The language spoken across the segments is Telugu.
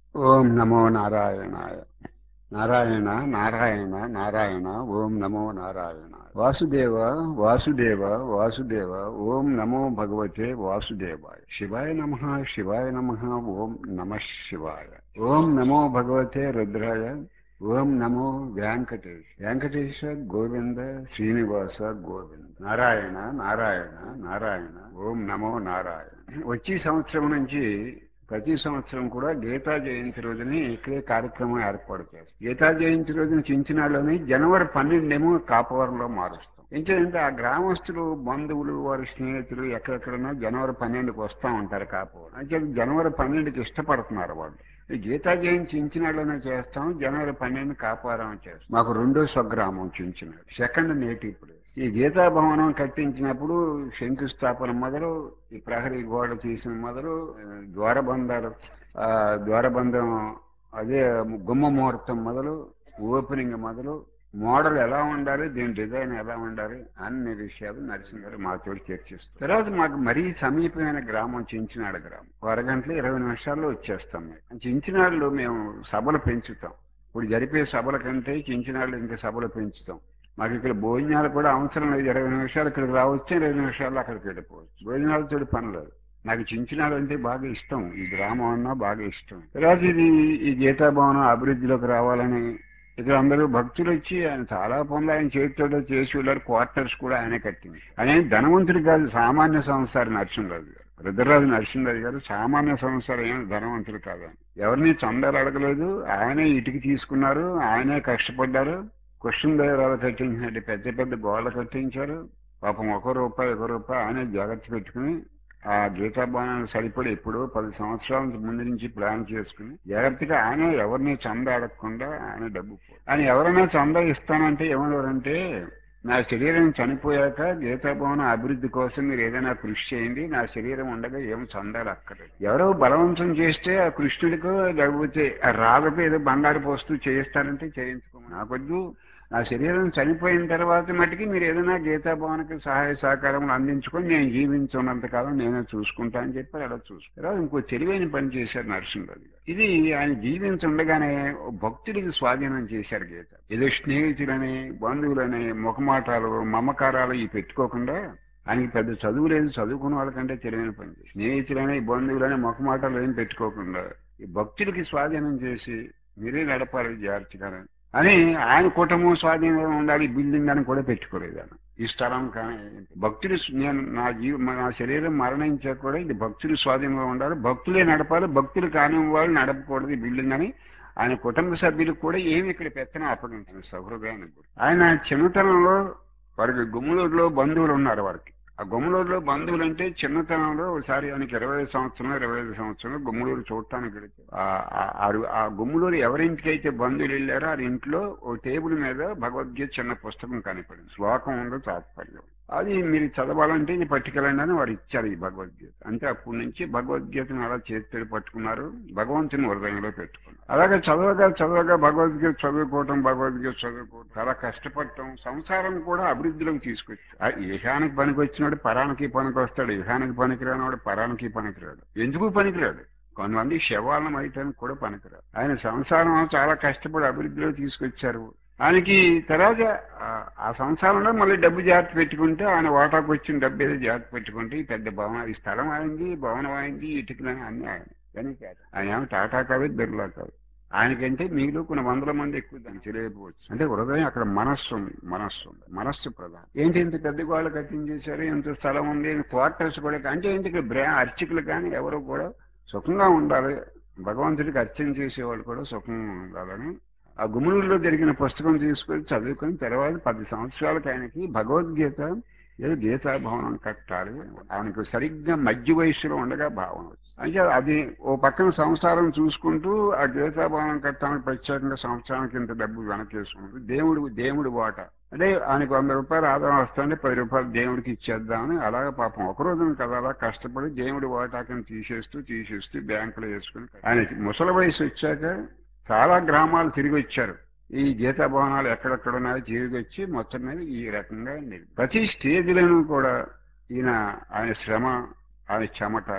ఓం నమో నారాయణాయ. నారాయణ నారాయణ నారాయణ. ఓం నమో నారాయణ. వాసుదేవ వాసుదేవ వాసుదేవ. ఓం నమో భగవతే వాసుదేవాయ. శివాయ నమః శివాయ నమః. ఓం నమః శివాయ. ఓం నమో భగవతే రుద్రాయ. ఓం నమో వెంకటేశ్ వెంకటేశ గోవింద శ్రీనివాస గోవింద. నారాయణ నారాయణ నారాయణ. ఓం నమో నారాయణ. వచ్చే సంవత్సరం నుంచి ప్రతి సంవత్సరం కూడా గీతా జయంతి రోజుని ఇక్కడే కార్యక్రమం ఏర్పాటు చేస్తాం. గీతా జయంతి రోజున చించినాళ్ళని జనవరి 12 కాపవరంలో మారుస్తాం. ఎందుకంటే ఆ గ్రామస్తులు బంధువులు వారి స్నేహితులు ఎక్కడెక్కడన్నా జనవరి 12కి వస్తా ఉంటారు కాపవరం. అంటే జనవరి 12కి ఇష్టపడుతున్నారు వాళ్ళు. ఈ గీతా జయంతి చించినాళ్ళనే చేస్తాం, జనవరి 12 కాపవరం చేస్తాం. మాకు రెండో స్వగ్రామం చించినాడు, సెకండ్ నేటివ్ ప్లేస్. ఈ గీతా భవనం కట్టించినప్పుడు శంకుస్థాపన మొదలు, ఈ ప్రహరీ గోడ తీసిన మొదలు, ద్వారబంధాలు, ఆ ద్వారబంధం, అదే గుమ్మ ముహూర్తం మొదలు, ఓపెనింగ్ మొదలు, మోడల్ ఎలా ఉండాలి, దీని డిజైన్ ఎలా ఉండాలి, అన్ని విషయాలు నరసింహ గారు మాతో చర్చిస్తారు. తర్వాత మాకు మరీ సమీపమైన గ్రామం చించినాడ గ్రామం. ఓ అరగంటలో 20 నిమిషాల్లో వచ్చేస్తాం. మేము చించినాడులో మేము సభలు పెంచుతాం. ఇప్పుడు జరిపే సభల కంటే చించినాడులో ఇంకా సభలు పెంచుతాం. మాకు ఇక్కడ భోజనాలు కూడా అవసరం లేదు. 20 నిమిషాలు ఇక్కడికి రావచ్చు, 20 నిమిషాల్లో అక్కడికి వెళ్ళిపోవచ్చు. భోజనాలతో పని లేదు. నాకు చించినాడంటే బాగా ఇష్టం, ఈ గ్రామం అన్నా బాగా ఇష్టం. తర్వాత ఈ గీతాభవనం అభివృద్ధిలోకి రావాలని ఇక్కడ అందరూ భక్తులు వచ్చి ఆయన చాలా పనులు ఆయన చేతితో చేసి వెళ్ళారు. క్వార్టర్స్ కూడా ఆయనే కట్టింది. ఆయన ధనవంతుడు కాదు, సామాన్య సంసారి నరసింహరాజు గారు. రుద్రరాజు నరసింహరాజు గారు సామాన్య సంసారం, ఏం ధనవంతుడు కాదు ఆయన. ఎవరిని చందాలు అడగలేదు. ఆయనే ఇటుకి తీసుకున్నారు, ఆయనే కష్టపడ్డారు. కృష్ణదేవరాలు కట్టించినట్టు పెద్ద పెద్ద గోడలు కట్టించారు. పాపం ఒక రూపాయి ఆయనే జాగ్రత్త పెట్టుకుని ఆ గీతాభవనానికి సరిపడి ఎప్పుడో 10 సంవత్సరాల ముందు నుంచి ప్లాన్ చేసుకుని జాగ్రత్తగా ఆయన ఎవరిని చందా అడగకుండా ఆయన డబ్బు ఆయన ఎవరైనా చందా ఇస్తానంటే ఏమన్నారంటే, నా శరీరం చనిపోయాక గీతాభవనం అభివృద్ధి కోసం మీరు ఏదైనా కృషి చేయండి, నా శరీరం ఉండగా ఏం చందాలు అక్కర్లేదు. ఎవరో బలవంతం చేస్తే ఆ కృష్ణుడికో లేకపోతే ఆ రాధకు ఏదో బంగారు పోస్తూ చేయిస్తారంటే చేయించుకోమని నాకొద్దు. నా శరీరం చనిపోయిన తర్వాత మటుకి మీరు ఏదైనా గీతాభవన్కి సహాయ సహకారములు అందించుకొని నేను జీవించున్నంతకాలం నేనే చూసుకుంటా అని చెప్పి అలా చూసుకుంటారు. ఇంకో తెలివైన పని చేశారు నరసింహరాజు గారు. ఇది ఆయన జీవించుండగానే భక్తుడికి స్వాధీనం చేశారు గీత. ఏదో స్నేహితులని బంధువులని ముఖమాటాలు మమకారాలు ఇవి పెట్టుకోకుండా, ఆయనకి పెద్ద చదువు లేదు, చదువుకున్న వాళ్ళకంటే తెలివైన పని. స్నేహితులని బంధువులని ముఖమాటాలు ఏం పెట్టుకోకుండా ఈ భక్తుడికి స్వాధీనం చేసి మీరే నడపాలి జాగ్రత్తగా అని ఆయన కుటుంబం స్వాధీనంగా ఉండాలి. బిల్డింగ్ అని కూడా పెట్టుకోలేదు ఆయన. ఈ స్థలం కానీ భక్తులు, నేను నా శరీరం మరణించాక కూడా ఇది భక్తులు స్వాధీనంగా ఉండాలి, భక్తులే నడపాలి, భక్తులు కాని వాళ్ళు నడపకూడదు ఈ బిల్డింగ్ అని ఆయన కుటుంబ సభ్యులకు కూడా ఏమి ఇక్కడ పెత్తనం అప్పగించిన సౌహృదయానికి. ఆయన చిన్నతనంలో వారికి గుమ్మలూరులో బంధువులు ఉన్నారు. వారికి ఆ గుమ్మలూరులో బంధువులు అంటే చిన్నతనంలో ఒకసారి ఆయనకి 25 సంవత్సరంలో గుమ్మలూరు చూడటానికి వెళితే ఆ గుమ్మలూరు ఎవరింటికి అయితే బంధువులు వెళ్ళారో ఆ ఇంట్లో ఓ టేబుల్ మీద భగవద్గీత చిన్న పుస్తకం కనిపడింది. శ్లోకం ఉందో తాత్పర్యం. అది మీరు చదవాలంటే ఇది పట్టుకెళ్ళండి అని వారు ఇచ్చారు ఈ భగవద్గీత. అంటే అప్పటి నుంచి భగవద్గీతను అలా చేతితో పట్టుకున్నారు, భగవంతుని హృదయంలో పెట్టుకున్నారు. అలాగే చదవగా భగవద్గీత చదువుకోవటం చాలా కష్టపడటం, సంసారం కూడా అభివృద్ధిలోకి తీసుకొచ్చారు. ఇహానికి పనికి వచ్చినాడు పరానికి పనికి వస్తాడు, ఇహానికి పనికిరానివాడు పరానికి పనికిరాడు. ఎందుకు పనికిరాడు? కొంతమంది శవాలను మైటానికి కూడా పనికిరాదు. ఆయన సంసారం చాలా కష్టపడి అభివృద్ధిలో తీసుకొచ్చారు. ఆయనకి తర్వాత ఆ సంసారంలో మళ్ళీ డబ్బు జాగ్రత్త పెట్టుకుంటే, ఆయన వాటాకు వచ్చిన డబ్బు ఏదో జాగ్రత్త పెట్టుకుంటే ఈ పెద్ద భవనం, ఈ స్థలం అయింది, భవనం అయింది, ఇటుకలని అన్ని ఆయన. కానీ కాదు, ఆయన ఏమో టాటా కాదు, బిర్లా కాదు. ఆయనకంటే మీలో కొన్ని వందల మంది ఎక్కువ దాన్ని తెలియకపోవచ్చు. అంటే హృదయం అక్కడ మనస్సు ప్రధానం. ఏంటి ఇంత పెద్ద గోడలు కట్టించేశారు, ఇంత స్థలం ఉంది, క్వార్టర్స్ కూడా. అంటే ఏంటి ఇక్కడ అర్చకులు కానీ ఎవరు కూడా సుఖంగా ఉండాలి, భగవంతుడికి అర్చన చేసేవాళ్ళు కూడా సుఖంగా ఉండాలని ఆ గుమ్మలూరులో జరిగిన పుస్తకం తీసుకొని చదువుకొని తర్వాత 10 సంవత్సరాలకు ఆయనకి భగవద్గీత ఏదో గీతాభవనం కట్టాలి, ఆయనకు సరిగ్గా మధ్య వయస్సులో ఉండగా భావన వచ్చింది. అంటే అది ఓ పక్కన సంసారం చూసుకుంటూ ఆ గీతాభవనం కట్టడానికి ప్రత్యేకంగా సంవత్సరానికి ఇంత డబ్బు వెనకేసుకుంటూ దేవుడు వాట అంటే ఆయనకు 100 రూపాయలు ఆదాయం వస్తుంటే 10 రూపాయలు దేవుడికి ఇచ్చేద్దామని అలాగే పాపం ఒక రోజున కదా అలా కష్టపడి దేవుడి వాటాకని తీసేస్తూ బ్యాంకులో వేసుకుని ఆయనకి ముసలి వయసు వచ్చాక చాలా గ్రామాలు తిరిగి వచ్చారు. ఈ గీతా భవనాలు ఎక్కడెక్కడ ఉన్నాయో తిరిగి వచ్చి మొత్తం మీద ఈ రకంగా ప్రతి స్టేజ్లోనూ కూడా ఆయన శ్రమ, ఆయన చెమట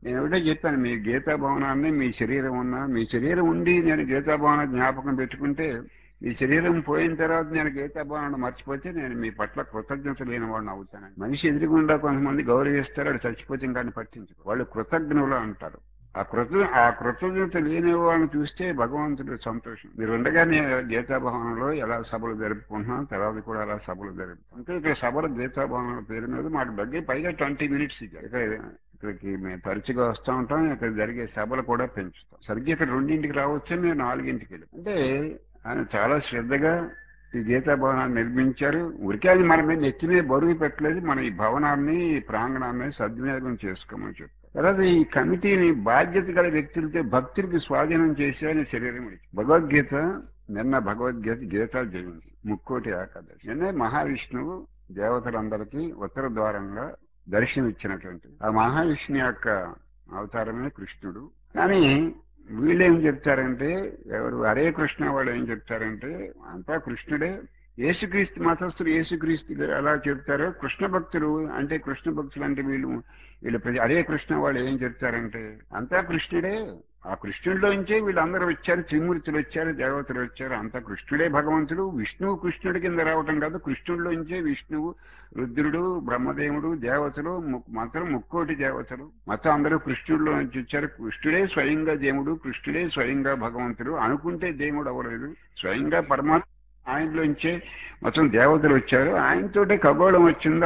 నేను ఒకటే చెప్పాను, మీ గీతా భవనాన్ని మీ శరీరం ఉన్నా, మీ శరీరం ఉండి నేను గీతా భవన జ్ఞాపకం పెట్టుకుంటే, మీ శరీరం పోయిన తర్వాత నేను గీతా భవనాన్ని మర్చిపోతే నేను మీ పట్ల కృతజ్ఞత లేని వాడిని అవుతాను. మనిషి ఎదురుగుండా కొంతమంది గౌరవిస్తారు, వాడు చచ్చిపోతే ఇంకా పట్టించు, వాళ్ళు కృతజ్ఞులు అంటారు. ఆ కృతజ్ఞత లేని వాళ్ళని చూస్తే భగవంతుడు సంతోషం. మీరు ఉండగానే గీతా భవనంలో ఎలా సభలు జరుపుకుంటున్నాం, తర్వాత కూడా అలా సభలు జరుపుతాం. ఇంకా ఇక్కడ సభలు గీతా భవనం పేరు మీద మాకు దగ్గర పైగా 20 మినిట్స్ ఇక్కడికి మేము తరచుగా వస్తూ ఉంటాం. ఇక్కడ జరిగే సభలు కూడా పెంచుతాం. సరిగ్గా ఇక్కడ 2ంటికి రావచ్చు, మేము 4ంటికి వెళ్ళి అంటే ఆయన చాలా శ్రద్ధగా ఈ గీతా భవనాన్ని నిర్మించారు. ఉరికే అది మన మీద నెత్తినే బరువు పెట్టలేదు. మనం ఈ భవనాన్ని, ఈ ప్రాంగణాన్ని సద్వినియోగం చేసుకోమని చెప్తారు. తర్వాత ఈ కమిటీని బాధ్యత గల వ్యక్తులతో భక్తులకి స్వాధీనం చేసే శరీరం ఇచ్చింది. భగవద్గీత నిన్న భగవద్గీత గీతా జయంతి, ముక్కోటి ఏకాదశి. నిన్నే మహావిష్ణువు దేవతలందరికీ ఉత్తర ద్వారంగా దర్శనమిచ్చినటువంటి ఆ మహావిష్ణు యొక్క అవతారమే కృష్ణుడు. కానీ వీళ్ళేం చెప్తారంటే, ఎవరు హరే కృష్ణ వాళ్ళు ఏం చెప్తారంటే అంతా కృష్ణుడే. యేసుక్రీస్తు మతస్థులు యేసుక్రీస్తు ఎలా చెప్తారో, కృష్ణ భక్తులు అంటే కృష్ణ భక్తులు అంటే వీళ్ళు హరే కృష్ణ వాళ్ళు ఏం చెప్తారంటే అంతా కృష్ణుడే. ఆ కృష్ణుడిలోంచే వీళ్ళందరూ వచ్చారు, త్రిమూర్తులు వచ్చారు, దేవతలు వచ్చారు, అంతా కృష్ణుడే భగవంతుడు. విష్ణువు కృష్ణుడి కింద రావటం కాదు, కృష్ణుడిలోంచే విష్ణువు, రుద్రుడు, బ్రహ్మదేవుడు, దేవతలు మొత్తం ముక్కోటి దేవతలు మొత్తం అందరూ కృష్ణుడిలో నుంచి వచ్చారు. కృష్ణుడే స్వయంగా దేవుడు, కృష్ణుడే స్వయంగా భగవంతుడు. అనుకుంటే దేవుడు అవ్వలేదు, స్వయంగా పరమాత్మ ఆయనలోంచే మొత్తం దేవతలు వచ్చారు. ఆయనతోటే ఖగోళం వచ్చింది,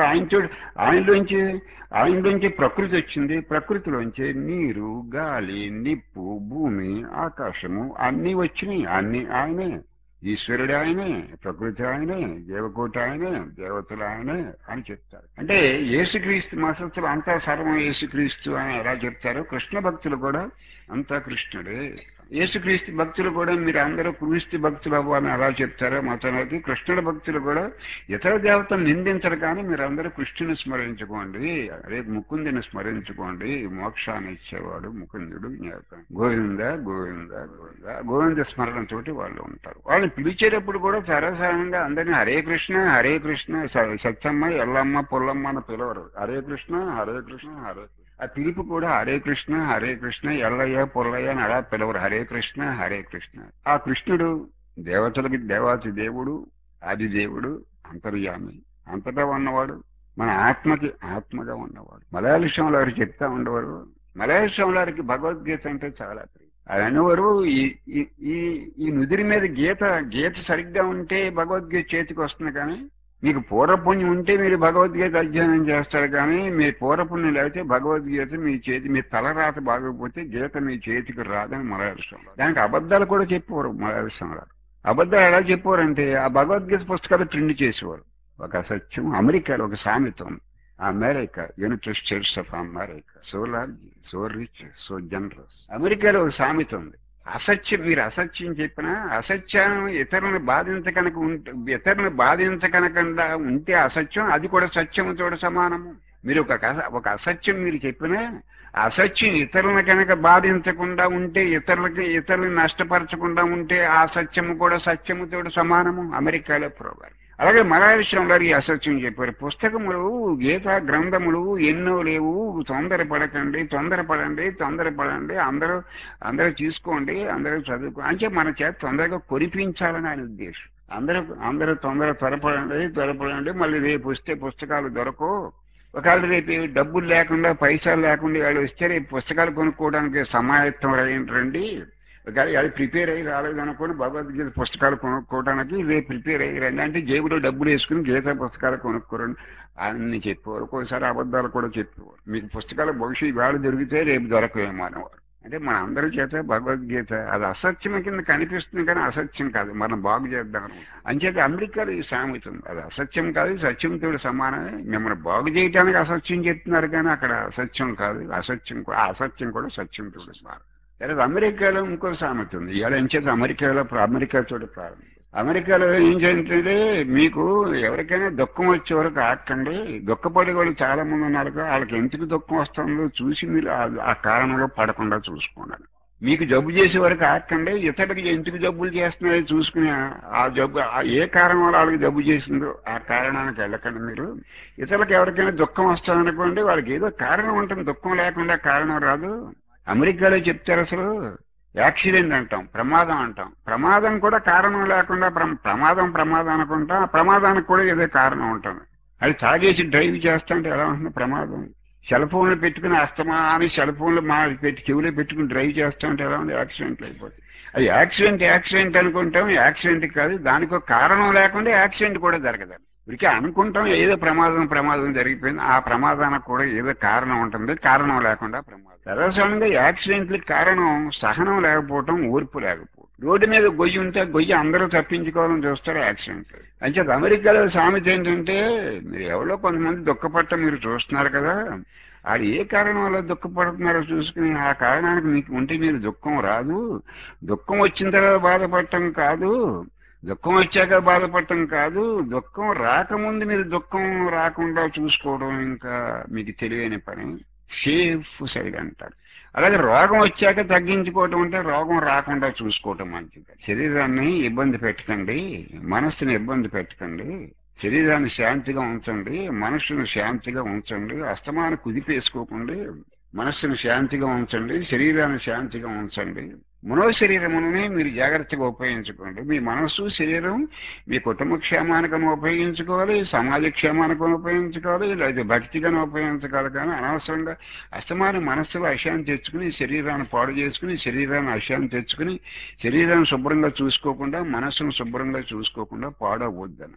ఆయనలోంచి ప్రకృతి వచ్చింది, ప్రకృతిలోంచి నీరు, గాలి, నిప్పు, భూమి, ఆకాశము అన్నీ వచ్చినాయి. అన్ని ఆయనే, ఈశ్వరుడు ఆయనే, ప్రకృతి ఆయనే, దేవకోటి ఆయనే, దేవతలు ఆయనే అని చెప్తారు. అంటే యేసుక్రీస్తు మతస్థులు అంతా సర్వం యేసుక్రీస్తు అని ఎలా చెప్తారో, కృష్ణ భక్తులు కూడా అంతా కృష్ణుడే. యేసుక్రీస్తు భక్తులు కూడా మీరు అందరూ క్రీస్తు భక్తులు అవ్వాలని ఎలా చెప్తారో మతానికి, కృష్ణుడి భక్తులు కూడా ఇతర దేవతలు నిందించరు, కానీ మీరు అందరూ కృష్ణుని స్మరించుకోండి, రేపు ముకుందుని స్మరించుకోండి, మోక్షాన్ని ఇచ్చేవాడు ముకుందుడు, గోవింద గోవింద గోవింద గోవింద స్మరణతోటి వాళ్ళు ఉంటారు. వాళ్ళని పిలిచేటప్పుడు కూడా సరసానంగా అందరినీ హరే కృష్ణ హరే కృష్ణ, సత్యమ్మ, ఎల్లమ్మ, పుల్లమ్మ అని పిలవరు. హరే కృష్ణ హరే కృష్ణ హరే కృష్ణ. ఆ పిలుపు కూడా హరే కృష్ణ ఎల్లయ్య పుల్లయ్య అని అలా పిలవరు. హరే కృష్ణ. ఆ కృష్ణుడు దేవతలకి దేవాతి దేవుడు, ఆది దేవుడు, అంతర్యామి, అంతటా ఉన్నవాడు, మన ఆత్మకి ఆత్మగా ఉన్నవాడు. మలయాళ స్వామి వారు చెప్తా ఉండేవారు, మలయాళ స్వామి వారికి భగవద్గీత అంటే చాలా ప్రియం. అది అనేవారు, ఈ ఈ ఈ నుదిరి మీద గీత సరిగ్గా ఉంటే భగవద్గీత చేతికి వస్తుంది, కానీ మీకు పూర్వపుణ్యం ఉంటే మీరు భగవద్గీత అధ్యయనం చేస్తారు, కానీ మీ పూర్వపుణ్యం లేకపోతే భగవద్గీత మీ తలరాత బాగోకపోతే గీత మీ చేతికి రాదని మలయాళం. దానికి అబద్ధాలు కూడా చెప్పేవారు మలయాళం. అబద్ధాలు ఎలా చెప్పేవారంటే ఆ భగవద్గీత పుస్తకాలు ప్రింట్ చేసేవారు. ఒక అసత్యం అమెరికాలో ఒక సామెత ఉంది. America, United States of America, so large, so rich, so generous. అమెరికాలో ఒక సామెత ఉంది, మీరు అసత్యం చెప్పినా, అసత్యం ఇతరులను బాధించకనకుండా ఉంటే అసత్యం, అది కూడా సత్యంతో సమానము. మీరు ఒక అసత్యం మీరు చెప్పినా, అసత్యం ఇతరులను కనుక బాధించకుండా ఉంటే, ఇతరులను నష్టపరచకుండా ఉంటే ఆ సత్యము కూడా సత్యముతో సమానము. అమెరికాలో ప్రోగ్రాం. అలాగే మలయాళం గారు ఈ అసత్యం చెప్పారు. పుస్తకములు, గీతా గ్రంథములు ఎన్నో లేవు, తొందరపడండి, అందరూ తీసుకోండి, అందరూ చదువుకో అంటే మన చేత తొందరగా కొనిపించాలని ఆయన ఉద్దేశం. అందరూ త్వరపడండి, మళ్ళీ రేపు వస్తే పుస్తకాలు దొరకవు. ఒకవేళ రేపు డబ్బులు లేకుండా, పైసలు లేకుండా వాళ్ళు వస్తే రేపు పుస్తకాలు కొనుక్కోవడానికి సమాయత్తం రండి. ఒకవేళ అది ప్రిపేర్ అయ్యి రాలేదనుకోండి, భగవద్గీత పుస్తకాలు కొనుక్కోవడానికి రేపు ప్రిపేర్ అయ్యి రండి అంటే జేబులో డబ్బులు వేసుకుని గీతా పుస్తకాలు కొనుక్కోరండి అన్ని చెప్పేవారు. ఒక్కోసారి అబద్ధాలు కూడా చెప్పేవారు. మీకు పుస్తకాలు భవిష్యత్తు వేళ దొరికితే రేపు దొరకవేమో అనేవారు. అంటే మన అందరి చేత భగవద్గీత అది అసత్యం కింద కనిపిస్తుంది, కానీ అసత్యం కాదు, మనం బాగు చేద్దాం. అంచేత అమెరికాలో ఈ సామెత ఉంది, అది అసత్యం కాదు, సత్యంతో సమానమే. మిమ్మల్ని బాగు చేయడానికి అసత్యం చెప్తున్నారు, కానీ అక్కడ అసత్యం కాదు, అసత్యం కూడా సత్యంతో సమానం. లేదా అమెరికాలో ఇంకో సామెత ఉంది, ఇవాళ ఎంచేత అమెరికాతో ప్రారంభం. అమెరికాలో ఏం చేయంటే, మీకు ఎవరికైనా దుఃఖం వచ్చే వరకు ఆకండి, దుఃఖపడే వాళ్ళు చాలా మంది ఉన్నారు, వాళ్ళకి ఎందుకు దుఃఖం వస్తుందో చూసి మీరు ఆ కారణంలో పడకుండా చూసుకోండి. మీకు జబ్బు చేసే వరకు ఆకండి, ఇతరులకి ఎందుకు జబ్బులు చేస్తున్నాయో చూసుకుని ఆ జబ్బు ఏ కారణం వల్ల వాళ్ళకి జబ్బు చేసిందో ఆ కారణానికి వెళ్ళకండి మీరు. ఇతరులకు ఎవరికైనా దుఃఖం వస్తుందనుకోండి, వాళ్ళకి ఏదో కారణం ఉంటుంది, దుఃఖం లేకుండా కారణం రాదు. అమెరికాలో చెప్తారు అసలు యాక్సిడెంట్ అంటాం, ప్రమాదం అంటాం. ప్రమాదం కూడా కారణం లేకుండా ప్రమాదం ప్రమాదం అనుకుంటాం, ఆ ప్రమాదానికి కూడా ఏదో కారణం ఉంటుంది. అది తాగేసి డ్రైవ్ చేస్తా అంటే ఎలా ఉంటుంది ప్రమాదం. సెల్ ఫోన్లు పెట్టుకుని అస్తమాని సెల్ ఫోన్లు పెట్టి చెవిలో పెట్టుకుని డ్రైవ్ చేస్తా ఉంటే ఎలా ఉంది, యాక్సిడెంట్లు అయిపోతుంది. అది యాక్సిడెంట్ యాక్సిడెంట్ అనుకుంటాం, యాక్సిడెంట్ కాదు, దానికి ఒక కారణం లేకుండా యాక్సిడెంట్ కూడా జరగదు. ఇక అనుకుంటాం ఏదో ప్రమాదం ప్రమాదం జరిగిపోయింది, ఆ ప్రమాదానికి కూడా ఏదో కారణం ఉంటుంది, కారణం లేకుండా ప్రమాదం. సర్వసాధారణంగా యాక్సిడెంట్లకి కారణం సహనం లేకపోవటం, ఓర్పు లేకపోవడం. రోడ్డు మీద గొయ్యి ఉంటే గొయ్యి అందరూ తప్పించుకోవాలని చూస్తారు, యాక్సిడెంట్. అంచేత అమెరికాలో సామెత ఏంటంటే, మీరు ఎవరో కొంతమంది దుఃఖపడటం మీరు చూస్తున్నారు కదా, అది ఏ కారణం వల్ల దుఃఖపడుతున్నారో చూసుకుని ఆ కారణానికి మీకు ఉంటే మీరు దుఃఖం రాదు. దుఃఖం వచ్చిన తర్వాత బాధపడటం కాదు, దుఃఖం వచ్చాక బాధపడటం కాదు, దుఃఖం రాకముందు మీరు దుఃఖం రాకుండా చూసుకోవడం ఇంకా మీకు తెలియని పని. సేఫ్ సైడ్ అంటారు. అలాగే రోగం వచ్చాక తగ్గించుకోవటం అంటే రోగం రాకుండా చూసుకోవటం మంచిది. శరీరాన్ని ఇబ్బంది పెట్టకండి, మనస్సుని ఇబ్బంది పెట్టకండి, శరీరాన్ని శాంతిగా ఉంచండి, మనస్సును శాంతిగా ఉంచండి, అస్తమానం కుదిపేసుకోకండి. మనస్సును శాంతిగా ఉంచండి, శరీరాన్ని శాంతిగా ఉంచండి. మనోశరీరమునే మీరు జాగ్రత్తగా ఉపయోగించుకోండి. మీ మనస్సు శరీరం మీ కుటుంబ క్షేమానికను ఉపయోగించుకోవాలి, సమాజ క్షేమానికను ఉపయోగించుకోవాలి, లేదా భక్తిగాను ఉపయోగించుకోవాలి. కానీ అనవసరంగా అస్తమానం మనస్సులో అశాంతి తెచ్చుకుని శరీరాన్ని పాడు చేసుకుని శరీరాన్ని అశాంతి తెచ్చుకుని శరీరాన్ని శుభ్రంగా చూసుకోకుండా మనస్సును శుభ్రంగా చూసుకోకుండా పాడవద్దని.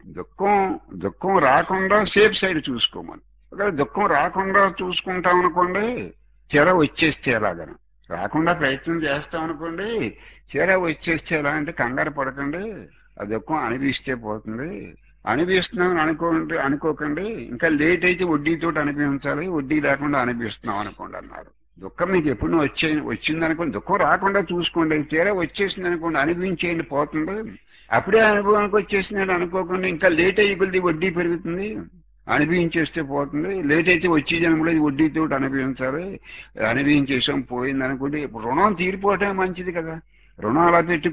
దుఃఖం రాకుండా సేఫ్ సైడ్ చూసుకోమని. ఒకవేళ దుఃఖం రాకుండా చూసుకుంటాం అనుకోండి, తెర వచ్చేస్తే ఎలాగని రాకుండా ప్రయత్నం చేస్తాం అనుకోండి, చీర వచ్చేస్తే ఎలా అంటే కంగారు పడకండి, ఆ దుఃఖం అనిపిస్తే పోతుంది. అనిపిస్తున్నాం అనుకోకండి, ఇంకా లేట్ అయితే వడ్డీతో అనిపించాలి, వడ్డీ లేకుండా అనిపిస్తున్నాం అనుకోండి అన్నారు. దుఃఖం మీకు ఎప్పుడు వచ్చిందనుకోండి, దుఃఖం రాకుండా చూసుకోండి, చీర వచ్చేసింది అనుకోండి, అనిపించేయండి పోతుంది. అప్పుడే అనుభవానికి వచ్చేసిందని అనుకోకుండా ఇంకా లేట్ అయ్యి కొద్ది వడ్డీ పెరుగుతుంది, అనుభవించేస్తే పోతుంది. లేట్ అయితే వచ్చే జన్మలో వడ్డీతో అనుభవించాలి, అనుభవించేసాం పోయింది అనుకుంటే ఇప్పుడు రుణం తీరిపోవటమే మంచిది కదా. రుణం అలా పెట్టి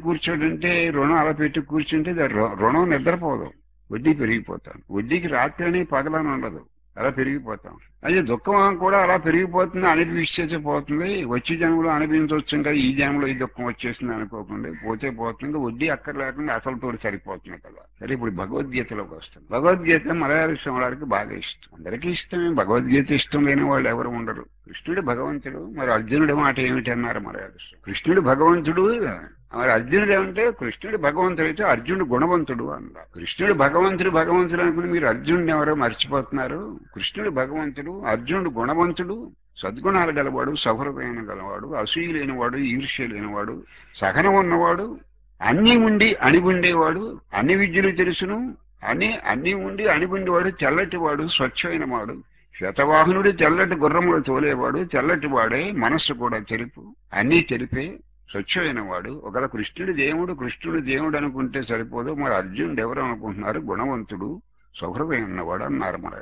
కూర్చుంటే రుణం నిద్రపోదు, వడ్డీ పెరిగిపోతాను. వడ్డీకి రాత్రి అని పగలని ఉండదు, అలా పెరిగిపోతాం. అదే దుఃఖం కూడా అలా పెరిగిపోతుంది, అనిపించేసి పోతుంది. వచ్చే జన్మలో అనిపించవచ్చు కదా, ఈ జన్మలో ఈ దుఃఖం వచ్చేసింది అనుకోకుండా పోతే పోతుంది. వడ్డీ అక్కడ లేకుండా అసలు తోడు సరిపోతుంది కదా. సరే, ఇప్పుడు భగవద్గీతలోకి వస్తుంది. భగవద్గీత మలయాళ వారికి బాగా ఇష్టం, అందరికీ ఇష్టమే. భగవద్గీత ఇష్టం లేని వాళ్ళు ఎవరు ఉండరు. కృష్ణుడు భగవంతుడు, మరి అర్జునుడి మాట ఏమిటి అన్నారు మలయాళ. కృష్ణుడు భగవంతుడు, మరి అర్జునుడు ఏమంటే కృష్ణుడు భగవంతుడు అయితే అర్జునుడు గుణవంతుడు అన్నారు. కృష్ణుడు భగవంతుడు అనుకుని మీరు అర్జునుడిని ఎవరో మర్చిపోతున్నారు. కృష్ణుడు భగవంతుడు, అర్జునుడు గుణవంతుడు, సద్గుణాలు గలవాడు, సహృదయం గలవాడు, అసూయ లేనివాడు, ఈర్ష్య లేనివాడు, సహనం ఉన్నవాడు, అన్నీ ఉండి అణిగుండేవాడు, అన్ని విద్యలు తెలుసును, అన్నీ ఉండి అణిగుండేవాడు, తెల్లటివాడు, స్వచ్ఛమైన వాడు, శతవాహనుడు, తెల్లటి గుర్రములు తోలేవాడు, తెల్లటి వాడే, మనస్సు కూడా తెలుపు, అన్నీ తెలిపే, స్వచ్ఛమైన వాడు. ఒకవేళ కృష్ణుడు దేవుడు అనుకుంటే సరిపోదు, మరి అర్జునుడు ఎవరు అనుకుంటున్నారు, గుణవంతుడు, సౌహృదయం ఉన్నవాడు అన్నారు. మన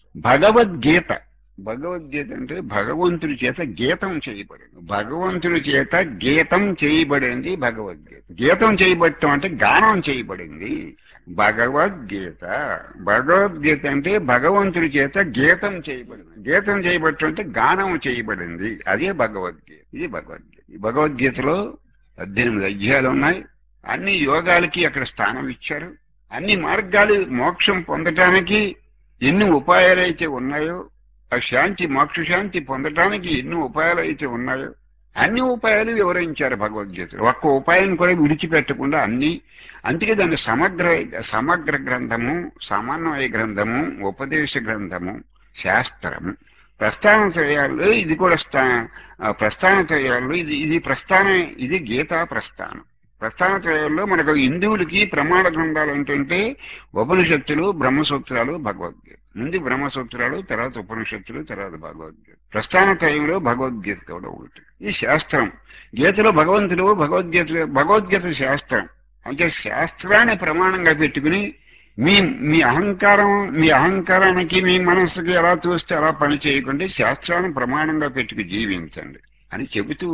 భగవద్గీత అంటే భగవంతుడి చేత గీతం చేయబడింది. భగవంతుడి చేత గీతం చేయబడింది భగవద్గీత. గీతం చేయబడటం అంటే గానం చేయబడింది భగవద్గీత. భగవద్గీత అంటే భగవంతుడి చేత గీతం చేయబడింది. గీతం చేయబడటం అంటే గానం చేయబడింది, అదే భగవద్గీత. ఇది భగవద్గీత. ఈ భగవద్గీతలో 18 అధ్యాయాలు ఉన్నాయి. అన్ని యోగాలకి అక్కడ స్థానం ఇచ్చారు. అన్ని మార్గాలు మోక్షం పొందటానికి ఎన్ని ఉపాయాలు అయితే ఉన్నాయో, ఆ మోక్ష శాంతి పొందటానికి ఎన్ని ఉపాయాలు అయితే ఉన్నాయో అన్ని ఉపాయాలు వివరించారు భగవద్గీతలో. ఒక్క ఉపాయం కూడా విడిచిపెట్టకుండా అన్ని. అందుకే దాన్ని సమగ్ర గ్రంథము, సమన్వయ గ్రంథము, ఉపదేశ గ్రంథము, శాస్త్రము. ప్రస్థాన త్రయాల్లో ఇది కూడా ప్రస్థాన త్రయాల్లో ఇది గీతా ప్రస్థానం. ప్రస్థాన త్రయాల్లో మనకు హిందువులకి ప్రమాణ గ్రంథాలు ఏంటంటే ఉపనిషత్తులు, బ్రహ్మసూత్రాలు, భగవద్గీత. ముందు బ్రహ్మసూత్రాలు, తర్వాత ఉపనిషత్తులు, తర్వాత భగవద్గీత. ప్రస్థాన త్రయంలో భగవద్గీత కూడా ఒకటి. ఈ శాస్త్రం. గీతలో భగవంతుడు, భగవద్గీత శాస్త్రం. అంటే శాస్త్రాన్ని ప్రమాణంగా పెట్టుకుని మీ అహంకారానికి మీ మనస్సుకి ఎలా చూస్తే అలా పని చేయకుండా శాస్త్రాన్ని ప్రమాణంగా పెట్టుకు జీవించండి అని చెబుతూ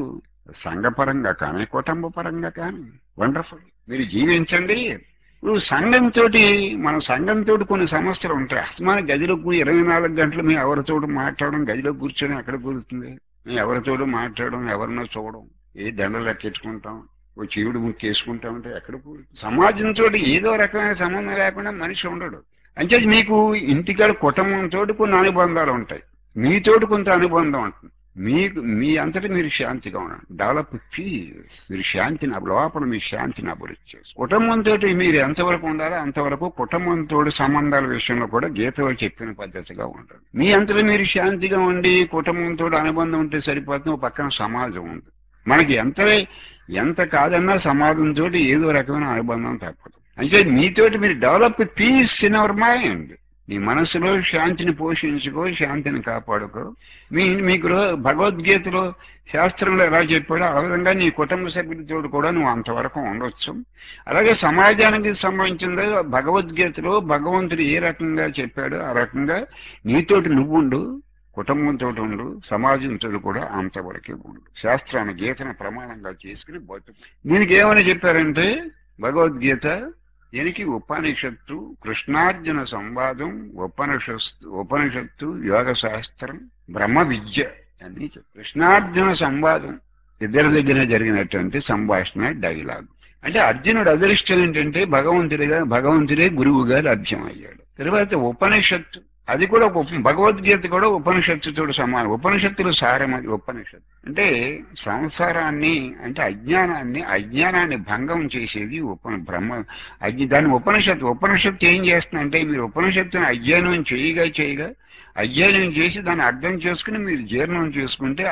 సంఘపరంగా కానీ కుటుంబ పరంగా కానీ వండర్ఫుల్ మీరు జీవించండి. ఇప్పుడు సంఘంతో మన సంఘంతో కొన్ని సమస్యలు ఉంటాయి. అస్తమాన గదిలోకి 24 గంటలు మేము ఎవరితోడు మాట్లాడడం, గదిలో కూర్చొని ఎక్కడ కుదురుతుంది? మేము ఎవరితోడు మాట్లాడడం, ఎవరినో చూడడం, ఏ దండలు లెక్కెట్టుకుంటాం, ఓ చెవుడు ముక్కేసుకుంటాం అంటే ఎక్కడ కుదురుతుంది? సమాజంతో ఏదో రకమైన సంబంధం లేకుండా మనిషి ఉండడు. అంటే మీకు ఇంటికాడ కుటుంబంతో కొన్ని అనుబంధాలు ఉంటాయి, మీతోటి కొంత అనుబంధం ఉంటుంది. మీకు మీ అంతటి మీరు శాంతిగా ఉండండి. Develop peace. మీరు శాంతిని లోపల మీ శాంతిని అభివృద్ధి చేసి కుటుంబంతో మీరు ఎంతవరకు ఉండాలో అంతవరకు కుటుంబంతో సంబంధాల విషయంలో కూడా గీతలో చెప్పిన పద్ధతిగా ఉండండి. మీ అంతటి మీరు శాంతిగా ఉండి కుటుంబంతో అనుబంధం ఉంటే సరిపోతుంది. ఓ పక్కన సమాజం ఉంది. మనకి ఎంత కాదన్నా సమాజంతో ఏదో రకమైన అనుబంధం తప్పదు. అంటే మీతోటి మీరు develop peace in our mind. నీ మనసులో శాంతిని పోషించుకో, శాంతిని కాపాడుకో. మీకు భగవద్గీతలో శాస్త్రంలో ఎలా చెప్పాడో ఆ విధంగా నీ కుటుంబ సభ్యులతో కూడా నువ్వు అంతవరకు ఉండొచ్చు. అలాగే సమాజానికి సంబంధించింది భగవద్గీతలో భగవంతుడు ఏ రకంగా చెప్పాడో ఆ రకంగా నీతోటి నువ్వు ఉండు, కుటుంబంతో ఉండు, సమాజంతో కూడా అంతవరకే ఉండు. శాస్త్రాన్ని గీతను ప్రమాణంగా చేసుకుని బతుకు. దీనికి ఏమని చెప్పారంటే భగవద్గీత దీనికి ఉపనిషత్తు, కృష్ణార్జున సంవాదం, ఉపనిషత్తు, యోగ శాస్త్రం, బ్రహ్మ విద్య అని కృష్ణార్జున సంవాదం ఇద్దరి దగ్గర జరిగినటువంటి సంభాషణ, డైలాగ్. అంటే అర్జునుడు అదృష్టం ఏంటంటే భగవంతుడే గురువుగా లభ్యమయ్యాడు. తర్వాత ఉపనిషత్తు, అది కూడా భగవద్గీత కూడా ఉపనిషత్తుతో సమానం. ఉపనిషత్తులు సారమది. ఉపనిషత్తు అంటే సంసారాన్ని, అంటే అజ్ఞానాన్ని భంగం చేసేది దాన్ని ఉపనిషత్తు ఏం చేస్తుందంటే మీరు ఉపనిషత్తుని అధ్యయనం చేయగా అధ్యయనం చేసి దాన్ని అర్థం చేసుకుని మీరు జీర్ణం చేసుకుంటే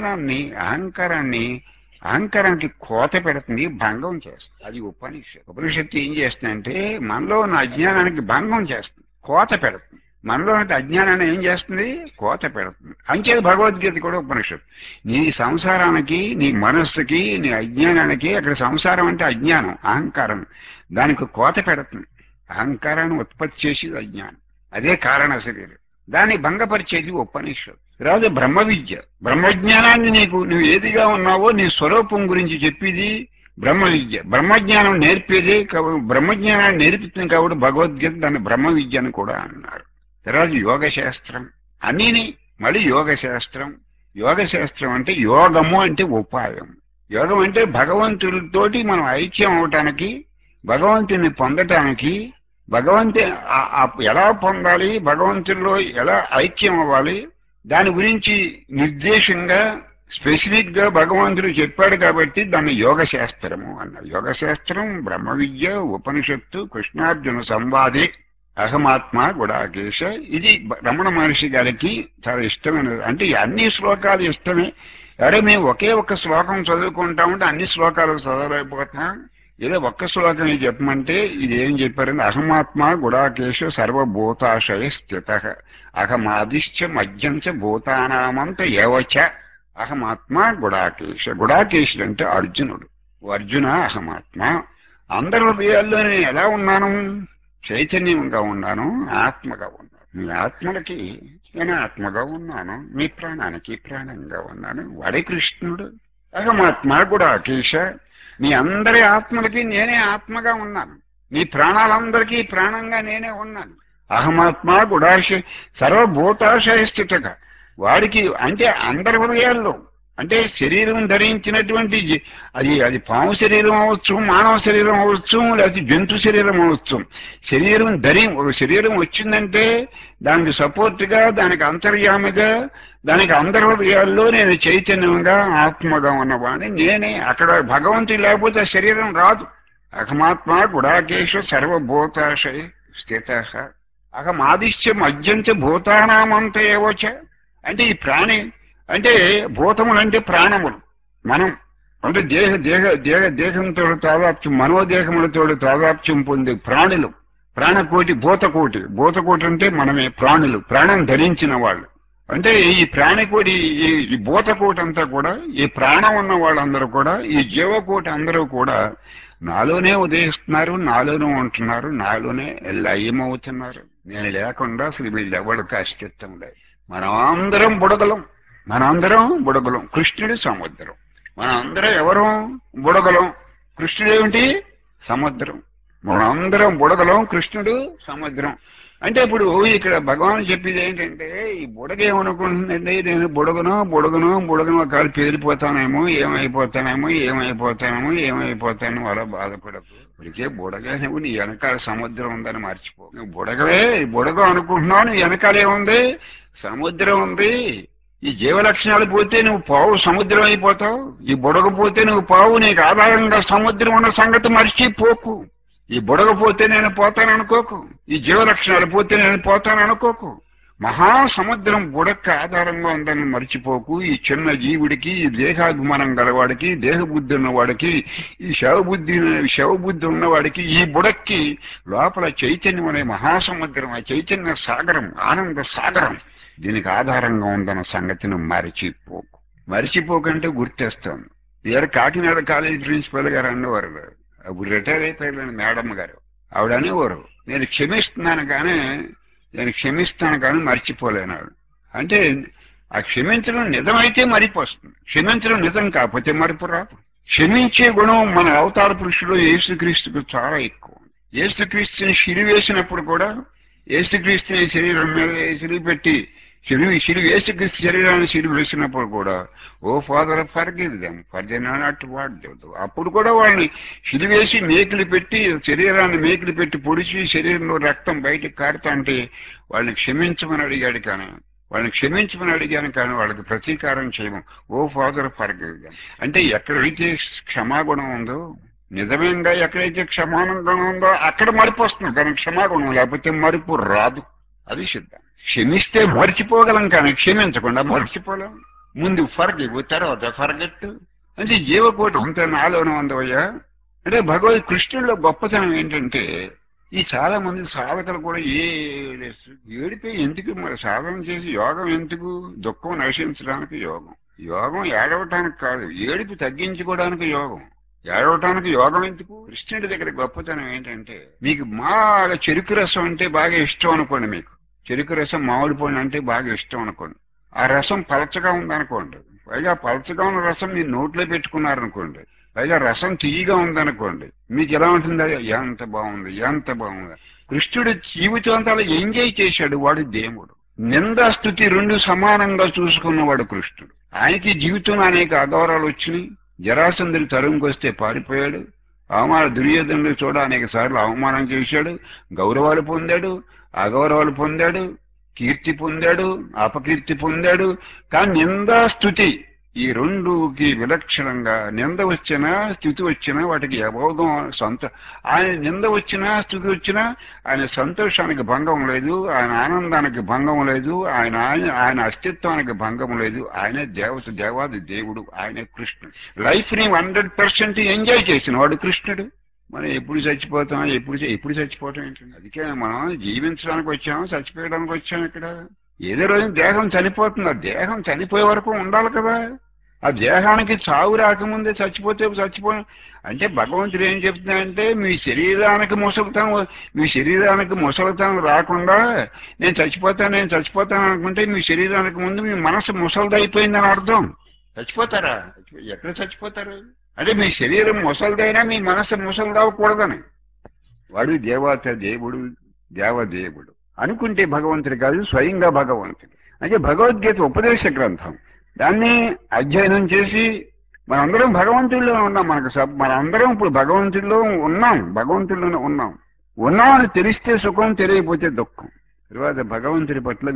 అహంకారానికి కోత పెడుతుంది, భంగం చేస్తుంది. అది ఉపనిషత్తు ఏం చేస్తుందంటే మనలో ఉన్న అజ్ఞానానికి భంగం చేస్తుంది, కోత పెడుతుంది. మనలో అంటే అజ్ఞానాన్ని ఏం చేస్తుంది? కోత పెడుతుంది. అంచేది భగవద్గీత కూడా ఉపనిషత్తు. నీ సంసారానికి, నీ మనస్సుకి, నీ అజ్ఞానానికి, అక్కడ సంసారం అంటే అజ్ఞానం, అహంకారం, దానికి కోత పెడుతుంది. అహంకారాన్ని ఉత్పత్తి చేసేది అజ్ఞానం, అదే కారణ శరీరం. దాన్ని భంగపరిచేది ఉపనిషత్తు. రాజు బ్రహ్మ విద్య, బ్రహ్మజ్ఞానాన్ని నువ్వు ఏదిగా ఉన్నావో నీ స్వరూపం గురించి చెప్పేది బ్రహ్మ విద్య. బ్రహ్మజ్ఞానం నేర్పేదే బ్రహ్మజ్ఞానాన్ని నేర్పుతుంది కాబట్టి భగవద్గీత దాన్ని బ్రహ్మ విద్య అని కూడా అన్నారు. తర్వాత యోగ శాస్త్రం, అన్నీని మళ్ళీ యోగ శాస్త్రం అంటే యోగము అంటే ఉపాయం. యోగం అంటే భగవంతుడితోటి మనం ఐక్యం అవటానికి, భగవంతుని పొందటానికి, ఎలా పొందాలి, భగవంతుల్లో ఎలా ఐక్యం అవ్వాలి, దాని గురించి నిర్దేశంగా స్పెసిఫిక్ గా భగవంతుడు చెప్పాడు కాబట్టి దాన్ని యోగ శాస్త్రము అన్నారు. యోగ శాస్త్రం, బ్రహ్మ విద్య, ఉపనిషత్తు, కృష్ణార్జున సంవాదే, అహమాత్మ గుడాకేశ. ఇది రమణ మహర్షి గారికి చాలా ఇష్టమైనది. అంటే అన్ని శ్లోకాలు ఇష్టమే. అరే మేము ఒకే ఒక్క శ్లోకం చదువుకుంటామంటే అన్ని శ్లోకాలు చదవలేకపోతున్నాం. ఏదో ఒక్క శ్లోకం చెప్పమంటే ఇది ఏం చెప్పారంటే అహమాత్మ గుడాకేశ సర్వభూతాశయ స్థిత అహమాదిశ్చ మధ్యంచ భూతానామంత ఏవచ అహమాత్మ గుడాకేశ. గుడాకేశుడు అంటే అర్జునుడు. అర్జున అహమాత్మ, అందరి హృదయాల్లో నేను ఎలా ఉన్నాను? చైతన్యంగా ఉన్నాను, ఆత్మగా ఉన్నాను. మీ ఆత్మలకి నేను ఆత్మగా ఉన్నాను, మీ ప్రాణానికి ప్రాణంగా ఉన్నాను. వాడే కృష్ణుడు. అహమాత్మ గుడాకేశ, మీ అందరి ఆత్మలకి నేనే ఆత్మగా ఉన్నాను, మీ ప్రాణాలందరికీ ప్రాణంగా నేనే ఉన్నాను. అహమాత్మ గుడాశ సర్వభూతాశయ స్థితగా, వాడికి అంటే అందరి హృదయాల్లో, అంటే శరీరం ధరించినటువంటి అది పాము శరీరం అవ్వచ్చు, మానవ శరీరం అవ్వచ్చు, లేకపోతే జంతు శరీరం అవ్వచ్చు. ఒక శరీరం వచ్చిందంటే దానికి సపోర్ట్గా, దానికి అంతర్యామిగా, దానికి అందరి హృదయాల్లో నేను చైతన్యంగా ఆత్మగా ఉన్నవాడిని నేనే. అక్కడ భగవంతుడు లేకపోతే ఆ శరీరం రాదు. అహమాత్మ గుడాకేశ సర్వభూతాశయ స్థిత అహమాదిశ్యం అద్యంత భూతానామంత ఏవచ. అంటే ఈ ప్రాణి అంటే భూతములు అంటే ప్రాణములు. మనం అంటే దేహంతో తాదాప్యం, మనోదేహములతో తాదాప్యం పొందే ప్రాణులు, ప్రాణకోటి, భూతకోటి అంటే మనమే ప్రాణులు, ప్రాణం ధరించిన వాళ్ళు. అంటే ఈ ప్రాణికోటి, ఈ భూతకోటి అంతా కూడా, ఈ ప్రాణం ఉన్న వాళ్ళందరూ కూడా, ఈ జీవకోటి అందరూ కూడా నాలోనే ఉదయిస్తున్నారు, నాలోనే ఉంటున్నారు, నాలోనే లయమవుతున్నారు. నేను లేకుండా అసలు వీళ్ళెవరికి అస్తిత్వం లేదు. మనందరం బుడగలం. కృష్ణుడు సముద్రం. మన అందరం ఎవరు? బుడగలం. కృష్ణుడు ఏమిటి? సముద్రం. మనందరం బుడగలం, కృష్ణుడు సముద్రం. అంటే ఇప్పుడు ఇక్కడ భగవాన్ చెప్పేది ఏంటంటే, ఈ బుడగ ఏమనుకుంటుందండి, నేను బుడగను ఒకవేళ పేలిపోతానేమో, ఏమైపోతాను అలా బాధపడకు. ఇప్పటికే బుడగ నువ్వు నీ వెనకాల సముద్రం ఉందని మర్చిపో. నువ్వు బుడగవే, బుడగ అనుకుంటున్నావు, నీ వెనకాల ఏముంది? సముద్రం ఉంది. ఈ జీవలక్షణాలు పోతే నువ్వు పావు సముద్రం అయిపోతావు. ఈ బుడగ పోతే నువ్వు పావు, నీకు ఆధారంగా సముద్రం ఉన్న సంగతి మర్చిపోకు. ఈ బుడగ పోతే నేను పోతాను అనుకోకు. ఈ జీవలక్షణాలు పోతే నేను పోతాను అనుకోకు. మహాసముద్రం బుడక్క ఆధారంగా ఉందని మర్చిపోకు. ఈ చిన్న జీవుడికి, ఈ దేహాభిమానం గలవాడికి, దేహబుద్ధి ఉన్నవాడికి, ఈ శవబుద్ధి ఉన్నవాడికి ఈ బుడక్కి లోపల చైతన్యం అనే మహాసముద్రం, ఆ చైతన్య సాగరం, ఆనంద సాగరం దీనికి ఆధారంగా ఉందన్న సంగతిని మరిచిపోకంటే గుర్తేస్తాను. కాకినాడ కాలేజీ ప్రిన్సిపల్ గారు అనేవారు, అప్పుడు రిటైర్ అయిపోయారు మేడం గారు. ఆవిడ అనేవారు, నేను క్షమిస్తాను కానీ మర్చిపోలేనాడు. అంటే ఆ క్షమించడం నిజమైతే మరిపోస్తుంది, క్షమించడం నిజం కాకపోతే మరిపు రాదు. క్షమించే గుణం మన అవతార పురుషుడు యేసుక్రీస్తుకు చాలా ఎక్కువ. యేసుక్రీస్తుని సిలువేసినప్పుడు కూడా, యేసుక్రీస్తుని శరీరం మీద సిలువపెట్టి యేసుక్రీస్తు శరీరాన్ని సిలువ వేసినప్పుడు కూడా, O father forgive them for they know not what they do. అప్పుడు కూడా వాళ్ళని సిలువేసి మేకులు పెట్టి, శరీరాన్ని మేకులు పెట్టి పొడిచి శరీరంలో రక్తం బయటకు కారుతా అంటే వాళ్ళని క్షమించమని అడిగాను కానీ వాళ్ళకి ప్రతీకారం చేయము. ఓ ఫాదర్ ఫర్గివ్ దెమ్ అంటే ఎక్కడైతే క్షమాగుణం ఉందో, నిజమేగా ఎక్కడైతే క్షమాగుణం ఉందో అక్కడ మరిపు వస్తుంది, కానీ క్షమాగుణం లేకపోతే మరిపు రాదు. అది సిద్ధం. క్షమిస్తే మర్చిపోగలం కానీ క్షమించకుండా మర్చిపోలేం. ముందు ఫర్గివ్, తర్వాత ఫర్గెట్. అంటే జీవకోటి అంత నాలోనే ఉందవయ్యా. అంటే కృష్ణుడిలో గొప్పతనం ఏంటంటే, ఈ చాలా మంది సాధకులు కూడా ఏడిపోయి ఎందుకు మరి సాధన చేసి యోగం ఎందుకు? దుఃఖం నశించడానికి యోగం. యోగం ఏడవటానికి కాదు, ఏడుపు తగ్గించుకోవడానికి యోగం. ఏడవటానికి యోగం ఎందుకు? కృష్ణుడి దగ్గర గొప్పతనం ఏంటంటే, మీకు బాగా చెరుకు రసం అంటే బాగా ఇష్టం అనుకోండి, మీకు చెరుకు రసం మామిడి పండు అంటే బాగా ఇష్టం అనుకోండి. ఆ రసం పలచగా ఉందనుకోండి, పైగా పలచగా ఉన్న రసం మీరు నోట్లో పెట్టుకున్నారనుకోండి, పైగా రసం తీయగా ఉందనుకోండి, మీకు ఎలా ఉంటుంది? ఎంత బాగుంది. కృష్ణుడు జీవితాంతాలు ఎంజాయ్ చేశాడు. వాడు దేవుడు. నిందాస్తుతి రెండు సమానంగా చూసుకున్నవాడు కృష్ణుడు. ఆయనకి జీవితంలో అనేక అగౌరవాలు వచ్చినాయి. జరాసంధుడు తరుముకొస్తే పారిపోయాడు. దుర్యోధనుడు చూడ అనేక సార్లు అవమానం చేశాడు. గౌరవాలు పొందాడు, అగౌరవాలు పొందాడు, కీర్తి పొందాడు, అపకీర్తి పొందాడు. కానీ నిందాస్తుతి ఈ రెండుకి విలక్షణంగా, నింద వచ్చినా స్థుతి వచ్చినా వాటికి అబోధం ఆయన నింద వచ్చినా స్థుతి వచ్చినా ఆయన సంతోషానికి భంగం లేదు, ఆయన ఆనందానికి భంగం లేదు, ఆయన అస్తిత్వానికి భంగం లేదు. ఆయనే దేవాది దేవుడు, ఆయనే కృష్ణుడు. లైఫ్ ని 100% ఎంజాయ్ చేసిన వాడు కృష్ణుడు. మనం ఎప్పుడు చచ్చిపోవటం ఏంటండి? అందుకే మనం జీవించడానికి వచ్చాము, చచ్చిపోయడానికి వచ్చాము. ఇక్కడ ఏదో రోజు దేహం చనిపోతుంది. ఆ దేహం చనిపోయే వరకు ఉండాలి కదా. ఆ దేహానికి చావు రాకముందే చచ్చిపోతే అంటే భగవంతుడు ఏం చెప్తున్నాడంటే, మీ శరీరానికి ముసలితనం రాకుండా నేను చచ్చిపోతాను అనుకుంటే మీ శరీరానికి ముందు మీ మనసు ముసలిదైపోయిందని అర్థం. చచ్చిపోతారా? ఎక్కడ చచ్చిపోతారు? అంటే మీ శరీరం ముసలిదైనా మీ మనసు ముసలిదవ్వకూడదని. వాడు దేవదేవుడు అనుకుంటే భగవంతుడు కాదు, స్వయంగా భగవంతుడు. అంటే భగవద్గీత ఉపదేశ గ్రంథం. దాన్ని అధ్యయనం చేసి మనందరం భగవంతుడిలో ఉన్నాం. మనందరం ఇప్పుడు భగవంతుడిలోనే ఉన్నామని తెలిస్తే సుఖం, తెలియకపోతే దుఃఖం. తర్వాత భగవంతుడి పట్ల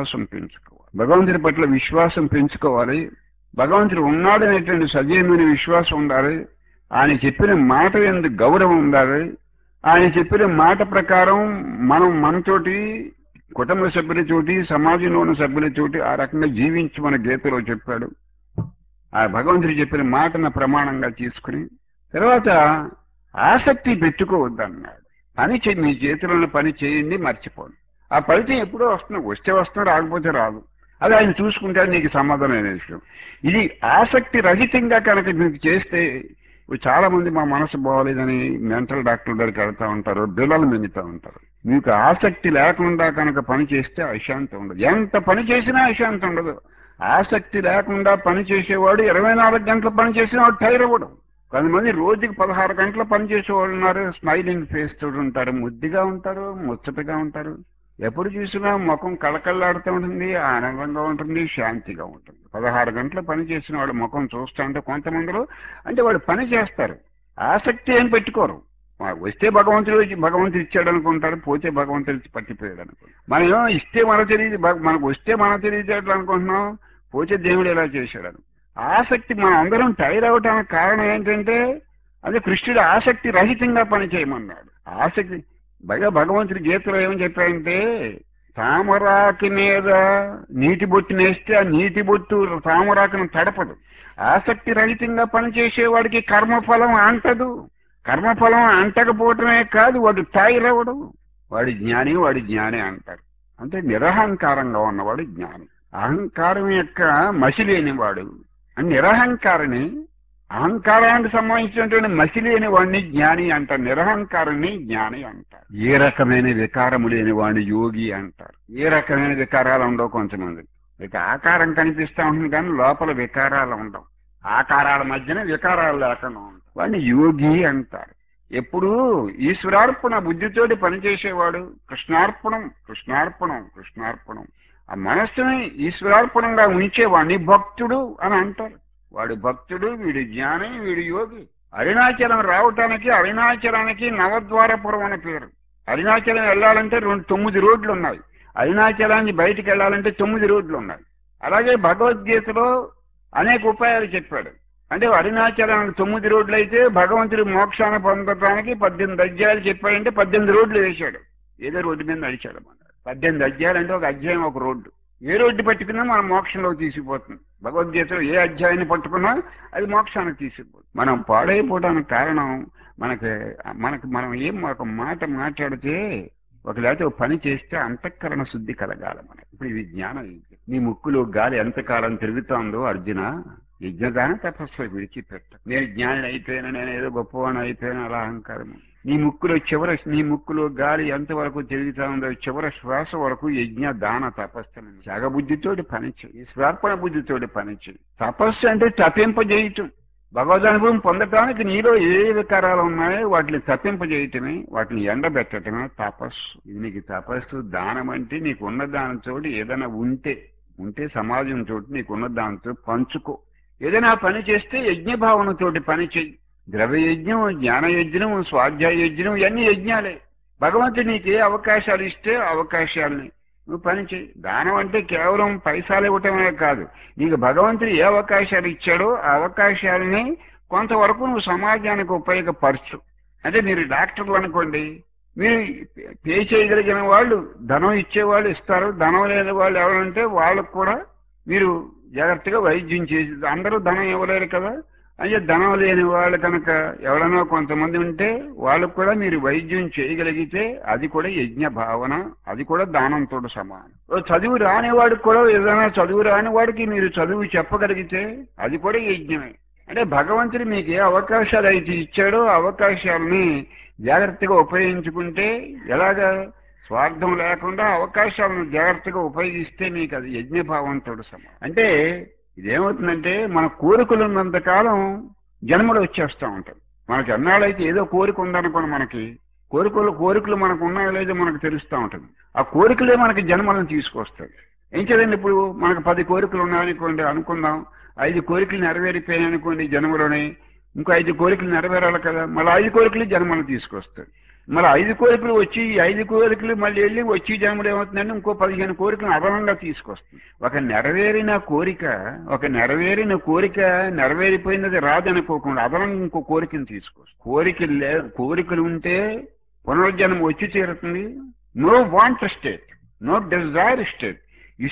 విశ్వాసం పెంచుకోవాలి. భగవంతుడు ఉన్నాడనేటువంటి సజీవమైన విశ్వాసం ఉండాలి. ఆయన చెప్పిన మాట ఎందుకు గౌరవం ఉండాలి. ఆయన చెప్పిన మాట ప్రకారం మనతోటి, కుటుంబ సభ్యులతోటి, సమాజంలో ఉన్న సభ్యులతోటి ఆ రకంగా జీవించమని గీతలో చెప్పాడు. ఆ భగవంతుడు చెప్పిన మాటను ప్రమాణంగా తీసుకుని తర్వాత ఆసక్తి పెట్టుకోవద్దన్నాడు. మీ చేతిలోని పని చేయండి, మర్చిపోండి. ఆ ఫలితం ఎప్పుడో వస్తే వస్తుంది, రాకపోతే రాదు. అది ఆయన చూసుకుంటే నీకు సమాధానమైన విషయం. ఇది ఆసక్తి రహితంగా కనుక మీకు చేస్తే, చాలా మంది మా మనసు బాగోలేదని మెంటల్ డాక్టర్ దగ్గరికి వెళ్తా ఉంటారు, బిళ్ళలు మింగుతూ ఉంటారు. మీకు ఆసక్తి లేకుండా కనుక పని చేస్తే అశాంతి ఉండదు. ఎంత పని చేసినా అశాంతి ఉండదు. ఆసక్తి లేకుండా పనిచేసేవాడు 24 గంటలు పనిచేసిన వాడు టైర్ అవ్వడం. కొంతమంది రోజుకి 16 గంటలు పనిచేసే వాళ్ళు ఉన్నారు. స్మైలింగ్ ఫేస్ తోటి ఉంటారు, ముద్దుగా ఉంటారు, ముచ్చటగా ఉంటారు. ఎప్పుడు చూసినా ముఖం కళకళలాడుతూ ఉంటుంది, ఆనందంగా ఉంటుంది, శాంతిగా ఉంటుంది. 16 గంటలు పని చేసిన వాడు ముఖం చూస్తా అంటే కొంతమందిలో అంటే వాడు పని చేస్తారు, ఆసక్తి ఏం పెట్టుకోరు. వస్తే భగవంతుడు ఇచ్చాడు అనుకుంటారు, పోతే భగవంతుడు ఇచ్చి పట్టిపోయాడు అనుకుంటారు. మనం ఇస్తే మన తెలియదు, మనకు వస్తే మన తెలియదు అనుకుంటున్నాం, పోతే దేవుడు ఎలా చేశాడని. ఆసక్తి మనం అందరం టైర్ అవటానికి కారణం ఏంటంటే అదే కృష్ణుడు ఆసక్తి రహితంగా పని చేయమన్నాడు. ఆసక్తి భగవంతుడి గీతలో ఏమని చెప్పాడంటే తామరాకి మీద నీటి బొట్టునేస్తే ఆ నీటి బొట్టు తామరాకును తడపదు. ఆసక్తి రహితంగా పనిచేసేవాడికి కర్మఫలం అంటదు. కర్మఫలం అంటకపోవటమే కాదు, వాడు టైర్ అవ్వడు. వాడి జ్ఞాని అంటారు. అంటే నిరహంకారంగా ఉన్నవాడు జ్ఞాని. అహంకారం యొక్క మసి లేనివాడు నిరహంకారిని, అహంకారానికి సంబంధించినటువంటి మసి లేని వాడిని జ్ఞాని అంటారు. నిరహంకారాన్ని జ్ఞాని అంటారు. ఏ రకమైన వికారము లేని వాడిని యోగి అంటారు. ఏ రకమైన వికారాలు ఉండవు కొంతమంది. ఇక ఆకారం కనిపిస్తా ఉంటుంది కానీ లోపల వికారాలు ఉండవు. ఆకారాల మధ్యన వికారాలు లేకుండా ఉంటాయి. వాడిని యోగి అంటారు. ఎప్పుడూ ఈశ్వరార్పణ బుద్ధితోటి పనిచేసేవాడు కృష్ణార్పణం కృష్ణార్పణం కృష్ణార్పణం ఆ మనస్సుని ఈశ్వరార్పణంగా ఉంచేవాడిని భక్తుడు అని అంటారు. వాడు భక్తుడు, వీడు జ్ఞాని, వీడు యోగి. అరుణాచలం రావటానికి అరుణాచలానికి నవద్వారపురం అని పేరు. అరుణాచలం వెళ్ళాలంటే 9 రోడ్లు ఉన్నాయి. అరుణాచలాన్ని బయటికి వెళ్ళాలంటే 9 రోడ్లు ఉన్నాయి. అలాగే భగవద్గీతలో అనేక ఉపాయాలు చెప్పాడు. అంటే అరుణాచలానికి 9 రోడ్లు అయితే భగవంతుడి మోక్షాన్ని పొందడానికి 18 అధ్యాయాలు చెప్పాడంటే 18 రోడ్లు వేశాడు. ఏదో రోడ్డు మీద నడిచాడు మన 18 అధ్యాయాలు అంటే ఒక అధ్యాయం ఒక రోడ్డు. ఏ రోడ్డు పట్టుకున్నా మనం మోక్షంలోకి తీసుకుపోతుంది. భగవద్గీతలో ఏ అధ్యాయాన్ని పట్టుకున్నా అది మోక్షానికి తీసుకుపోతుంది. మనం పాడైపోవడానికి కారణం మనం ఒక మాట మాట్లాడితే లేకపోతే ఒక పని చేస్తే అంతఃకరణ శుద్ధి కలగాలి మనకి. ఇప్పుడు ఇది జ్ఞానం. నీ ముక్కులో గాలి ఎంతకాలం తిరుగుతోందో అర్జున, యజ్ఞదాన తపస్సు విడిచిపెట్ట. నేను జ్ఞాని అయిపోయాను, నేను ఏదో గొప్పవాణి అయిపోయాను అలా అహంకారం. నీ ముక్కులో గాలి ఎంతవరకు తిరుగుతా ఉందో చివరి శ్వాస వరకు యజ్ఞ దాన తపస్సుని త్యాగబుద్ధితోటి పనిచేయి, ఈశ్వరార్పణ బుద్ధితోటి పనిచేయి. తపస్సు అంటే తప్పింపజేయటం. భగవదనుభవం పొందటానికి నీలో ఏ వికారాలు ఉన్నాయో వాటిని తప్పింపజేయటమే, వాటిని ఎండబెట్టడమే తపస్సు. ఇది నీకు తపస్సు. దానం అంటే నీకున్న దానితో ఏదైనా ఉంటే సమాజం తోటి నీకున్న దానితో పంచుకో. ఏదైనా పని చేస్తే యజ్ఞభావనతోటి పని చెయ్యి. ద్రవ్యయజ్ఞం, జ్ఞానయజ్ఞం, స్వాధ్యాయ యజ్ఞం ఇవన్నీ యజ్ఞాలే. భగవంతుడు నీకు ఏ అవకాశాలు ఇస్తే అవకాశాలని నువ్వు పని చేయి. దానం అంటే కేవలం పైసలు ఇవ్వటమే కాదు, నీకు భగవంతుడు ఏ అవకాశాలు ఇచ్చాడో ఆ అవకాశాలని కొంతవరకు నువ్వు సమాజానికి ఉపయోగపరచు. అంటే మీరు డాక్టర్లు అనుకోండి, మీరు పే చేయగలిగిన వాళ్ళు ధనం ఇచ్చేవాళ్ళు ఇస్తారు, ధనం లేని వాళ్ళు ఎవరంటే వాళ్ళకు కూడా మీరు జాగ్రత్తగా వైద్యం చేసి. అందరూ ధనం ఇవ్వలేరు కదా, అంటే ధనం లేని వాళ్ళు కనుక ఎవరైనా కొంతమంది ఉంటే వాళ్ళకు కూడా మీరు వైద్యం చేయగలిగితే అది కూడా యజ్ఞ భావన, అది కూడా దానంతో సమానం. చదువు రానివాడికి కూడా ఏదైనా చదువు రాని వాడికి మీరు చదువు చెప్పగలిగితే అది కూడా యజ్ఞమే. అంటే భగవంతుడు మీకు ఏ అవకాశాలు అయితే ఇచ్చాడో అవకాశాలని జాగ్రత్తగా ఉపయోగించుకుంటే, ఎలాగా స్వార్థం లేకుండా అవకాశాలను జాగ్రత్తగా ఉపయోగిస్తే మీకు అది యజ్ఞభావంతో సమానం. అంటే ఇదేమవుతుందంటే మన కోరికలు ఉన్నంతకాలం జన్మలు వచ్చేస్తూ ఉంటాయి. మనకి ఎన్నాళ్ళైతే ఏదో కోరిక ఉందనుకోండి, మనకి కోరికలు మనకు ఉన్నాయో లేదో మనకు తెలుస్తూ ఉంటుంది. ఆ కోరికలే మనకి జన్మలను తీసుకొస్తాయి. ఏం చేయండి, ఇప్పుడు మనకు 10 కోరికలు ఉన్నాయనుకోండి, అనుకుందాం 5 కోరికలు నెరవేరిపోయాయి అనుకోండి జన్మలోనే, ఇంకో 5 కోరికలు నెరవేరాలి కదా, మళ్ళీ 5 కోరికలు జన్మలను తీసుకొస్తాయి. మళ్ళీ 5 కోరికలు వచ్చి 5 కోరికలు మళ్ళీ వెళ్ళి వచ్చి జన్మలు ఏమవుతుందంటే ఇంకో 15 కోరికలను అదనంగా తీసుకొస్తుంది. ఒక నెరవేరిన కోరిక నెరవేరిపోయినది రాదనుకోకుండా అదనంగా ఇంకో కోరికను తీసుకొస్తుంది. కోరికలు ఉంటే పునర్జన్మ వచ్చి తీరుతుంది. No want state, no desire state.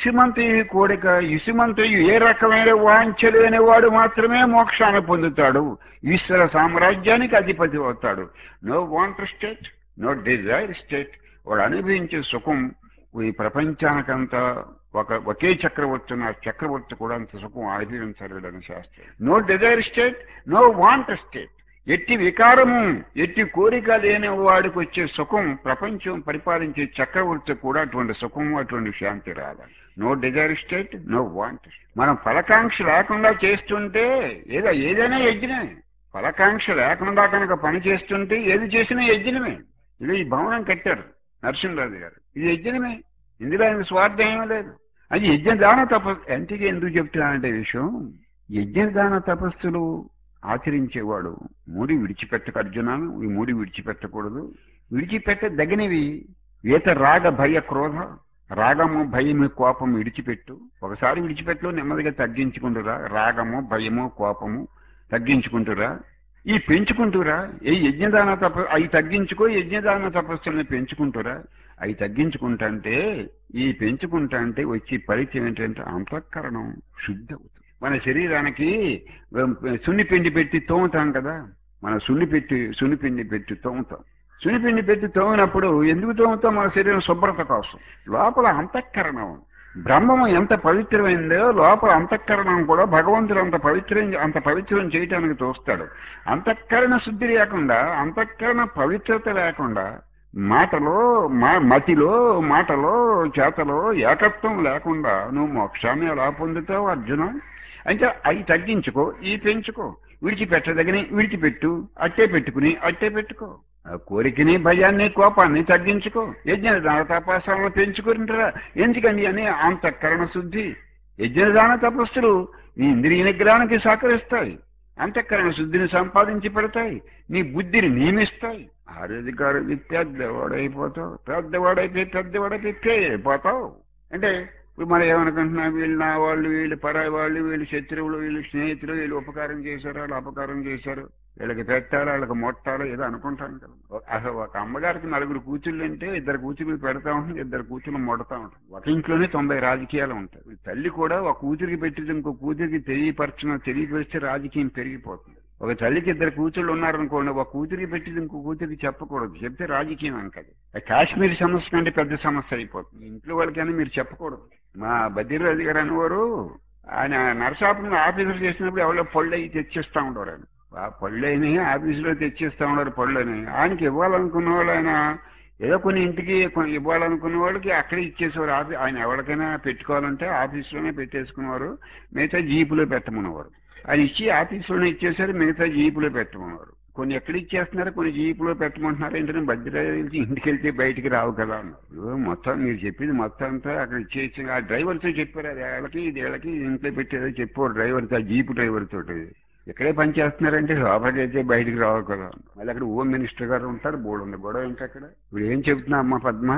ఇసుమంతయు ఏ రకమైన వాంఛలేని వాడు మాత్రమే మోక్షాన్ని పొందుతాడు, ఈశ్వర సామ్రాజ్యానికి అధిపతి అవుతాడు. No want state, no desire state. వాడు అనుభవించే సుఖం ఈ ప్రపంచానికంతా ఒకే చక్రవర్తి ఉన్న చక్రవర్తి కూడా అంత సుఖం అనుభవించలేడని శాస్త్రం. No desire state, no want state. ఎట్టి వికారము, ఎట్టి కోరిక లేని వాడికి వచ్చే సుఖం ప్రపంచం పరిపాలించే చక్రవర్తి కూడా అటువంటి సుఖము, అటువంటి శాంతి రాదు. No desire state, no want. మనం ఫలకాంక్ష లేకుండా చేస్తుంటే ఏదైనా యజ్ఞమే. ఫలకాంక్ష లేకుండా కనుక పని చేస్తుంటే ఏది చేసినా యజ్ఞమే. ఇది ఈ భవనం కట్టారు నరసింహరాజు గారు, ఇది యజ్ఞమే. ఇందులో ఆయన స్వార్థం ఏమీ లేదు. అది యజ్ఞ దాన తపస్సు. ఎంతగా ఎందుకు చెప్తున్నానంటే విషయం, యజ్ఞ దాన తపస్సులు ఆచరించేవాడు మూడి విడిచిపెట్టక అర్జున, ఈ మూడి విడిచిపెట్టకూడదు. విడిచిపెట్టదగినవి ఈత రాగ భయ క్రోధ. రాగము భయము కోపము విడిచిపెట్టు. ఒకసారి విడిచిపెట్టు, నెమ్మదిగా తగ్గించుకుంటురా. రాగము భయము కోపము తగ్గించుకుంటురా, ఈ పెంచుకుంటురా. ఏ యజ్ఞదాన అవి తగ్గించుకో, యజ్ఞదాన తపస్సుల్ని పెంచుకుంటురా. అవి తగ్గించుకుంటాంటే, ఈ పెంచుకుంటాంటే వచ్చే ఫలితం ఏంటంటే అంతఃకరణం శుద్ధి అవుతుంది. మన శరీరానికి సున్నిపిండి పెట్టి తోముతాం కదా, మన సున్నిపిండి పెట్టి తోముతాం. సున్నిపిండి పెట్టి తోమినప్పుడు ఎందుకు తోముతాం? మన శరీరం శుభ్రత కోసం. లోపల అంతఃకరణం బ్రహ్మము ఎంత పవిత్రమైందో లోపల అంతఃకరణం కూడా భగవంతుడు అంత పవిత్రం చేయటానికి చూస్తాడు. అంతఃకరణ శుద్ధి లేకుండా, అంతఃకరణ పవిత్రత లేకుండా, మతిలో మాటలో చేతలో ఏకత్వం లేకుండా నువ్వు మోక్షాన్ని ఎలా పొందుతావు అర్జున? అంటే అవి తగ్గించుకో, ఈ పెంచుకో. విడిచిపెట్టదగిన విడిచిపెట్టు, అట్టే పెట్టుకుని అట్టే పెట్టుకో. ఆ కోరికని భయాన్ని కోపాన్ని తగ్గించుకో. యజ్ఞదాన తపస్సులను పెంచుకుంటారా. ఎందుకండి అని అంతఃకరణ శుద్ధి. యజ్ఞదాన తపస్సులు నీ ఇంద్రియ నిగ్రహానికి సహకరిస్తాయి, అంతఃకరణ శుద్ధిని సంపాదించి పెడతాయి, నీ బుద్ధిని నియమిస్తాయి. ఆరోగ్యకారు పెద్దవాడైపోయి అయిపోతావు. అంటే ఇప్పుడు మనం ఏమనుకుంటున్నాం, వీళ్ళు నా వాళ్ళు, వీళ్ళు పరాయి వాళ్ళు, వీళ్ళు శత్రువులు, వీళ్ళు స్నేహితులు, వీళ్ళు ఉపకారం చేశారు, వాళ్ళు అపకారం చేశారు, వీళ్ళకి పెట్టాలి, వాళ్ళకి మొట్టాలి, ఏదో అనుకుంటాను కదా. అసలు ఒక అమ్మగారికి 4 కూతుళ్ళు అంటే 2 కూతుళ్ళు పెడతా ఉంటుంది, 2 కూతుళ్ళు మొడతా ఉంటుంది. ఒక ఇంట్లోనే 90 రాజకీయాలు ఉంటాయి. తల్లి కూడా ఒక కూతురికి పెట్టింది ఇంకో కూతురికి తెలియపరిస్తే రాజకీయం పెరిగిపోతుంది. ఒక తల్లికి 2 కూతుళ్ళు ఉన్నారనుకోండి, ఒక కూతురికి పెట్టింది ఇంకో కూతురికి చెప్పకూడదు, చెప్తే రాజకీయం అంటది. కాశ్మీర్ సమస్య కంటే పెద్ద సమస్య అయిపోతుంది. ఇంట్లో వాళ్ళకైనా మీరు చెప్పకూడదు. మా బద్రీరాజు గారు అనేవారు, ఆయన నరసాపురం ఆఫీసులు చేసినప్పుడు ఎవరో పళ్ళు అవి తెచ్చిస్తూ ఉండేవారు. ఆయన ఆ పళ్ళని ఆఫీసులో తెచ్చిస్తూ ఉన్నారు. పళ్ళని ఆయనకి ఇవ్వాలనుకున్న వాళ్ళు, ఆయన ఏదో కొన్ని ఇంటికి ఇవ్వాలనుకున్న వాళ్ళకి అక్కడే ఇచ్చేసేవారు. ఆయన ఎవరికైనా పెట్టుకోవాలంటే ఆఫీసులోనే పెట్టేసుకునేవారు, మిగతా జీపులో పెట్టమనేవారు. ఆయన ఇచ్చి ఆఫీసులోనే ఇచ్చేసారు, మిగతా జీపులో పెట్టమనేవారు. కొన్ని ఎక్కడ ఇచ్చేస్తున్నారు, కొన్ని జీపులో పెట్టమంటున్నారు. ఏంటంటే బద్రీరాజు ఇంటికి వెళ్తే బయటికి రావు కదా అన్నారు. మొత్తం మీరు చెప్పింది మొత్తం అంతా అక్కడ ఇచ్చేసి ఆ డ్రైవర్తో చెప్పారు. అది వీళ్ళకి ఇంట్లో పెట్టేదో చెప్పారు డ్రైవర్తో, ఆ జీపు డ్రైవర్ తోటి. ఇక్కడే పనిచేస్తున్నారంటే లోపలికి అయితే బయటికి రావు కదా. మళ్ళీ అక్కడ హోమ్ మినిస్టర్ గారు ఉంటారు, బోర్డు ఉంది గొడవ. ఇంకా అక్కడ ఇప్పుడు ఏం చెప్తున్నా అమ్మ పద్మ,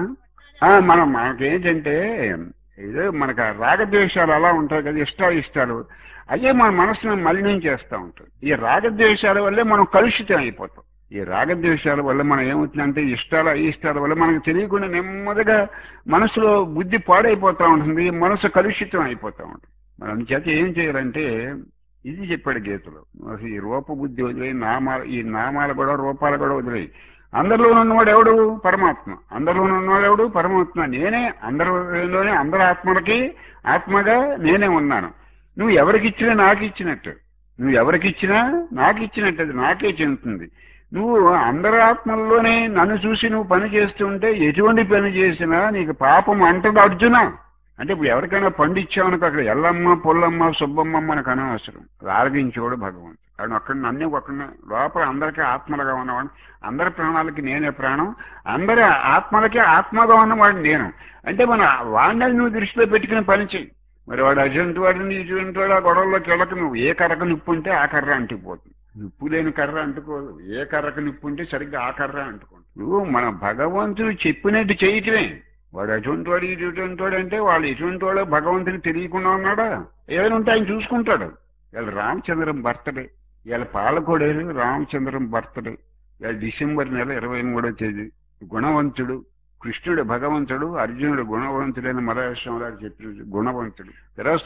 మనకేంటంటే ఏదో మనకు రాగద్వేషాలు అలా ఉంటాయి కదా, ఇష్టాలు అయ్యే మన మనసును మలినం చేస్తూ ఉంటుంది. ఈ రాగద్వేషాల వల్లే మనం కలుషితం అయిపోతాం. ఈ రాగద్వేషాల వల్ల మనం ఏమవుతుందంటే అయిష్టాల వల్ల మనకు తెలియకుండా నెమ్మదిగా మనసులో బుద్ధి పాడైపోతూ ఉంటుంది, మనసు కలుషితం అయిపోతూ ఉంటుంది. మనం అందుచేత ఏం చేయాలంటే ఇది చెప్పాడు గీతలో, అసలు ఈ రూపబుద్ధి వదిలేయి, నామాలు కూడా రూపాలు కూడా వదిలేయి. అందరిలో ఉన్నవాడు ఎవడు? పరమాత్మ. అందరిలో ఉన్నవాడు ఎవడు? పరమాత్మ. నేనే అందరిలోనే, అందరి ఆత్మలకి ఆత్మగా నేనే ఉన్నాను. నువ్వు ఎవరికిచ్చినా నాకు ఇచ్చినట్టు, నువ్వు ఎవరికిచ్చినా నాకు ఇచ్చినట్టు, అది నాకే చెందుతుంది. నువ్వు అందరి ఆత్మల్లోనే నన్ను చూసి నువ్వు పని చేస్తుంటే ఎటువంటి పని చేసినా నీకు పాపం అంటది అర్జున. అంటే ఇప్పుడు ఎవరికైనా పండు ఇచ్చామనుకో, అక్కడ ఎల్లమ్మ పొల్లమ్మ సుబ్బమ్మ మనకు అనవసరం, ఆరగించేవాడు భగవంతుడు. కానీ అక్కడ నన్ను ఒకరిని లోపల అందరికీ ఆత్మలుగా ఉన్నవాడు, అందరి ప్రాణాలకి నేనే ప్రాణం, అందరి ఆత్మలకి ఆత్మగా ఉన్నవాడు నేను. అంటే మన వాడిని నువ్వు దృష్టిలో పెట్టుకుని పని చెయ్యి. మరి వాడు అటువంటి వాడిని ఇటువంటి వాడు ఆ గొడవల్లోకి వెళ్ళక, నువ్వు ఏ కర్రకు నిప్పు ఉంటే ఆ కర్ర అంటుకుపోతుంది. నిప్పు లేని కర్ర అంటుకోదు, ఏ కర్రకు నిప్పు ఉంటే సరిగ్గా ఆ కర్ర అంటుకోదు. నువ్వు మన భగవంతుడు చెప్పినట్టు చేయటమే. వాడు అటువంటి వాడు ఇటువంటి వాడు అంటే వాళ్ళు ఎటువంటి వాడు భగవంతుని తెలియకుండా ఉన్నాడా? ఏదైనా ఉంటే ఆయన చూసుకుంటాడు. వీళ్ళ రామచంద్రం బర్త్డే, వీళ్ళ పాలకోడేరు రామచంద్రం బర్త్డే, వీళ్ళ డిసెంబర్ నెల 23వ తేదీ. గుణవంతుడు కృష్ణుడు భగవంతుడు, అర్జునుడు గుణవంతుడైన మలయాళంలో చెప్పిన గుణవంతుడు. తర్వాత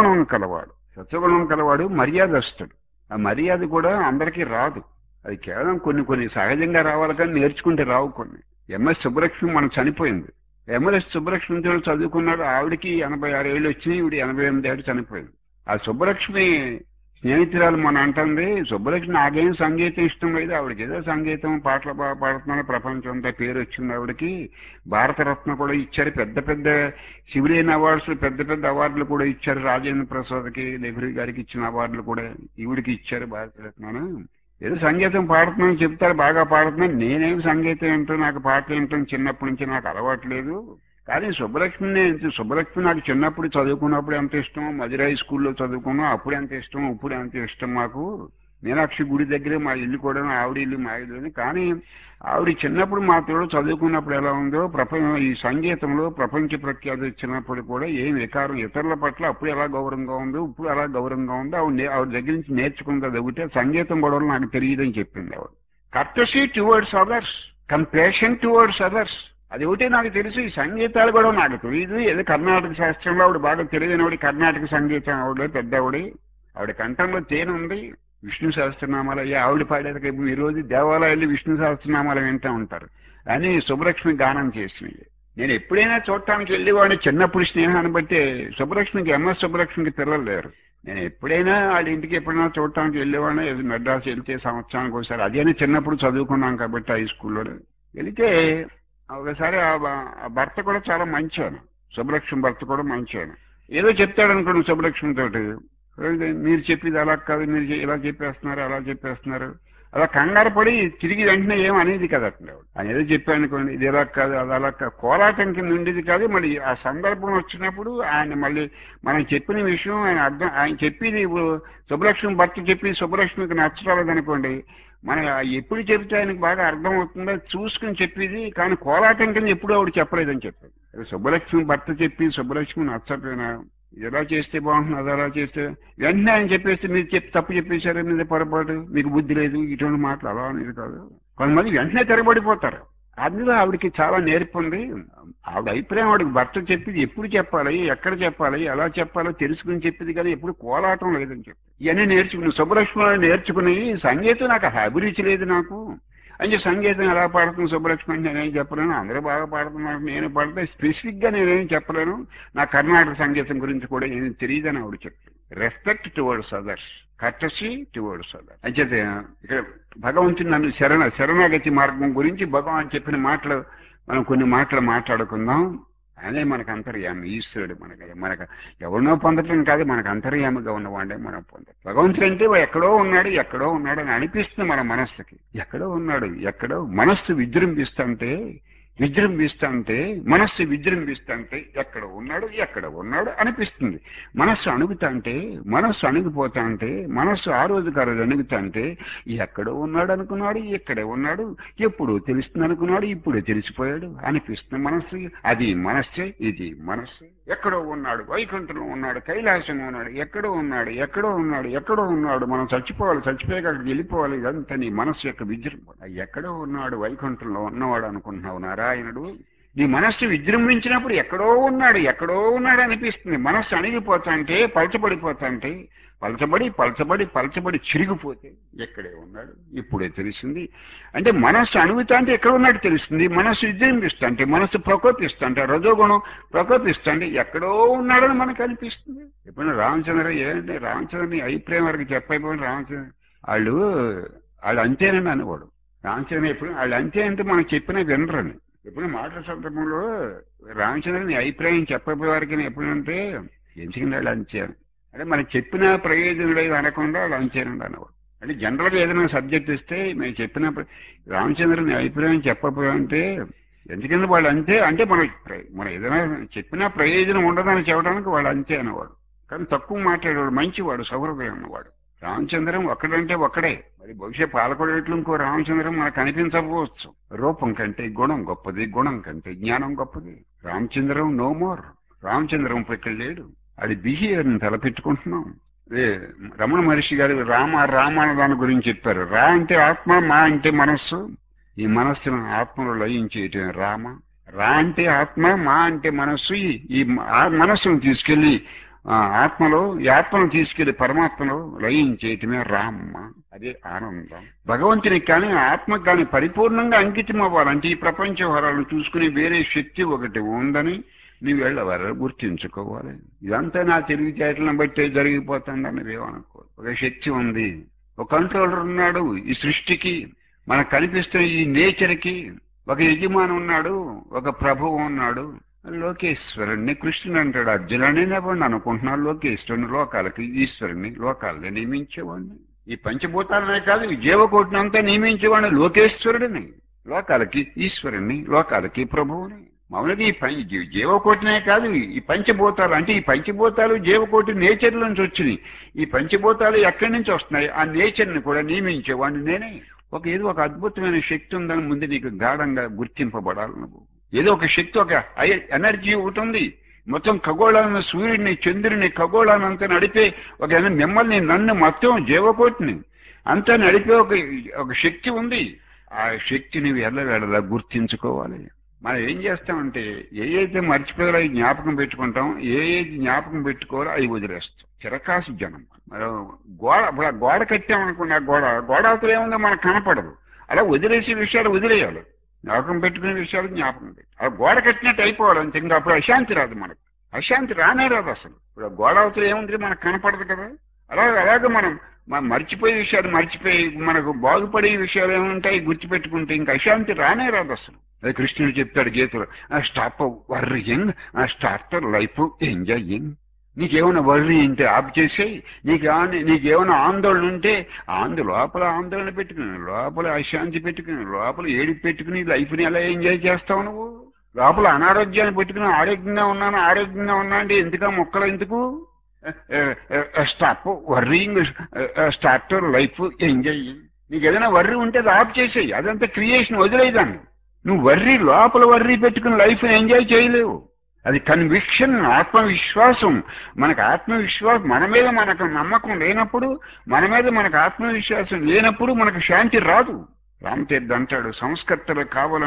సత్వగుణం కలవాడు మర్యాదస్తుడు. ఆ మర్యాద కూడా అందరికీ రాదు, అది కేవలం కొన్ని సహజంగా రావాలి, కానీ నేర్చుకుంటే రావు కొన్ని. ఎంఎస్ సుబ్బలక్ష్మి మనం చనిపోయింది. ఎంఎస్ సుబ్బలక్ష్మితో చదువుకున్నాడు, ఆవిడికి 86 ఏళ్ళు వచ్చినాయి, ఈవిడ 88 ఏళ్ళు చనిపోయింది. ఆ సుబ్బలక్ష్మి స్నేహితురాలు మన అంటుంది, సుబ్బలక్ష్మి నాకేం సంగీతం ఇష్టం లేదు, ఆవిడకి ఏదో సంగీతం పాటలు బాగా పాడుతున్నాను, ప్రపంచం అంతా పేరు వచ్చింది ఆవిడకి, భారతరత్న కూడా ఇచ్చారు, పెద్ద పెద్ద సివిలియన్ అవార్డ్స్, పెద్ద పెద్ద అవార్డులు కూడా ఇచ్చారు, రాజేంద్ర ప్రసాద్కి, నెహ్రూ గారికి ఇచ్చిన అవార్డులు కూడా ఈవిడికి ఇచ్చారు భారతరత్నను. ఏదో సంగీతం పాడుతున్నాను చెప్తారు, బాగా పాడుతున్నాను, నేనేం సంగీతం ఏంటో, నాకు పాటలు ఏంటో చిన్నప్పటి నుంచి నాకు అలవాటు లేదు. కానీ సుబ్బలక్ష్మి నాకు చిన్నప్పుడు చదువుకున్నప్పుడు ఎంత ఇష్టం, మధురై స్కూల్లో చదువుకున్నాం అప్పుడు ఎంత ఇష్టం, ఇప్పుడు ఎంత ఇష్టం మాకు. మీనాక్షి గుడి దగ్గరే మా ఇల్లు కూడా, ఆవిడ ఇల్లు మా ఇల్లు. కానీ ఆవిడ చిన్నప్పుడు మా తోడు చదువుకున్నప్పుడు ఎలా ఉందో, ఈ సంగీతంలో ప్రపంచ ప్రఖ్యాతి వచ్చినప్పుడు కూడా ఏం వికారం, ఇతరుల పట్ల అప్పుడు ఎలా గౌరవంగా ఉందో ఇప్పుడు అలా గౌరవంగా ఉందో, ఆవిడ దగ్గర నుంచి నేర్చుకుంది. అది ఒకటే, సంగీతం గొడవలు నాకు తెలియదని చెప్పింది ఆవిడ. Courtesy towards others, compassion towards others, అది ఒకటి నాకు తెలుసు. ఈ సంగీతాలు కూడా నాకు తెలియదు. ఏదో కర్ణాటక శాస్త్రంలో ఆవిడ బాగా తెలియనివాడి, కర్ణాటక సంగీతం ఆవిడ పెద్ద ఆవిడ కంఠంలో తేనె ఉంది. విష్ణు సహస్రనామాలు అయ్యా ఆవిడ పాడేది, ఈ రోజు దేవాలయాలు విష్ణు సహస్రనామాలు వింటూ ఉంటారు అని సుబ్బలక్ష్మి గానం చేసినవి. నేను ఎప్పుడైనా చూడటానికి వెళ్ళేవాడిని చిన్నప్పుడు స్నేహాన్ని బట్టి. సుబ్బలక్ష్మికి పిల్లలు లేరు. నేను ఎప్పుడైనా వాళ్ళ ఇంటికి ఎప్పుడైనా చూడటానికి వెళ్ళేవాడిని, మెడ్రాస్ వెళ్తే సంవత్సరానికి ఒకసారి, అదేనా చిన్నప్పుడు చదువుకున్నాం కాబట్టి హై స్కూల్లో వెళితే ఒకసారి ఆ భర్త కూడా చాలా మంచాను, సుబ్బలక్ష్మి భర్త కూడా మంచాను. ఏదో చెప్తాడు అనుకోండి సుబ్బలక్ష్మి తోటి, మీరు చెప్పేది అలా కాదు, మీరు ఇలా చెప్పేస్తున్నారు అలా చెప్పేస్తున్నారు, అలా కంగారు పడి తిరిగి వెంటనే ఏం అనేది కదా అట్లా. ఆయన ఏదో చెప్పాను అనుకోండి, ఇది ఎలా కాదు అది అలా కాదు, కోలాటం కింద ఉండేది కాదు. మళ్ళీ ఆ సందర్భం వచ్చినప్పుడు ఆయన మళ్ళీ మనం చెప్పిన విషయం ఆయన చెప్పేది ఇప్పుడు సుబ్బలక్ష్మి భర్త చెప్పి సుబ్బలక్ష్మికి నచ్చరాలేదనుకోండి, మనం ఎప్పుడు చెబితే ఆయనకు బాగా అర్థం అవుతుందో చూసుకుని చెప్పేది. కానీ కోలాటం కింద ఎప్పుడు ఆవిడ చెప్పలేదని చెప్పారు. సుబ్బలక్ష్మి భర్త చెప్పి సుబ్బలక్ష్మి నచ్చపోయినా, ఎలా చేస్తే బాగుంటుంది అది అలా చేస్తే వెంటనే ఆయన చెప్పేస్తే మీరు తప్పు చెప్పేశారు, మీద పొరపాటు, మీకు బుద్ధి లేదు, ఇటువంటి మాటలు అలా అనేది కాదు. కొంతమంది వెంటనే తిరగబడిపోతారు. అందులో ఆవిడకి చాలా నేర్పు ఉంది. ఆవిడ అభిప్రాయం ఆవిడకి భర్త చెప్పింది ఎప్పుడు చెప్పాలి, ఎక్కడ చెప్పాలి, ఎలా చెప్పాలో తెలుసుకుని చెప్పింది, కానీ ఎప్పుడు కోలాటం లేదని చెప్పి ఇవన్నీ నేర్చుకుని సుబ్బలక్ష్మి నేర్చుకుని, సంగీతం నాకు అభిరుచి లేదు నాకు అంటే, సంగీతం ఎలా పాడుతుంది సుబ్బలక్ష్మి అంటే నేనేం చెప్పలేను, అందరూ బాగా పాడుతున్నారు నేను పాడితే స్పెసిఫిక్గా నేనేం చెప్పలేను, నా కర్ణాటక సంగీతం గురించి కూడా ఏమి తెలియదని ఆవిడ చెప్తాను. Respect towards others, courtesy towards others. అయితే ఇక్కడ భగవంతుని నన్ను శరణాగతి మార్గం గురించి భగవాన్ చెప్పిన మాటలు మనం కొన్ని మాటలు మాట్లాడుకుందాం. అనే మనకు అంతర్యామి ఈశ్వరుడు, మనకు ఎవరినో పొందటం కాదు, మనకు అంతర్యామిగా ఉన్నవాడే మనం పొందటం. భగవంతుడు అంటే ఎక్కడో ఉన్నాడు అని అనిపిస్తుంది మన మనస్సుకి. ఎక్కడో ఉన్నాడు, ఎక్కడో మనస్సు విజృంభిస్తుంటే మనస్సు విజృంభిస్తుంటే ఎక్కడ ఉన్నాడు అనిపిస్తుంది. మనస్సు అణుగుతా అంటే మనస్సు ఆ రోజుకి ఆ రోజు అణుగుతాంటే ఎక్కడో ఉన్నాడు అనుకున్నాడు, ఇక్కడే ఉన్నాడు, ఎప్పుడు తెలుస్తుంది అనుకున్నాడు, ఇప్పుడే తెలిసిపోయాడు అనిపిస్తుంది మనస్సు. అది మనస్సే, ఇది మనస్సు. ఎక్కడో ఉన్నాడు, వైకుంఠంలో ఉన్నాడు, కైలాసంలో ఉన్నాడు, ఎక్కడో ఉన్నాడు. మనం చచ్చిపోయాక అక్కడికి వెళ్ళిపోవాలి. ఇదంతా నీ మనస్సు యొక్క విజృంభణ. ఎక్కడో ఉన్నాడు, వైకుంఠంలో ఉన్నవాడు అనుకుంటున్నావు నారాయణుడు. నీ మనస్సు విజృంభించినప్పుడు ఎక్కడో ఉన్నాడు అనిపిస్తుంది. మనస్సు అణిగిపోతాంటే, పలచబడి చిరిగిపోతే ఎక్కడే ఉన్నాడు, ఇప్పుడే తెలిసింది. అంటే మనస్సు అణుగుతాంటే ఎక్కడ ఉన్నాడు తెలుస్తుంది. మనస్సు విజృంభిస్తుంటే, మనస్సు ప్రకోపిస్తుంటే, రజోగుణం ప్రకోపిస్తుంటే ఎక్కడో ఉన్నాడని మనకు అనిపిస్తుంది. ఎప్పుడైనా రామచంద్రని అభిప్రాయం వరకు చెప్పైపోయిన రామచంద్ర వాళ్ళు అంతేనని అనేవాడు. రామచంద్ర ఎప్పుడు వాళ్ళు అంతే అంటే మనం చెప్పినా వినరని. ఎప్పుడు మాటల సందర్భంలో రామచంద్రని అభిప్రాయం చెప్పబోయే వారికి ఎప్పుడంటే ఎందుకంటే వాళ్ళు అంచారు అంటే మనకి చెప్పిన ప్రయోజనం లేదు అనకుండా వాళ్ళు అంచారండి అనేవాడు. అంటే జనరల్గా ఏదైనా సబ్జెక్ట్ ఇస్తే మేము చెప్పిన రామచంద్రుని అభిప్రాయం చెప్పకపోయామంటే ఎందుకంటే వాళ్ళు అంతే అంటే మనం ఏదైనా చెప్పినా ప్రయోజనం ఉండదని చెప్పడానికి వాళ్ళు అంతే అనేవాడు. కానీ తక్కువ మాట్లాడేవాడు, మంచివాడు, సౌహృదయం ఉన్నవాడు. రామచంద్రం ఒక్కడంటే ఒక్కడే. మరి బహుశా పాలకొడేట్లు ఇంకో రామచంద్రం మనకు అనిపించకపోవచ్చు. రూపం కంటే గుణం గొప్పది, గుణం కంటే జ్ఞానం గొప్పది. Ramachandram no more. రామచంద్రం ఇక్కడ లేడు. అది బిహేవియర్ని తలపెట్టుకుంటున్నాం. అదే రమణ మహర్షి గారు రామ అనే దాని గురించి చెప్పారు. రా అంటే ఆత్మ, మా అంటే మనస్సు. ఈ మనస్సును ఆత్మలో లయించేయటం రామ. రా అంటే ఆత్మ, మా అంటే మనస్సు. ఈ మనస్సును తీసుకెళ్లి ఈ ఆత్మను తీసుకెళ్లి పరమాత్మలో లయించేయటమే రామ. అదే ఆనందం. భగవంతునికి కానీ ఆత్మకు కానీ పరిపూర్ణంగా అంకితం అవ్వాలంటే ఈ ప్రపంచ వరాలను చూసుకుని వేరే శక్తి ఒకటి ఉందని నువ్వు వెళ్ళవారు గుర్తించుకోవాలి. ఇదంతా నా తెలివితేటలను బట్టే జరిగిపోతుందని నువ్వేమనుకో. ఒక శక్తి ఉంది, ఒక కంట్రోలర్ ఉన్నాడు ఈ సృష్టికి, మనకు కనిపిస్తున్న ఈ నేచర్కి. ఒక యజమాని ఉన్నాడు, ఒక ప్రభువు ఉన్నాడు. లోకేశ్వరుణ్ణి కృష్ణుడు అంటాడు. అర్జునుడిని ఎవరిని అనుకుంటున్నాడు? లోకేశ్వరుని, లోకాలకి ఈశ్వరుణ్ణి, లోకాలని నియమించేవాడిని. ఈ పంచభూతాలనే కాదు, ఈ జీవకోటిని అంతా నియమించేవాడిని లోకేశ్వరుడిని, లోకాలకి ఈశ్వరుణ్ణి, లోకాలకి ప్రభువుని. మామూలుగా ఈ జీవకోటినే కాదు, ఈ పంచభూతాలు అంటే ఈ పంచభూతాలు జీవకోటి నేచర్ నుంచి వచ్చినాయి. ఈ పంచభూతాలు ఎక్కడి నుంచి వస్తున్నాయి? ఆ నేచర్ని కూడా నియమించేవాడిని నేనే. ఏదో ఒక అద్భుతమైన శక్తి ఉందని ముందు నీకు గాఢంగా గుర్తింపబడాలి. నువ్వు ఏదో ఒక శక్తి, ఒక ఎనర్జీ ఒకటి ఉంది. మొత్తం ఖగోళాలను, సూర్యుడిని, చంద్రుని, ఖగోళాన్ని అంతా నడిపే ఒక మిమ్మల్ని, నన్ను, మొత్తం జీవకోటిని అంతా నడిపే ఒక శక్తి ఉంది. ఆ శక్తిని వెళ్ళవేళలా గుర్తించుకోవాలి. మనం ఏం చేస్తామంటే ఏదైతే మర్చిపోయారో అవి జ్ఞాపకం పెట్టుకుంటాం, ఏది జ్ఞాపకం పెట్టుకోవాలో అవి వదిలేస్తాం. చిరకాసు జనం. మనం గోడ కట్టామనుకున్న గోడ అవతల ఏముందో మనకు కనపడదు. అలా వదిలేసే విషయాలు వదిలేయాలి, జ్ఞాపకం పెట్టుకునే విషయాలు జ్ఞాపకం పెట్టి ఆ గోడ కట్టినట్టు అయిపోవాలి అంతే. ఇంకా అప్పుడు అశాంతి రాదు, మనకు అశాంతి రానే రాదు అసలు. ఇప్పుడు గోడ అవతల ఏముంది మనకు కనపడదు కదా. అలాగే మనం మర్చిపోయే విషయాలు మర్చిపోయి మనకు బాగుపడే విషయాలు ఏముంటాయి గుర్తుపెట్టుకుంటే ఇంకా అశాంతి రానే రాదు అసలు. అదే కృష్ణుడు చెప్తాడు గీతలో, stop worrying, start life enjoying. నీకేమైనా వర్రీ ఉంటే ఆఫ్ చేసేయి. నీకేమైనా ఆందోళన ఉంటే లోపల ఆందోళన పెట్టుకుని, లోపల అశాంతి పెట్టుకుని, లోపల ఏడుపు పెట్టుకుని లైఫ్ని ఎలా ఎంజాయ్ చేస్తావు నువ్వు? లోపల అనారోగ్యాన్ని పెట్టుకుని ఆరోగ్యంగా ఉన్నా అంటే ఎందుకు మొక్కలు ఎందుకు? Stop worrying, start life enjoy. నీకు ఏదైనా వర్రీ ఉంటే అది ఆఫ్ చేసేయి. అదంతా క్రియేషన్, వదిలేదాన్ని. నువ్వు లోపల వర్రీ పెట్టుకుని లైఫ్ని ఎంజాయ్ చేయలేవు. అది కన్విక్షన్, ఆత్మవిశ్వాసం. మనకు ఆత్మవిశ్వాసం, మన మీద మనకు నమ్మకం లేనప్పుడు, మన మీద మనకు ఆత్మవిశ్వాసం లేనప్పుడు మనకు శాంతి రాదు. రామతీర్థ అంటాడు, సంస్కర్తలు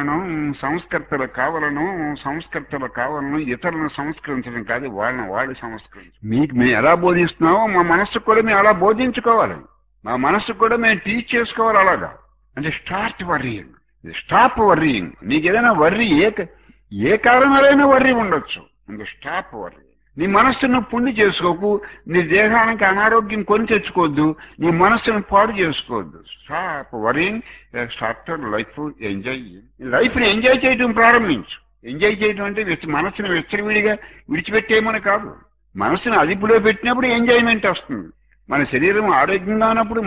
కావాలను ఇతరులను సంస్కరించడం కాదు, వాళ్ళు సంస్కరించు. మేము ఎలా బోధిస్తున్నామో మా మనస్సుకు కూడా మేము అలా బోధించుకోవాలి. మా మనస్సుకు కూడా మేము టీచ్ చేసుకోవాలి అలాగా. అంటే స్టార్ట్ వర్రీయింగ్, స్టాప్ వర్రీయింగ్. నీకు ఏదైనా వర్రీ ఏ కారణాలైనా వర్రీ ఉండొచ్చు. Stop worry. నీ మనస్సును పుండి చేసుకోకు, నీ దేహానికి అనారోగ్యం కొని తెచ్చుకోవద్దు, నీ మనస్సును పాడు చేసుకోవద్దు. Stop worrying, start life enjoy. లైఫ్ని ఎంజాయ్ చేయడం ప్రారంభించు. ఎంజాయ్ చేయడం అంటే మనస్సును విచ్చలవిడిగా విడిచిపెట్టేయమని కాదు. మనస్సును అదుపులో పెట్టినప్పుడు ఎంజాయ్మెంట్ వస్తుంది. మన శరీరం ఆరోగ్యంగా ఉన్నప్పుడు,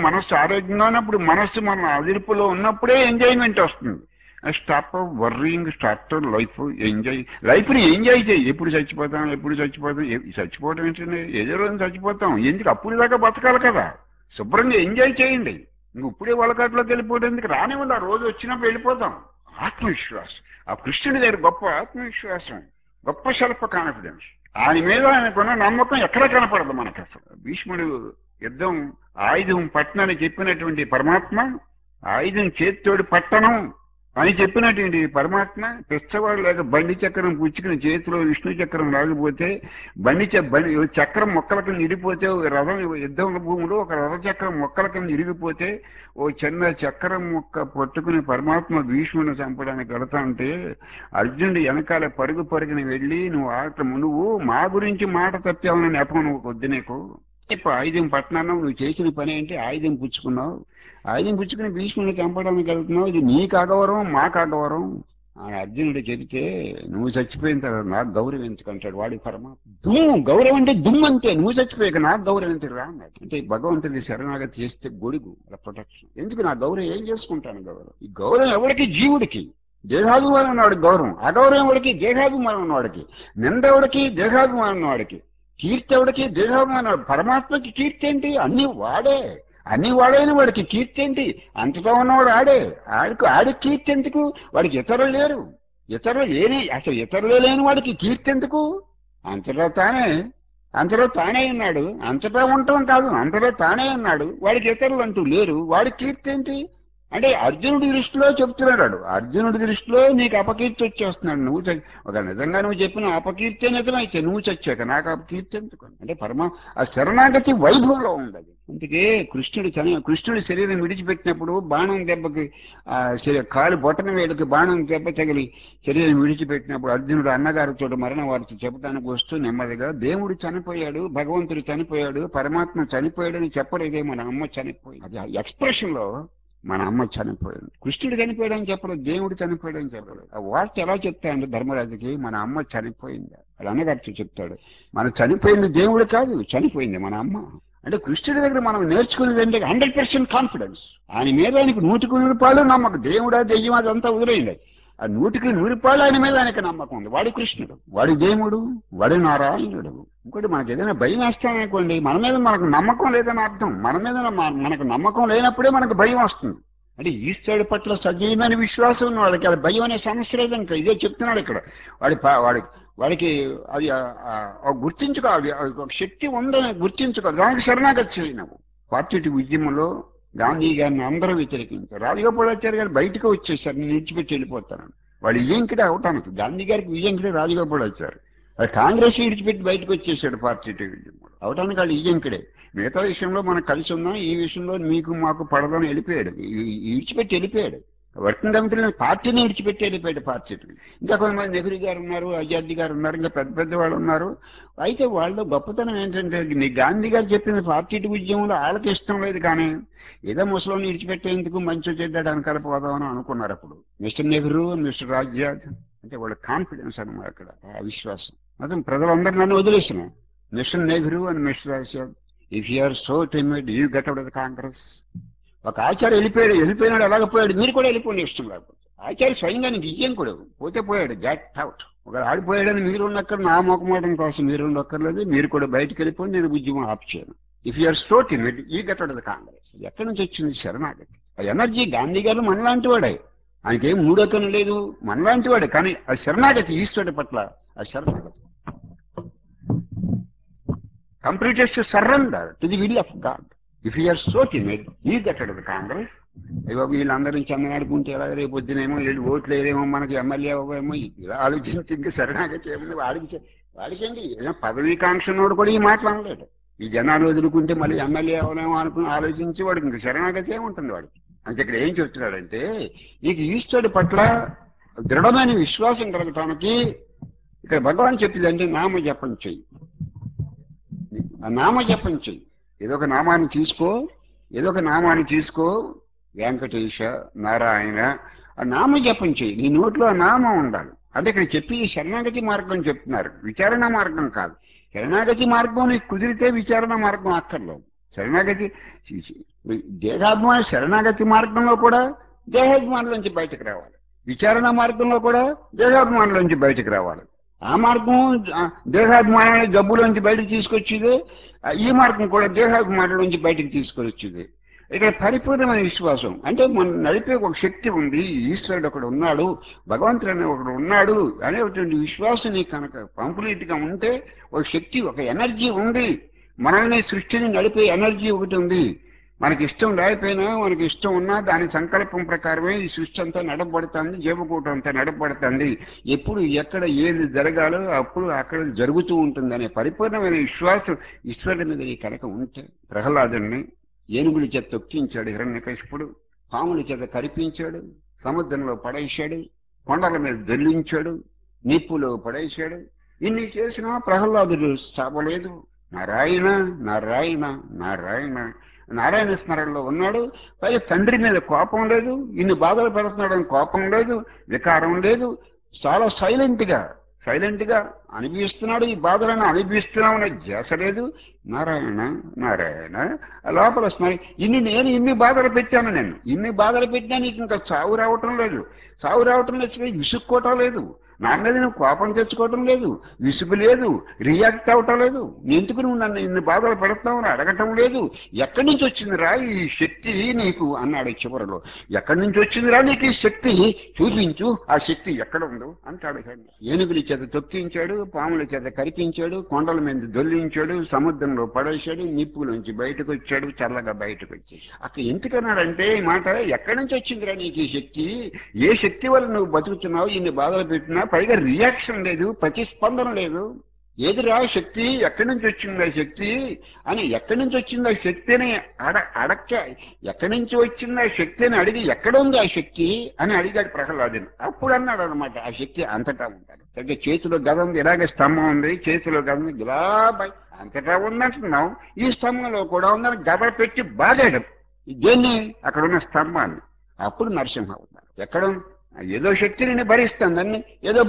మనస్సు మన అదుపులో ఉన్నప్పుడే ఎంజాయ్మెంట్ వస్తుంది. Stop worrying, start life enjoy. లైఫ్ని ఎంజాయ్ చేయి. ఎప్పుడు చచ్చిపోతాం. చచ్చిపోవడం ఏంటంటే ఏదో రోజు చచ్చిపోతాం. ఎందుకు? అప్పుడు దాకా బతకాలి కదా. శుభ్రంగా ఎంజాయ్ చేయండి. ఇప్పుడే వలకాట్లోకి వెళ్ళిపోవడం ఎందుకు? రానివ్వండి, ఆ రోజు వచ్చినప్పుడు వెళ్ళిపోతాం. ఆత్మవిశ్వాసం, ఆ కృష్ణుడి దగ్గర గొప్ప ఆత్మవిశ్వాసం, గొప్ప సెల్ఫ్ కాన్ఫిడెన్స్. ఆయన మీద ఆయనకున్న నమ్మకం ఎక్కడ కనపడదు మనకు అసలు. భీష్ముడు యుద్ధం ఆయుధం పట్టణని చెప్పినటువంటి పరమాత్మ, ఆయుధం చేతితోటి పట్టణం అని చెప్పినటువంటి పరమాత్మ పిచ్చవాడు లేక బండి చక్రం పుచ్చుకుని చేతిలో విష్ణు చక్రం లాగిపోతే బండి చక్రం మొక్కల కింద ఇరిగిపోతే, రథం యుద్ధం భూమిలో ఒక రథ చక్రం మొక్కల కింద ఇరిగిపోతే ఓ చిన్న చక్రం మొక్క పట్టుకుని పరమాత్మ భీష్ముడిని చంపడానికి వెళతా అంటే అర్జునుడు వెనకాల పరుగుని వెళ్ళి, నువ్వు మా గురించి మాట తప్పావని నెపం నువ్వు వద్దు. నీకు ఇప్పుడు ఆయుధం పట్టినాను, నువ్వు చేసిన పని ఏంటి? ఆయుధం పుచ్చుకున్నావు, ఆయుధం పుచ్చుకుని భీష్ముడిని చంపడానికి వెళ్తున్నావు. ఇది నీకు అగౌరవం, మాకు అగౌరవం అని అర్జునుడు చెబితే, నువ్వు చచ్చిపోయిన తర్వాత నాకు గౌరవం ఎందుకంటాడు వాడి పరమాత్మ. గౌరవం అంటే దుమ్ము అంతే. నువ్వు చచ్చిపోయాక నాకు గౌరవం ఎందుకు రా అన్నాడు. అంటే భగవంతుడి శరణాగతి చేస్తే గొడుగు, అలా ప్రొటెక్షన్. ఎందుకు? నా గౌరవం ఏం చేసుకుంటాను? గౌరవం, ఈ గౌరవం ఎవరికి? జీవుడికి. దేహాభిమానం ఉన్నవాడికి గౌరవం, అగౌరవం ఎవరికి? దేహాభిమానం ఉన్నవాడికి. నింద ఎవడికి? దేహాభిమానం ఉన్నవాడికి. కీర్తి ఎవడికి? దేహాభిమానం. పరమాత్మకి కీర్తి ఏంటి? అన్ని వాడైన వాడికి కీర్తి ఏంటి? అంతటా ఉన్నవాడు ఆడికి కీర్తి ఎందుకు? వాడికి ఇతరులు లేరు. ఇతరులే లేని వాడికి కీర్తి ఎందుకు? అంతటా తానే ఉన్నాడు. అంతటా ఉండటం కాదు, అంతటా తానే ఉన్నాడు. వాడికి ఇతరులు అంటూ లేరు. వాడికి కీర్తి ఏంటి? అంటే అర్జునుడి దృష్టిలో చెప్తున్నాడు. అర్జునుడి దృష్టిలో నీకు అపకీర్తి వచ్చేస్తున్నాడు. ఒక నిజంగా నువ్వు చెప్పిన అపకీర్తి నిజమైతే నువ్వు చచ్చాక నాకు అపకీర్తి ఎందుకు? అంటే ఆ శరణాగతి వైభవంలో ఉండదు. అందుకే కృష్ణుడి శరీరం విడిచిపెట్టినప్పుడు బాణం దెబ్బకి కాలు బొట్టన వేలుకి బాణం దెబ్బ తగిలి శరీరం విడిచిపెట్టినప్పుడు అర్జునుడు అన్నగారి చోట మరణ వార్త చెప్పడానికి వస్తూ నెమ్మదిగా దేవుడు చనిపోయాడు, భగవంతుడు చనిపోయాడు, పరమాత్మ చనిపోయాడు అని చెప్పలేదే, మన అమ్మ చనిపోయింది. అది ఎక్స్ప్రెషన్ లో మన అమ్మ చనిపోయింది. కృష్ణుడు చనిపోయాడని చెప్పలేదు, దేవుడు చనిపోయాడని చెప్పలేదు. ఆ వార్త ఎలా చెప్తాయండి ధర్మరాజుకి? మన అమ్మ చనిపోయింది అది అన్నగారితో చెప్తాడు. మన చనిపోయింది దేవుడు కాదు, చనిపోయింది మన అమ్మ. అంటే కృష్ణుడి దగ్గర మనం నేర్చుకునేది అంటే 100% కాన్ఫిడెన్స్. ఆయన మీద ఆయనకు 100% నమ్మకం. దేవుడా దెయ్యం అదంతా వదిలేయండి. ఆ 100% ఆయన మీద ఆయనకి నమ్మకం ఉంది. వాడు కృష్ణుడు, వాడి దేవుడు, వాడి నారాయణుడు. ఇంకోటి మనకి ఏదైనా భయం వేస్తామనుకోండి, మన మీద మనకు నమ్మకం లేదని అర్థం. మన మీద మనకు నమ్మకం లేనప్పుడే మనకు భయం వస్తుంది. అంటే ఈశ్వరుడి పట్ల సజీవమైన విశ్వాసం ఉన్న వాళ్ళకి అది భయం అనే సమస్య లేదు. ఇంకా ఇదే చెప్తున్నాడు ఇక్కడ. వాడి వాడికి అది గుర్తించుకోవాలి, ఒక శక్తి ఉందని గుర్తించుకోవాలి, దానికి శరణాగతి చేయను. పార్టీ ఉద్యమంలో గాంధీ గారిని అందరూ వ్యతిరేకించారు. రాజగోపాలాచారి గారు బయటకు వచ్చేసారు, నేను విడిచిపెట్టి వెళ్ళిపోతాను. వాడు విజయంకిడే అవటానికి గాంధీ గారికి విజయంకిడే రాజగోపాలాచారి. అది కాంగ్రెస్ విడిచిపెట్టి బయటకు వచ్చేసాడు పార్టీ ఉద్యమంలో అవటానికి. వాళ్ళు విజయంకిడే. మిగతా విషయంలో మనం కలిసి ఉన్నాం, ఈ విషయంలో మీకు మాకు పడదని వెళ్ళిపోయాడు, విడిచిపెట్టి వెళ్ళిపోయాడు. వర్కింగ్ కమిటీలో పార్టీని విడిచిపెట్టి వెళ్ళిపోయాడు పార్టీకి. ఇంకా కొంతమంది నెహ్రూ గారు ఉన్నారు, ఆజాద్ గారు ఉన్నారు, ఇంకా పెద్ద పెద్ద వాళ్ళు ఉన్నారు. అయితే వాళ్ళ గొప్పతనం ఏంటంటే, నీ గాంధీ గారు చెప్పిన పార్టీ ఉద్యమంలో వాళ్ళకి ఇష్టం లేదు, కానీ ఏదో ముసలోని విడిచిపెట్టేందుకు మంచి చేద్దాడు వెనకాల పోదామని అనుకున్నారు. అప్పుడు మిస్టర్ నెహ్రూ, మిస్టర్ ఆజాద్ అంటే వాళ్ళ కాన్ఫిడెన్స్ అనమాట, అక్కడ ఆ విశ్వాసం. మొత్తం ప్రజలందరూ నన్ను వదిలేసిన mister Nehru and mister Azad, if you're so timid you get out of the Congress. ఒక ఆచార్య వెళ్ళిపోయినాడు ఎలాగపోయాడు, మీరు కూడా వెళ్ళిపోండి ఇష్టం లేకపోతే. ఆచార్య స్వయంగా నీకు ఇయ్యం కూడా పోతే పోయాడు, గెట్ అవుట్. ఒక ఆడిపోయాడని మీరు ఉండక్కర్, నా మొక్కమాటం కోసం మీరు ఉండక్కర్లేదు, మీరు కూడా బయటకు వెళ్ళిపోండి, నేను ఉద్యమం ఆప్ చేయను. If you're so timid you get out of the Congress. ఎక్కడి నుంచి వచ్చింది శరణాగతి? ఆ ఎనర్జీ గాంధీ గారు మనలాంటి వాడే, ఆయనకేం మూడోకం లేదు, మనలాంటి వాడే. కానీ ఆ శరణాగతి ఈశ్వరుడి పట్ల, ఆ శరణాగతి complete to surrender to the will of God. If you're so timid you get out of the Congress. అయ్యో వీళ్ళందరినీ చెందనాడుకుంటే ఎలా, రేపు పొద్దునేమో వీళ్ళు ఓట్లు వేరేమో, మనకి ఎమ్మెల్యే అవ్వేమో, ఇలా ఆలోచించి ఇంకా శరణాగతి ఏముంది వాడికేంటి? ఏదో పదవీకాంక్షనోడు కూడా ఈ మాటలు అనలేడు. ఈ జనాలు వదులుకుంటే మళ్ళీ ఎమ్మెల్యే అవలేమో అనుకుని ఆలోచించి వాడికి ఇంకా శరణాగతి ఏముంటుంది వాడికి. అంటే ఇక్కడ ఏం చెప్తున్నాడంటే, నీకు ఈశ్వరుడి పట్ల దృఢమైన విశ్వాసం కలగటానికి ఇక్కడ భగవాన్ చెప్పిందంటే నామజపం చెయ్యి. ఆ నామజపం చెయ్యి. ఏదో ఒక నామాన్ని తీసుకో, వెంకటేశ, నారాయణ, ఆ నామజపం చెయ్యి. నీ నోట్లో ఆ నామం ఉండాలి. అంటే ఇక్కడ చెప్పి శరణాగతి మార్గం చెప్తున్నారు, విచారణ మార్గం కాదు. శరణాగతి మార్గం నీకు కుదిరితే విచారణ మార్గం అక్కర్లేదు. శరణాగతి శరణాగతి మార్గంలో కూడా దేహాభిమానులోంచి బయటకు రావాలి, విచారణ మార్గంలో కూడా దేహాభిమానులోంచి బయటకు రావాలి. ఆ మార్గం దేహాభిమానాన్ని జబ్బులోంచి బయటకు తీసుకొచ్చేదే, ఈ మార్గం కూడా దేహాభిమానంలోంచి బయటకు తీసుకొచ్చేదే. ఇక్కడ పరిపూర్ణమైన విశ్వాసం అంటే మనం నడిపే ఒక శక్తి ఉంది, ఈశ్వరుడు ఒకడు ఉన్నాడు, భగవంతుడు అనే ఒకడు ఉన్నాడు అనేటువంటి విశ్వాసం నీకు కనుక కంప్లీట్ గా ఉంటే, ఒక శక్తి, ఒక ఎనర్జీ ఉంది, మనల్ని సృష్టిని నడిపే ఎనర్జీ ఒకటి ఉంది. మనకి ఇష్టం లేకపోయినా, మనకి ఇష్టం ఉన్నా, దాని సంకల్పం ప్రకారమే ఈ సృష్టి అంతా నడపబడుతుంది, జీవకూటం అంతా నడపబడుతుంది. ఎప్పుడు ఎక్కడ ఏది జరగాలో అప్పుడు అక్కడ జరుగుతూ ఉంటుంది అనే పరిపూర్ణమైన విశ్వాసం ఈశ్వరుడి మీద ఈ కనుక ఉంటే, ప్రహ్లాదుని ఏనుగుల చేత తొక్కించాడు హిరణ్యకశిపుడు, పాముల చేత కరిపించాడు, సముద్రంలో పడేశాడు, కొండల మీద దొల్లించాడు, నిప్పులో పడేశాడు. ఇన్ని చేసినా ప్రహ్లాదుడు సావలేదు. నారాయణ నారాయణ నారాయణ నారాయణ స్మరణలో ఉన్నాడు. పైగా తండ్రి మీద కోపం లేదు, ఇన్ని బాధలు పెడుతున్నాడని కోపం లేదు, వికారం లేదు. చాలా సైలెంట్ గా అనుభవిస్తున్నాడు, ఈ బాధలను అనుభవిస్తున్నామనే ధ్యాస లేదు. నారాయణ నారాయణ లోపల స్మరి. ఇన్ని బాధలు పెట్టాను, ఇన్ని బాధలు పెట్టినా నీకు ఇంకా చావు రావటం లేదు, విసుక్కోవటం లేదు, నా మీద నువ్వు కోపం తెచ్చుకోవటం లేదు, విసుగు లేదు, రియాక్ట్ అవటం లేదు. ఎందుకు నువ్వు నన్ను ఇన్ని బాధలు పెడతావు అని అడగటం లేదు. ఎక్కడి నుంచి వచ్చిందిరా ఈ శక్తి నీకు అన్నాడు చివరిలో. ఎక్కడి నుంచి వచ్చిందిరా నీకు ఈ శక్తి, చూపించు ఆ శక్తి ఎక్కడ ఉందో అంటాడు. ఏనుగుల చేత తొక్కించాడు, పాముల చేత కరిపించాడు, కొండల మీద దొల్లించాడు, సముద్రంలో పడేశాడు, నిప్పులోంచి బయటకు వచ్చాడు, చల్లగా బయటకు వచ్చాడు. అక్కడ ఎందుకన్నాడంటే ఈ మాట, ఎక్కడి నుంచి వచ్చిందిరా నీకు ఈ శక్తి, ఏ శక్తి వల్ల నువ్వు బతుకుతున్నావు, ఇన్ని బాధలు పెట్టినా పైగా రియాక్షన్ లేదు, ప్రతిస్పందన లేదు. ఏదిరా శక్తి, ఎక్కడి నుంచి వచ్చింది ఆ శక్తి అని, ఎక్కడి నుంచి వచ్చింది ఆ శక్తి అని అడక్క, ఎక్కడి నుంచి వచ్చింది ఆ శక్తి అని అడిగి, ఎక్కడ ఉంది ఆ శక్తి అని అడిగాడు ప్రహ్లాదుని. అప్పుడు అన్నాడు అనమాట, ఆ శక్తి అంతటా ఉంటాడు. అంటే చేతిలో గద ఉంది, ఇలాగే స్తంభం ఉంది, చేతిలో గద ఉంది, ఇలా అంతటా ఉందంటున్నావు, ఈ స్తంభంలో కూడా ఉందని గద పెట్టి బాగాడు దేన్ని, అక్కడ ఉన్న స్తంభాన్ని. అప్పుడు నరసింహ అవుతాడు. ఎక్కడ ఏదో శక్తి నిన్ను భరిస్తుందని,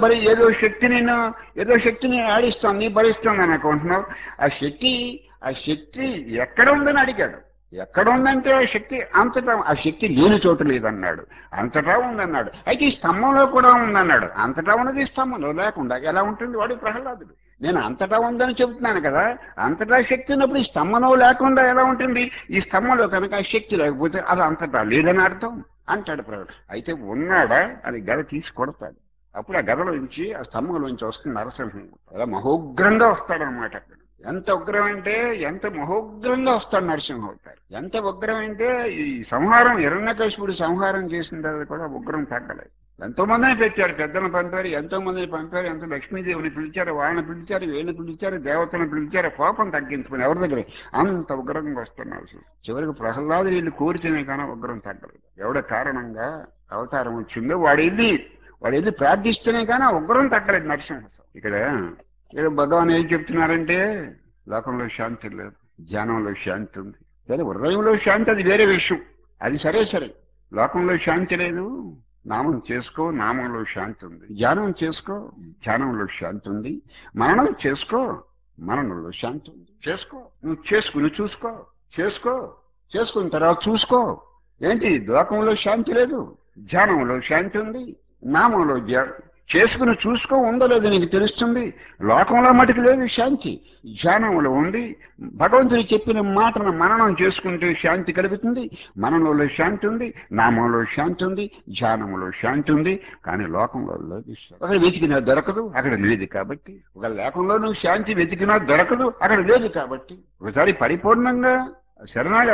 ఏదో శక్తిని ఆడిస్తుంది, భరిస్తుంది అని అనుకుంటున్నావు. ఆ శక్తి ఎక్కడ ఉందని అడిగాడు. ఎక్కడ ఉందంటే ఆ శక్తి అంతటా, ఆ శక్తి లేని చోటు లేదన్నాడు, అంతటా ఉందన్నాడు. అయితే ఈ స్తంభంలో కూడా ఉందన్నాడు. అంతటా ఉన్నది స్తంభంలో లేకుండా ఎలా ఉంటుంది? వాడు ప్రహ్లాదుడు. నేను అంతటా ఉందని చెబుతున్నాను కదా, అంతటా శక్తి ఉన్నప్పుడు ఈ స్తంభంలో లేకుండా ఎలా ఉంటుంది? ఈ స్తంభంలో కనుక ఆ శక్తి లేకపోతే అది అంతటా లేదని అర్థం అంటాడు ప్రహ్లాదు. అయితే ఉన్నాడా అని గద తీసి కొడతాడు. అప్పుడు ఆ గదలోంచి, ఆ స్తంభంలోంచి వస్తుంది నరసింహం. అలా మహోగ్రంగా వస్తాడనమాట. ఎంత ఉగ్రం అంటే, ఎంత మహోగ్రంగా వస్తాడు నరసింహ అవుతారు. ఎంత ఉగ్రం అంటే, ఈ సంహారం హిరణ్యకశిపుడు సంహారం చేసిన తర్వాత కూడా ఉగ్రం తగ్గలేదు. ఎంతో మందిని పెట్టారు, పెద్దలను పంపారు, ఎంతో మందిని పంపారు, ఎంతో లక్ష్మీదేవిని పిలిచారు, వాళ్ళని పిలిచారు, వీళ్ళని పిలిచారు, దేవతలను పిలిచారు, కోపం తగ్గించుకుని ఎవరి దగ్గర అంత ఉగ్రంగా వస్తున్నారు. చివరికి ప్రహ్లాదు వీళ్ళు కోరితేనే కానీ ఉగ్రం తగ్గలేదు. ఎవడ కారణంగా అవతారం వచ్చిందో వాడు వెళ్ళి ప్రార్థిస్తేనే కానీ ఆ ఉగ్రం తగ్గలేదు నరసింహ. ఇక్కడ భగవాన్ ఏం చెప్తున్నారంటే, లోకంలో శాంతి లేదు, ధ్యానంలో శాంతి ఉంది. కానీ హృదయంలో శాంతి అది వేరే విషయం. అది సరే లోకంలో శాంతి లేదు, నామం చేసుకో, నామంలో శాంతి ఉంది. ధ్యానం చేసుకో, ధ్యానంలో శాంతి ఉంది. మననం చేసుకో, మననంలో శాంతి ఉంది. నువ్వు చేసుకున్న తర్వాత చూసుకో. ఏంటి లోకంలో శాంతి లేదు, ధ్యానంలో శాంతి ఉంది, నామంలో చేసుకుని చూసుకో, ఉందో లేదో నీకు తెలుస్తుంది. లోకంలో మటుకు లేదు శాంతి, ధ్యానంలో ఉంది. భగవంతుడు చెప్పిన మాటను మననం చేసుకుంటే శాంతి కలుగుతుంది. మననంలో శాంతి ఉంది, నామంలో శాంతి ఉంది, ధ్యానంలో శాంతి ఉంది. కానీ లోకంలో లేదు. అక్కడ వెతికినా దొరకదు, అక్కడ లేదు కాబట్టి. ఒక లోకంలో నువ్వు శాంతి వెతికినా దొరకదు, అక్కడ లేదు కాబట్టి. ఒకసారి పరిపూర్ణంగా శరణాగతి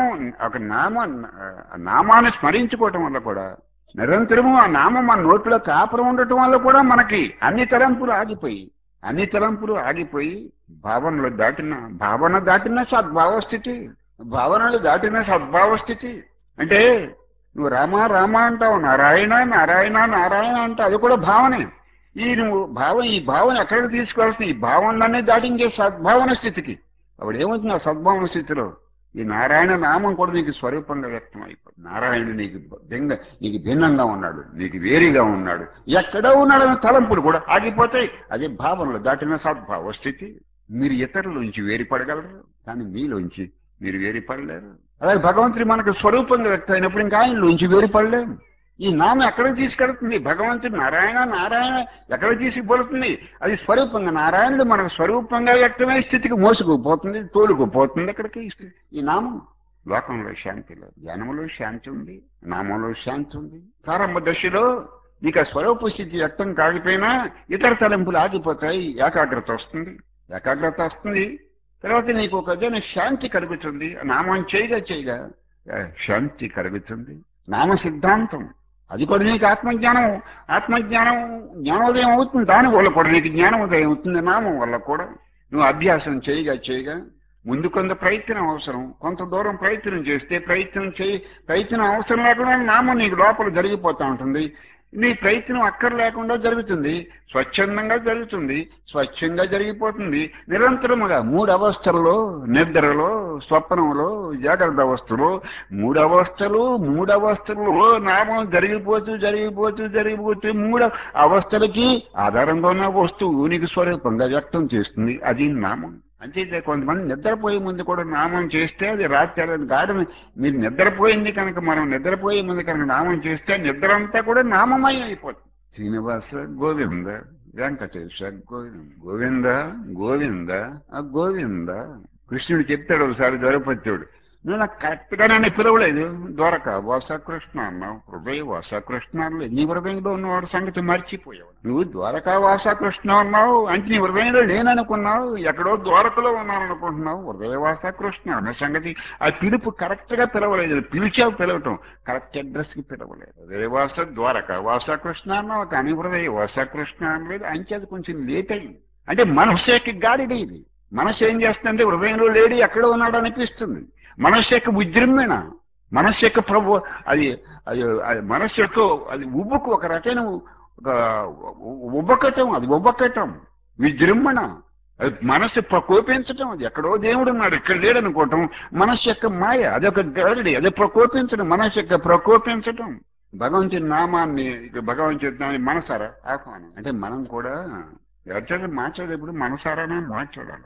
నామాన్ని స్మరించుకోవటం వల్ల కూడా, నిరంతరము ఆ నామం మన నోట్లో కాపురం ఉండటం వల్ల కూడా మనకి అన్ని తలంపులు ఆగిపోయి భావన దాటిన సద్భావ స్థితి. భావనలు దాటిన సద్భావ స్థితి అంటే, నువ్వు రామ రామ అంటావు, నారాయణ నారాయణ నారాయణ అంటావు, అది కూడా భావనే. ఈ భావన ఎక్కడికి తీసుకువెళ్తుంది? ఈ భావనలన్నీ దాటించే సద్భావన స్థితికి. అప్పుడు ఏమవుతుంది ఆ సద్భావన స్థితిలో? ఈ నారాయణ నామం కూడా నీకు స్వరూపంగా వ్యక్తం అయిపోతుంది. నారాయణుడు నీకు భిన్నంగా ఉన్నాడు, నీకు వేరుగా ఉన్నాడు, ఎక్కడో ఉన్నాడన్న తలంపులు కూడా ఆగిపోతాయి. అదే భావనలు దాటిన సద్భావ స్థితి. మీరు ఇతరులోంచి వేరుపడగలరు, కానీ మీలోంచి మీరు వేరుపడలేరు. అలాగే భగవంతుడు మనకు స్వరూపంగా వ్యక్తం అయినప్పుడు ఇంకా ఆయనలోంచి వేరుపడలేము. ఈ నామం ఎక్కడికి తీసుకెళ్తుంది? భగవంతుడు నారాయణ నారాయణ ఎక్కడికి తీసుకుపోతుంది? అది స్వరూపంగా, నారాయణుడు మనకు స్వరూపంగా వ్యక్తమయ్యే స్థితికి మోసుకుపోతుంది, తోలుకుపోతుంది. ఎక్కడికి ఈ నామం. లోకంలో శాంతి లేదు, జ్ఞానంలో శాంతి ఉంది, నామంలో శాంతి ఉంది. ప్రారంభ దశలో నీకు ఆ స్వరూప స్థితి వ్యక్తం కాకపోయినా ఇతర తలంపులు ఆగిపోతాయి, ఏకాగ్రత వస్తుంది. తర్వాత నీకు ఒక శాంతి కలుగుతుంది. నామం చేయగా శాంతి కలుగుతుంది. నామ సిద్ధాంతం అది కూడా నీకు ఆత్మజ్ఞానం జ్ఞానోదయం అవుతుంది. దానివల్ల కూడా నీకు జ్ఞానోదయం అవుతుంది. నామం వల్ల కూడా నువ్వు అభ్యాసం చేయగా ముందు కొంత ప్రయత్నం అవసరం. కొంత దూరం ప్రయత్నం చేస్తే ప్రయత్నం అవసరం లేకుండా నామం నీకు లోపల జరిగిపోతూ ఉంటుంది. నీ ప్రయత్నం అక్కర్లేకుండా జరుగుతుంది, స్వచ్ఛందంగా జరుగుతుంది, స్వచ్ఛంగా జరిగిపోతుంది. నిరంతరముగా 3 అవస్థల్లో, నిద్రలో, స్వప్నంలో, జాగ్రత్త అవస్థలో, 3 అవస్థల్లో నామం జరిగిపోతూ 3 అవస్థలకి ఆధారంగా ఉన్న వస్తువు నీకు స్వరూపంగా వ్యక్తం చేస్తుంది. అది నామం. అంతే. కొంతమంది నిద్రపోయే ముందు కూడా నామం చేస్తే అది రాత్రి గాఢని, మీరు నిద్రపోయింది కనుక, మనం నిద్రపోయే ముందు కనుక నామం చేస్తే నిద్ర అంతా కూడా నామమయం అయిపోతుంది. శ్రీనివాస గోవింద, వెంకటేశ గోవింద గోవింద గోవింద. కృష్ణుడు చెప్తాడు ఒకసారి ద్రౌపద్యుడు, నువ్వు నాకు కరెక్ట్గా నన్ను పిలవలేదు. ద్వారక వాస కృష్ణ అన్నావు, హృదయ వాస కృష్ణ అనలేదు. నీ హృదయంలో ఉన్నవాడు సంగతి మర్చిపోయావు. నువ్వు ద్వారకా వాస కృష్ణ అన్నావు అంటే నీ హృదయంలో లేననుకున్నావు, ఎక్కడో ద్వారకలో ఉన్నాను అనుకుంటున్నావు. హృదయ వాస కృష్ణ అన్న సంగతి, ఆ పిలుపు కరెక్ట్ గా పిలవలేదు. పిలిచావు, పిలవటం కరెక్ట్ అడ్రస్ కి పిలవలేదు. హృదయ వాస ద్వారక వాస కృష్ణ అన్నావు, కానీ హృదయ వాస కృష్ణ అనలేదు. అంచేది కొంచెం లేట్ అయింది. అంటే మనస్సు యొక్క గాలిడి ఇది. మనస్సు ఏం చేస్తుందంటే హృదయంలో లేడి ఎక్కడో ఉన్నాడు అనిపిస్తుంది. మనస్సు యొక్క ఉద్రిమ్మణ, మనస్సు యొక్క ప్రభు, అది అది అది మనస్సు యొక్క అది ఉబ్బుకు ఒక రకమైన ఒక ఉబ్బకటం, అది ఉబ్బకటం, విజృంభణ, అది మనస్సు ప్రకోపించటం. అది ఎక్కడో దేవుడు ఉన్నాడు ఇక్కడ లేడనుకోవటం మనస్సు యొక్క మాయ, అదొక గాలిడి, అదే ప్రకోపించడం, మనస్సు యొక్క ప్రకోపించటం. భగవంతుని నామాన్ని భగవంతుని నామాన్ని మనసారా ఆహ్వానం. అంటే మనం కూడా ఎవరితో మాట్లాడేప్పుడు మనసారానే మాట్లాడాలి.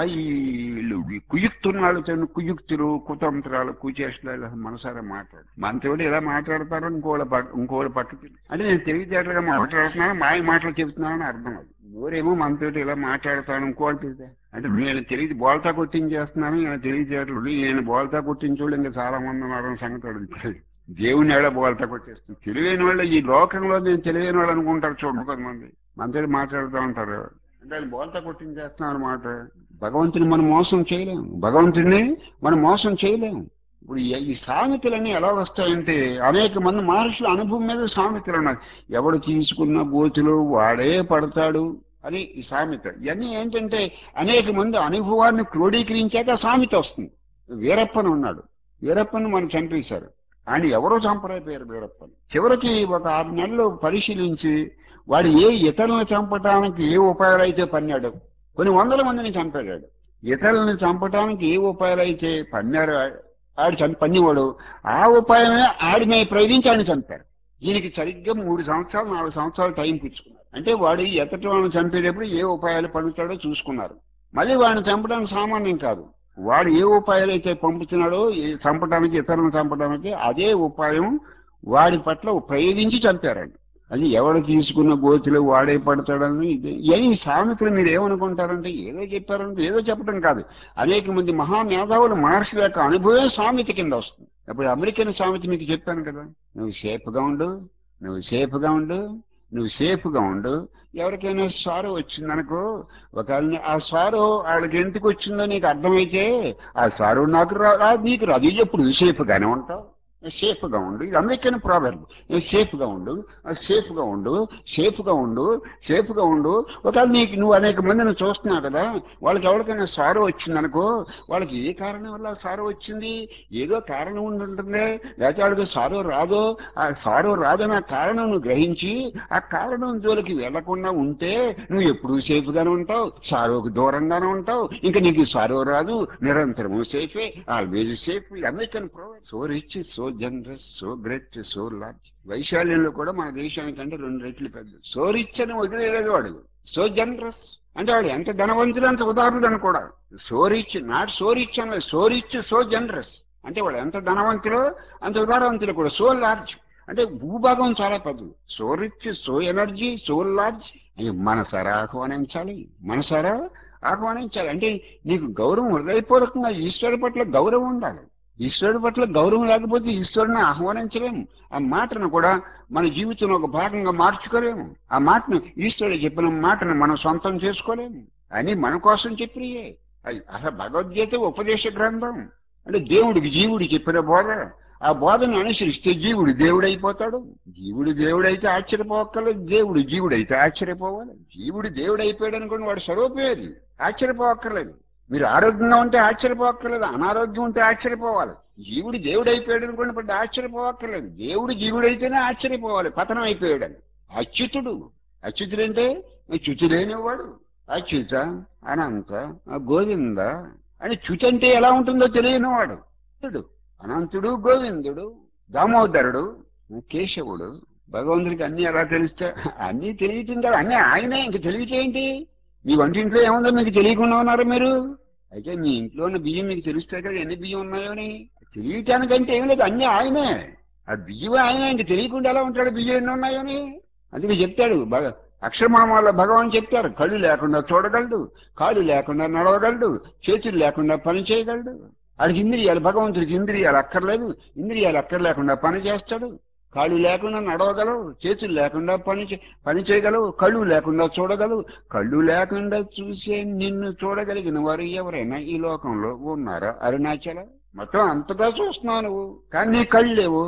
ఈ కుయుక్తున్నాళ్ళతో కుయుక్తులు కుతంత్రాలు కుచేష్టలు మనసారా మాట్లాడు. మనతోటి ఎలా మాట్లాడతారో ఇంకోళ్ళ పక్కకి. అంటే నేను తెలివితేటలుగా మాట్లాడుతున్నాను, మాయ మాటలు చెబుతున్నానని అర్థం. అది ఎవరేమో మనతోటి ఇలా మాట్లాడతాను ఇంకోటి. అంటే నేను తెలివి బోల్తా కొట్టించేస్తున్నాను, నేను తెలివితేటలు, నేను బోల్తా కొట్టించోళ్ళు ఇంకా చాలా మంది ఉన్నారని సంగతి అడుగుతాడు. దేవుని ఏడా బోల్తా కొట్టేస్తుంది. తెలివైన వాళ్ళు ఈ లోకంలో నేను తెలివైన వాళ్ళు అనుకుంటారు. చూడండి కొంతమంది మనతో మాట్లాడుతూ ఉంటారు, అంటే ఆయన బోల్తా కొట్టించేస్తున్నాం అనమాట. భగవంతుని మనం మోసం చేయలేము, భగవంతుడిని మనం మోసం చేయలేము. ఇప్పుడు ఈ సామెతలన్నీ ఎలా వస్తాయంటే అనేక మంది మహర్షుల అనుభవం మీద సామెతలు ఉన్నాయి. ఎవడు తీసుకున్న గోతులో వాడే పడతాడు అని ఈ సామెత. ఇవన్నీ ఏంటంటే అనేక మంది అనుభవాన్ని క్రోడీకరించాక సామెత వస్తుంది. వీరప్పన్ ఉన్నాడు, వీరప్పన్ మనం చంపేశారు. ఆయన ఎవరో చంపరైపోయారు వీరప్పన్. చివరికి ఒక 6 నెలలు పరిశీలించి వాడు ఇతరులను చంపడానికి ఏ ఉపాయాలు అయితే పన్నాడు, కొన్ని వందల మందిని చంపాడు. ఇతరులను చంపడానికి ఏ ఉపాయాలు అయితే పన్నారో ఆడు పన్నివాడు, ఆ ఉపాయమే ఆడిని ప్రయోగించి ఆయన చంపారు. దీనికి సరిగ్గా 3 సంవత్సరాలు 4 సంవత్సరాలు టైం పుచ్చుకున్నారు. అంటే వాడు ఎతటి వాళ్ళని చంపేటప్పుడు ఏ ఉపాయాలు పన్నుతాడో చూసుకున్నారు. మళ్ళీ వాడిని చంపడానికి సామాన్యం కాదు. వాడు ఏ ఉపాయాలు అయితే పంపుతున్నాడో చంపడానికి, ఇతరులను చంపడానికి అదే ఉపాయం వాడి పట్ల ప్రయోగించి చంపారండి. అది ఎవడు తీసుకున్న గోతిలో వాడే పడతాడని. ఈ సామెతలు మీరు ఏమనుకుంటారంటే ఏదో చెప్పారంటే ఏదో చెప్పడం కాదు. అనేక మంది మహామేధావులు మహర్షుల యొక్క అనుభవం సామెత కింద వస్తుంది. ఇప్పుడు అమెరికన్ సామెత మీకు చెప్పాను కదా, నువ్వు సేఫ్గా ఉండు, నువ్వు సేఫ్గా ఉండు, నువ్వు సేఫ్గా ఉండు. ఎవరికైనా సారో వచ్చిందనుకో, ఒకవేళ ఆ సారో వాళ్ళకి ఎందుకు వచ్చిందో నీకు అర్థమైతే ఆ సారో నాకు నీకు రాదు, ఎప్పుడు సేఫ్గానే ఉంటావు, సేఫ్గా ఉండు. ఇది అమెరికన్ ప్రాబెర్బ్. సేఫ్గా ఉండు, సేఫ్గా ఉండు, సేఫ్గా ఉండు, సేఫ్గా ఉండు. ఒకవేళ నువ్వు అనేక మందిని చూస్తున్నావు కదా, వాళ్ళకి ఎవరికైనా సారో వచ్చిందనుకో, వాళ్ళకి ఏ కారణం వల్ల సారో వచ్చింది, ఏదో కారణం ఉంటుంది. లేకపోతే వాళ్ళకి సారో రాదో, ఆ సారో రాదని ఆ కారణం నువ్వు గ్రహించి ఆ కారణం జోలికి వెళ్లకుండా ఉంటే నువ్వు ఎప్పుడూ సేఫ్గానే ఉంటావు, సారోకి దూరంగానే ఉంటావు. ఇంకా నీకు సారో రాదు, నిరంతరము సేఫే, always safe. American proverb. So rich, so generous, so great, so large. వైశాల్యంలో కూడా మన దేశానికంటే 2 రెట్లు పెద్ద. సో రిచ్ అని వదిలేదు వాడు, సో జనరస్ అంటే వాడు ఎంత ధనవంతుడు అంత ఉదారుడు కూడా. So rich, not so rich అనలేదు, సో రిచ్, సో జనరస్ అంటే వాడు ఎంత ధనవంతులో అంత ఉదారవంతులు కూడా. సో లార్జ్ అంటే భూభాగం చాలా పెద్దది. So rich, so energy, so large. మనసారా ఆహ్వానించాలి, మనసారా ఆహ్వానించాలి. అంటే నీకు గౌరవం, హృదయపూర్వకంగా ఈశ్వరుడి పట్ల గౌరవం ఉండాలి. ఈశ్వరుడి పట్ల గౌరవం లేకపోతే ఈశ్వరుని ఆహ్వానించలేము. ఆ మాటను కూడా మన జీవితంలో ఒక భాగంగా మార్చుకోలేము. ఆ మాటను, ఈశ్వరుడు చెప్పిన మాటను మనం సొంతం చేసుకోలేము. అని మన కోసం చెప్పినయే. అసలు భగవద్గీత ఉపదేశ గ్రంథం. అంటే దేవుడికి జీవుడు చెప్పిన బోధ. ఆ బోధను అనుసరిస్తే జీవుడు దేవుడైపోతాడు. జీవుడు దేవుడైతే ఆశ్చర్యపోక్కర్లేదు, దేవుడు జీవుడైతే ఆశ్చర్యపోవాలి. జీవుడు దేవుడైపోయాడు అనుకోండి, వాడు స్వరూపేది, ఆశ్చర్యపోక్కర్లేదు. మీరు ఆరోగ్యంగా ఉంటే ఆశ్చర్యపోక్కర్లేదు, అనారోగ్యం ఉంటే ఆశ్చర్యపోవాలి. జీవుడు దేవుడు అయిపోయాడు అనుకోండి, పెద్ద ఆశ్చర్యపోక్కర్లేదు. దేవుడు జీవుడైతేనే ఆశ్చర్యపోవాలి, పతనం అయిపోయాడని. అచ్యుతుడు, అచ్యుతుడు అంటే చ్యుతి లేనివాడు. అచ్యుత, అనంత, గోవింద అని చ్యుతి అంటే ఎలా ఉంటుందో తెలియనివాడు. అనంతుడు, గోవిందుడు, దామోదరుడు, కేశవుడు. భగవంతుడికి అన్ని ఎలా తెలుస్తా? అన్నీ తెలియటం కాదు, అన్నీ ఆయనే. ఇంక తెలియటేంటి? మీ వంటింట్లో ఏముందో మీకు తెలియకుండా ఉన్నారు మీరు. అయితే మీ ఇంట్లో ఉన్న బియ్యం మీకు తెలుస్తాయి కదా ఎన్ని బియ్యం ఉన్నాయో అని. తెలియటానికంటే ఏం లేదు, అన్నీ ఆయనే. ఆ బియ్యం ఆయనే, ఇంక తెలియకుండా ఎలా ఉంటాడు బియ్యం ఎన్ని ఉన్నాయని. అందుకే చెప్తాడు అక్షరమామాల భగవాన్ చెప్తారు, కళ్ళు లేకుండా చూడగలడు, కాళ్ళు లేకుండా నడవగలడు, చేతులు లేకుండా పని చేయగలడు. వాడికి ఇంద్రియాలు, భగవంతుడికి ఇంద్రియాలు అక్కర్లేదు, ఇంద్రియాలు అక్కర్లేకుండా పని చేస్తాడు. కాళ్ళు లేకుండా నడవగలవు, చేతులు లేకుండా పని చేయగలవు, కళ్ళు లేకుండా చూడగలవు. కళ్ళు లేకుండా చూసే నిన్ను చూడగలిగిన వారు ఎవరైనా ఈ లోకంలో ఉన్నారా? అరుణాచల మొత్తం అంతగా చూస్తున్నావు నువ్వు, కానీ నీ కళ్ళు లేవు.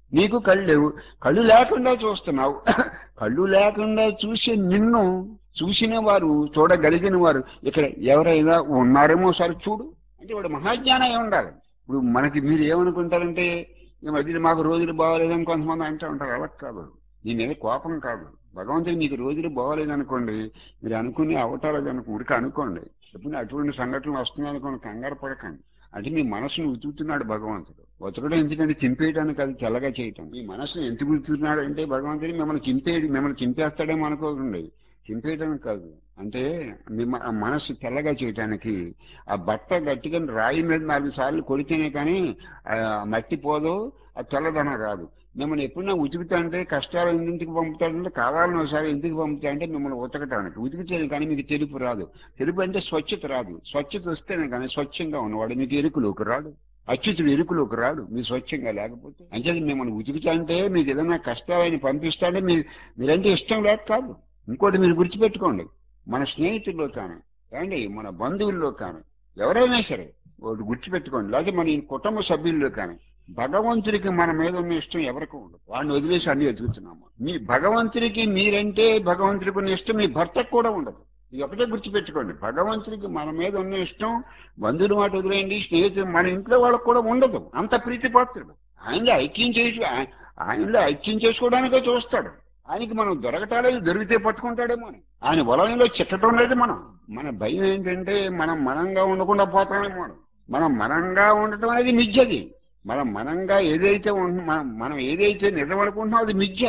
నీకు కళ్ళు లేవు, కళ్ళు లేకుండా చూస్తున్నావు. కళ్ళు లేకుండా చూసి నిన్ను చూసిన వారు, చూడగలిగిన వారు ఇక్కడ ఎవరైనా ఉన్నారేమో సరే చూడు అంటే వాడు మహాజ్ఞానం అయి ఉండాలి. ఇప్పుడు మనకి మీరు ఏమనుకుంటారంటే ఈ మధ్యన మాకు రోజులు బాగోలేదని కొంతమంది అంటూ ఉంటారు. అలా కాదు, నీ మీద కోపం కాదు. భగవంతుడు మీకు రోజులు బాగోలేదనుకోండి, మీరు అనుకునే అవటాలేదు అనుకో, ఉడికి అనుకోండి. ఎప్పుడు అటువంటి సంఘటనలు వస్తున్నాయి అనుకోండి, కంగారు పడకండి. అంటే మీ మనసును ఉతుకుతున్నాడు భగవంతుడు. ఉతకడం ఎందుకంటే చింపేయడానికి, అది తెల్లగా చేయటం. మీ మనసును ఎందుకు ఉతుకుతున్నాడు అంటే భగవంతుడు మిమ్మల్ని చింపేస్తాడేమో అనుకోకండి. చింపేయడానికి కాదు, అంటే ఆ మనసు తెల్లగా చేయటానికి. ఆ బట్ట గట్టిగా రాయి మీద 4 సార్లు కొడితేనే కానీ ఆ మట్టి పోదు, ఆ తెల్లదనం రాదు. మిమ్మల్ని ఎప్పుడన్నా ఉతుకుతా అంటే కష్టాలు ఎందుకు పంపుతాడంటే, కావాలని ఒకసారి ఎందుకు పంపుతా అంటే మిమ్మల్ని ఉతకటానికి. ఉతికితేనే కానీ మీకు తెలుపు రాదు. తెలుపు అంటే స్వచ్ఛత రాదు. స్వచ్ఛత వస్తేనే కానీ స్వచ్ఛంగా ఉన్నవాడు మీకు ఎరుకులోకి రాడు. అచ్యుతుడు ఎరుకులోకి రాడు మీ స్వచ్ఛంగా లేకపోతే. అంటే మిమ్మల్ని ఉతుకుతా అంటే మీకు ఏదైనా కష్టాలని పంపిస్తాడే మీరంటే ఇష్టం లేక కాదు. ఇంకోటి మీరు గుర్తుపెట్టుకోండి, మన స్నేహితుల్లో కానీ ఏమండి, మన బంధువుల్లో కానీ ఎవరైనా సరే ఒకటి గుర్తుపెట్టుకోండి, లేకపోతే మన ఈ కుటుంబ సభ్యుల్లో కానీ భగవంతుడికి మన మీద ఉన్న ఇష్టం ఎవరికి ఉండదు. వాడిని వదిలేసి అన్ని ఎదుగుతున్నాము. మీ భగవంతుడికి మీరంటే భగవంతుడికి ఉన్న ఇష్టం మీ భర్తకు కూడా ఉండదు. ఇది ఒకటే గుర్తుపెట్టుకోండి, భగవంతుడికి మన మీద ఉన్న ఇష్టం బంధువుల మాట వదిలేయండి, స్నేహితులు, మన ఇంట్లో వాళ్ళకు కూడా ఉండదు. అంత ప్రీతిపాత్రుడు. ఆయనలో ఐక్యం చేసుకోవడానికే చూస్తాడు. ఆయనకి మనం దొరకటాలేదు, దొరికితే పట్టుకుంటాడేమో అని. ఆయన వలయంలో చిట్టడం లేదు. మన భయం ఏంటంటే మనం మనంగా ఉండకుండా పోతామేమో అని. మనం మనంగా ఉండటం అనేది మిథ్యది. మనంగా ఏదైతే మనం ఏదైతే నిజమనుకుంటున్నాం అది మిథ్య.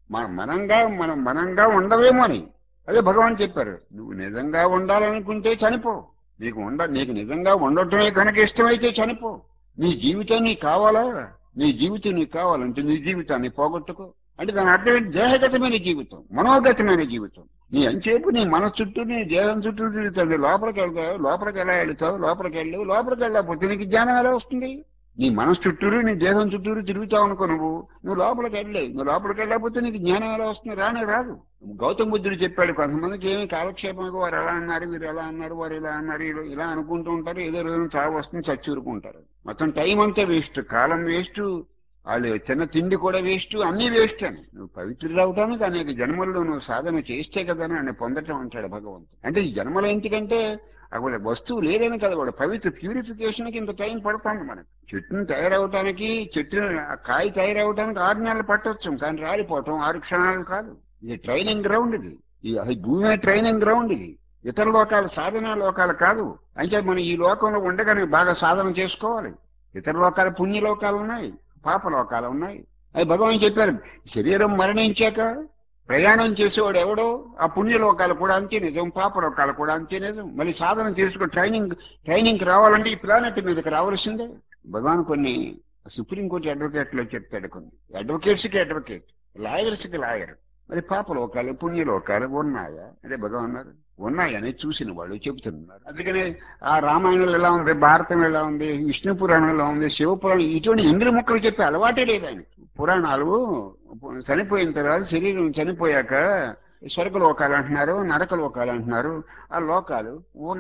మనం మనంగా ఉండవేమో అని. అదే భగవాన్ చెప్పారు, నువ్వు నిజంగా ఉండాలనుకుంటే చనిపో. నీకు నిజంగా ఉండటమే కనుక ఇష్టమైతే చనిపో. నీ జీవితం నీకు కావాలా? నీ జీవితం నీకు కావాలంటే నీ జీవితాన్ని పోగొట్టుకో. అంటే దాని అర్థం ఏంటి? దేహగతమైన జీవితం, మనోగతమైన జీవితం. నీ అంచేపు నీ మనసు చుట్టూ, నీ దేహం చుట్టూ తిరుగుతాడు. లోపలికి వెళ్తావు, లోపలికి ఎలా వెళ్తావు? లోపలికి వెళ్ళకపోతే నీకు జ్ఞానం ఎలా వస్తుంది? నీ మనసు చుట్టూరు, నీ దేహం చుట్టూరు తిరుగుతావు అనుకో, నువ్వు లోపలికి వెళ్ళలేవు. నువ్వు లోపలికి వెళ్ళకపోతే నీకు జ్ఞానం ఎలా వస్తుంది? రాదు. గౌతమ బుద్ధుడు చెప్పాడు, కొంతమందికి ఏమి కాలక్షేపంగా వారు ఎలా అన్నారు, వీరు ఎలా అన్నారు, వారు ఇలా అన్నారు, ఇలా అనుకుంటూ ఉంటారు. ఏదో రోజు చావు వస్తుంది, చచ్చూరుకుంటారు. మొత్తం టైం అంతా వేస్ట్, కాలం వేస్ట్, వాళ్ళు చిన్న తిండి కూడా వేస్ట్, అన్నీ వేస్ట్ అని. నువ్వు పవిత్రుడు అవడానికి అనేక జన్మల్లో నువ్వు సాధన చేస్తే కదా అని పొందటం అంటాడు భగవంతుడు. అంటే ఈ జన్మల ఎందుకంటే అక్కడ వస్తువు లేదని కదా, వాడు పవిత్ర ప్యూరిఫికేషన్కి ఇంత టైం పడుతుంది మనకి. చెట్టును తయారవటానికి, కాయ తయారవటానికి 6 నెలలు పట్టొచ్చు, కానీ రాలిపోవటం 6 క్షణాలు కాదు. ఇది ట్రైనింగ్ గ్రౌండ్. అది భూమి ట్రైనింగ్ గ్రౌండ్. ఇది ఇతర లోకాలు, సాధనా లోకాలు కాదు. అంటే మనం ఈ లోకంలో ఉండగానే బాగా సాధన చేసుకోవాలి. ఇతర లోకాలు పుణ్యలోకాలు ఉన్నాయి, పాపలోకాలు ఉన్నాయి. అది భగవాన్ చెప్పారు, శరీరం మరణించాక ప్రయాణం చేసేవాడు ఎవడో ఆ పుణ్యలోకాలు కూడా అంతే నిజం, పాపలోకాలు కూడా అంతే నిజం. మళ్ళీ సాధన చేసుకుని ట్రైనింగ్కి రావాలంటే ఈ ప్లానెట్ మీదకి రావాల్సిందే. భగవాన్ కొన్ని సుప్రీంకోర్టు అడ్వకేట్లో చెప్తాడు, కొన్ని అడ్వకేట్స్కి అడ్వకేట్, లాయర్స్కి లాయర్. మరి పాపలోకాలు పుణ్యలోకాలు ఉన్నాయా అంటే భగవాన్ అన్నారు, ఉన్నాయని చూసిన వాళ్ళు చెబుతున్నారు. అందుకనే ఆ రామాయణంలో ఎలా ఉంది, భారతం ఎలా ఉంది, విష్ణు పురాణం ఎలా ఉంది, శివపురాణం, ఇటువంటి ఇంద్ర ముక్కలు చెప్పే అలవాటే లేదు ఆయన. పురాణాలు చనిపోయిన తర్వాత, శరీరం చనిపోయాక స్వర్గ లోకాలు అంటున్నారు, నరక లోకాలు అంటున్నారు. ఆ లోకాలు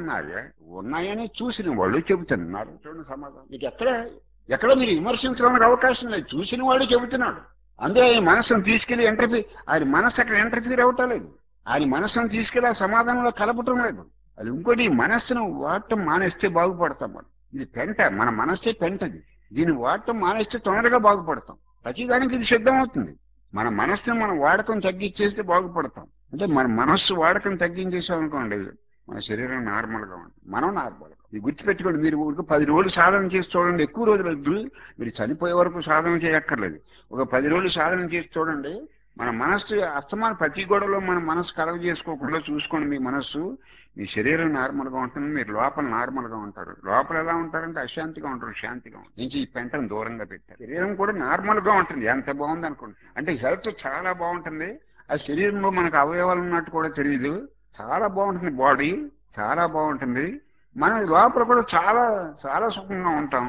ఉన్నాయని చూసిన వాళ్ళు చెబుతున్నారు. చూడండి సమాధానం. మీకు ఎక్కడ మీరు విమర్శించడానికి అవకాశం లేదు. చూసిన వాడు చెబుతున్నాడు. అందుకే ఆయన మనస్సును తీసుకెళ్లి ఆయన మనస్సు అక్కడ ఎంటర్ఫీర్ అవటం లేదు. ఆయన మనస్సును తీసుకెళ్లి ఆ సమాధానంలో కలపటం లేదు. అది ఇంకోటి, మనస్సును వాడటం మానేస్తే బాగుపడతాం మనం. ఇది పెంట, మన మనస్సే పెంటది. దీన్ని వాడటం మానేస్తే తొందరగా బాగుపడతాం. ప్రతిదానికి ఇది సిద్ధం అవుతుంది. మన మనస్సును మనం వాడకం తగ్గించేస్తే బాగుపడతాం. అంటే మన మనస్సు వాడకం తగ్గించేసాం అనుకోండి, మన శరీరం నార్మల్గా ఉంటుంది, మనం నార్మల్గా. ఇది గుర్తుపెట్టుకోండి. మీరు 10 రోజులు సాధన చేసి చూడండి, ఎక్కువ రోజులు వద్దు, మీరు చనిపోయే వరకు సాధన చేయక్కర్లేదు. ఒక 10 రోజులు సాధన చేసి చూడండి. మన మనస్సు అస్తమాన ప్రతి గొడవలో మన మనస్సు కలగ చేసుకోకుండా చూసుకోండి. మీ మనస్సు, మీ శరీరం నార్మల్గా ఉంటుంది, మీరు లోపల నార్మల్గా ఉంటారు. లోపల ఎలా ఉంటారంటే అశాంతిగా ఉంటారు, శాంతిగా ఉంటారు. నుంచి ఈ పెంటను దూరంగా పెట్టారు. శరీరం కూడా నార్మల్గా ఉంటుంది. ఎంత బాగుంది అనుకోండి. అంటే హెల్త్ చాలా బాగుంటుంది. ఆ శరీరంలో మనకు అవయవాలు ఉన్నట్టు కూడా తెలియదు. చాలా బాగుంటుంది, బాడీ చాలా బాగుంటుంది. మనం లోపల కూడా చాలా చాలా సుఖంగా ఉంటాం.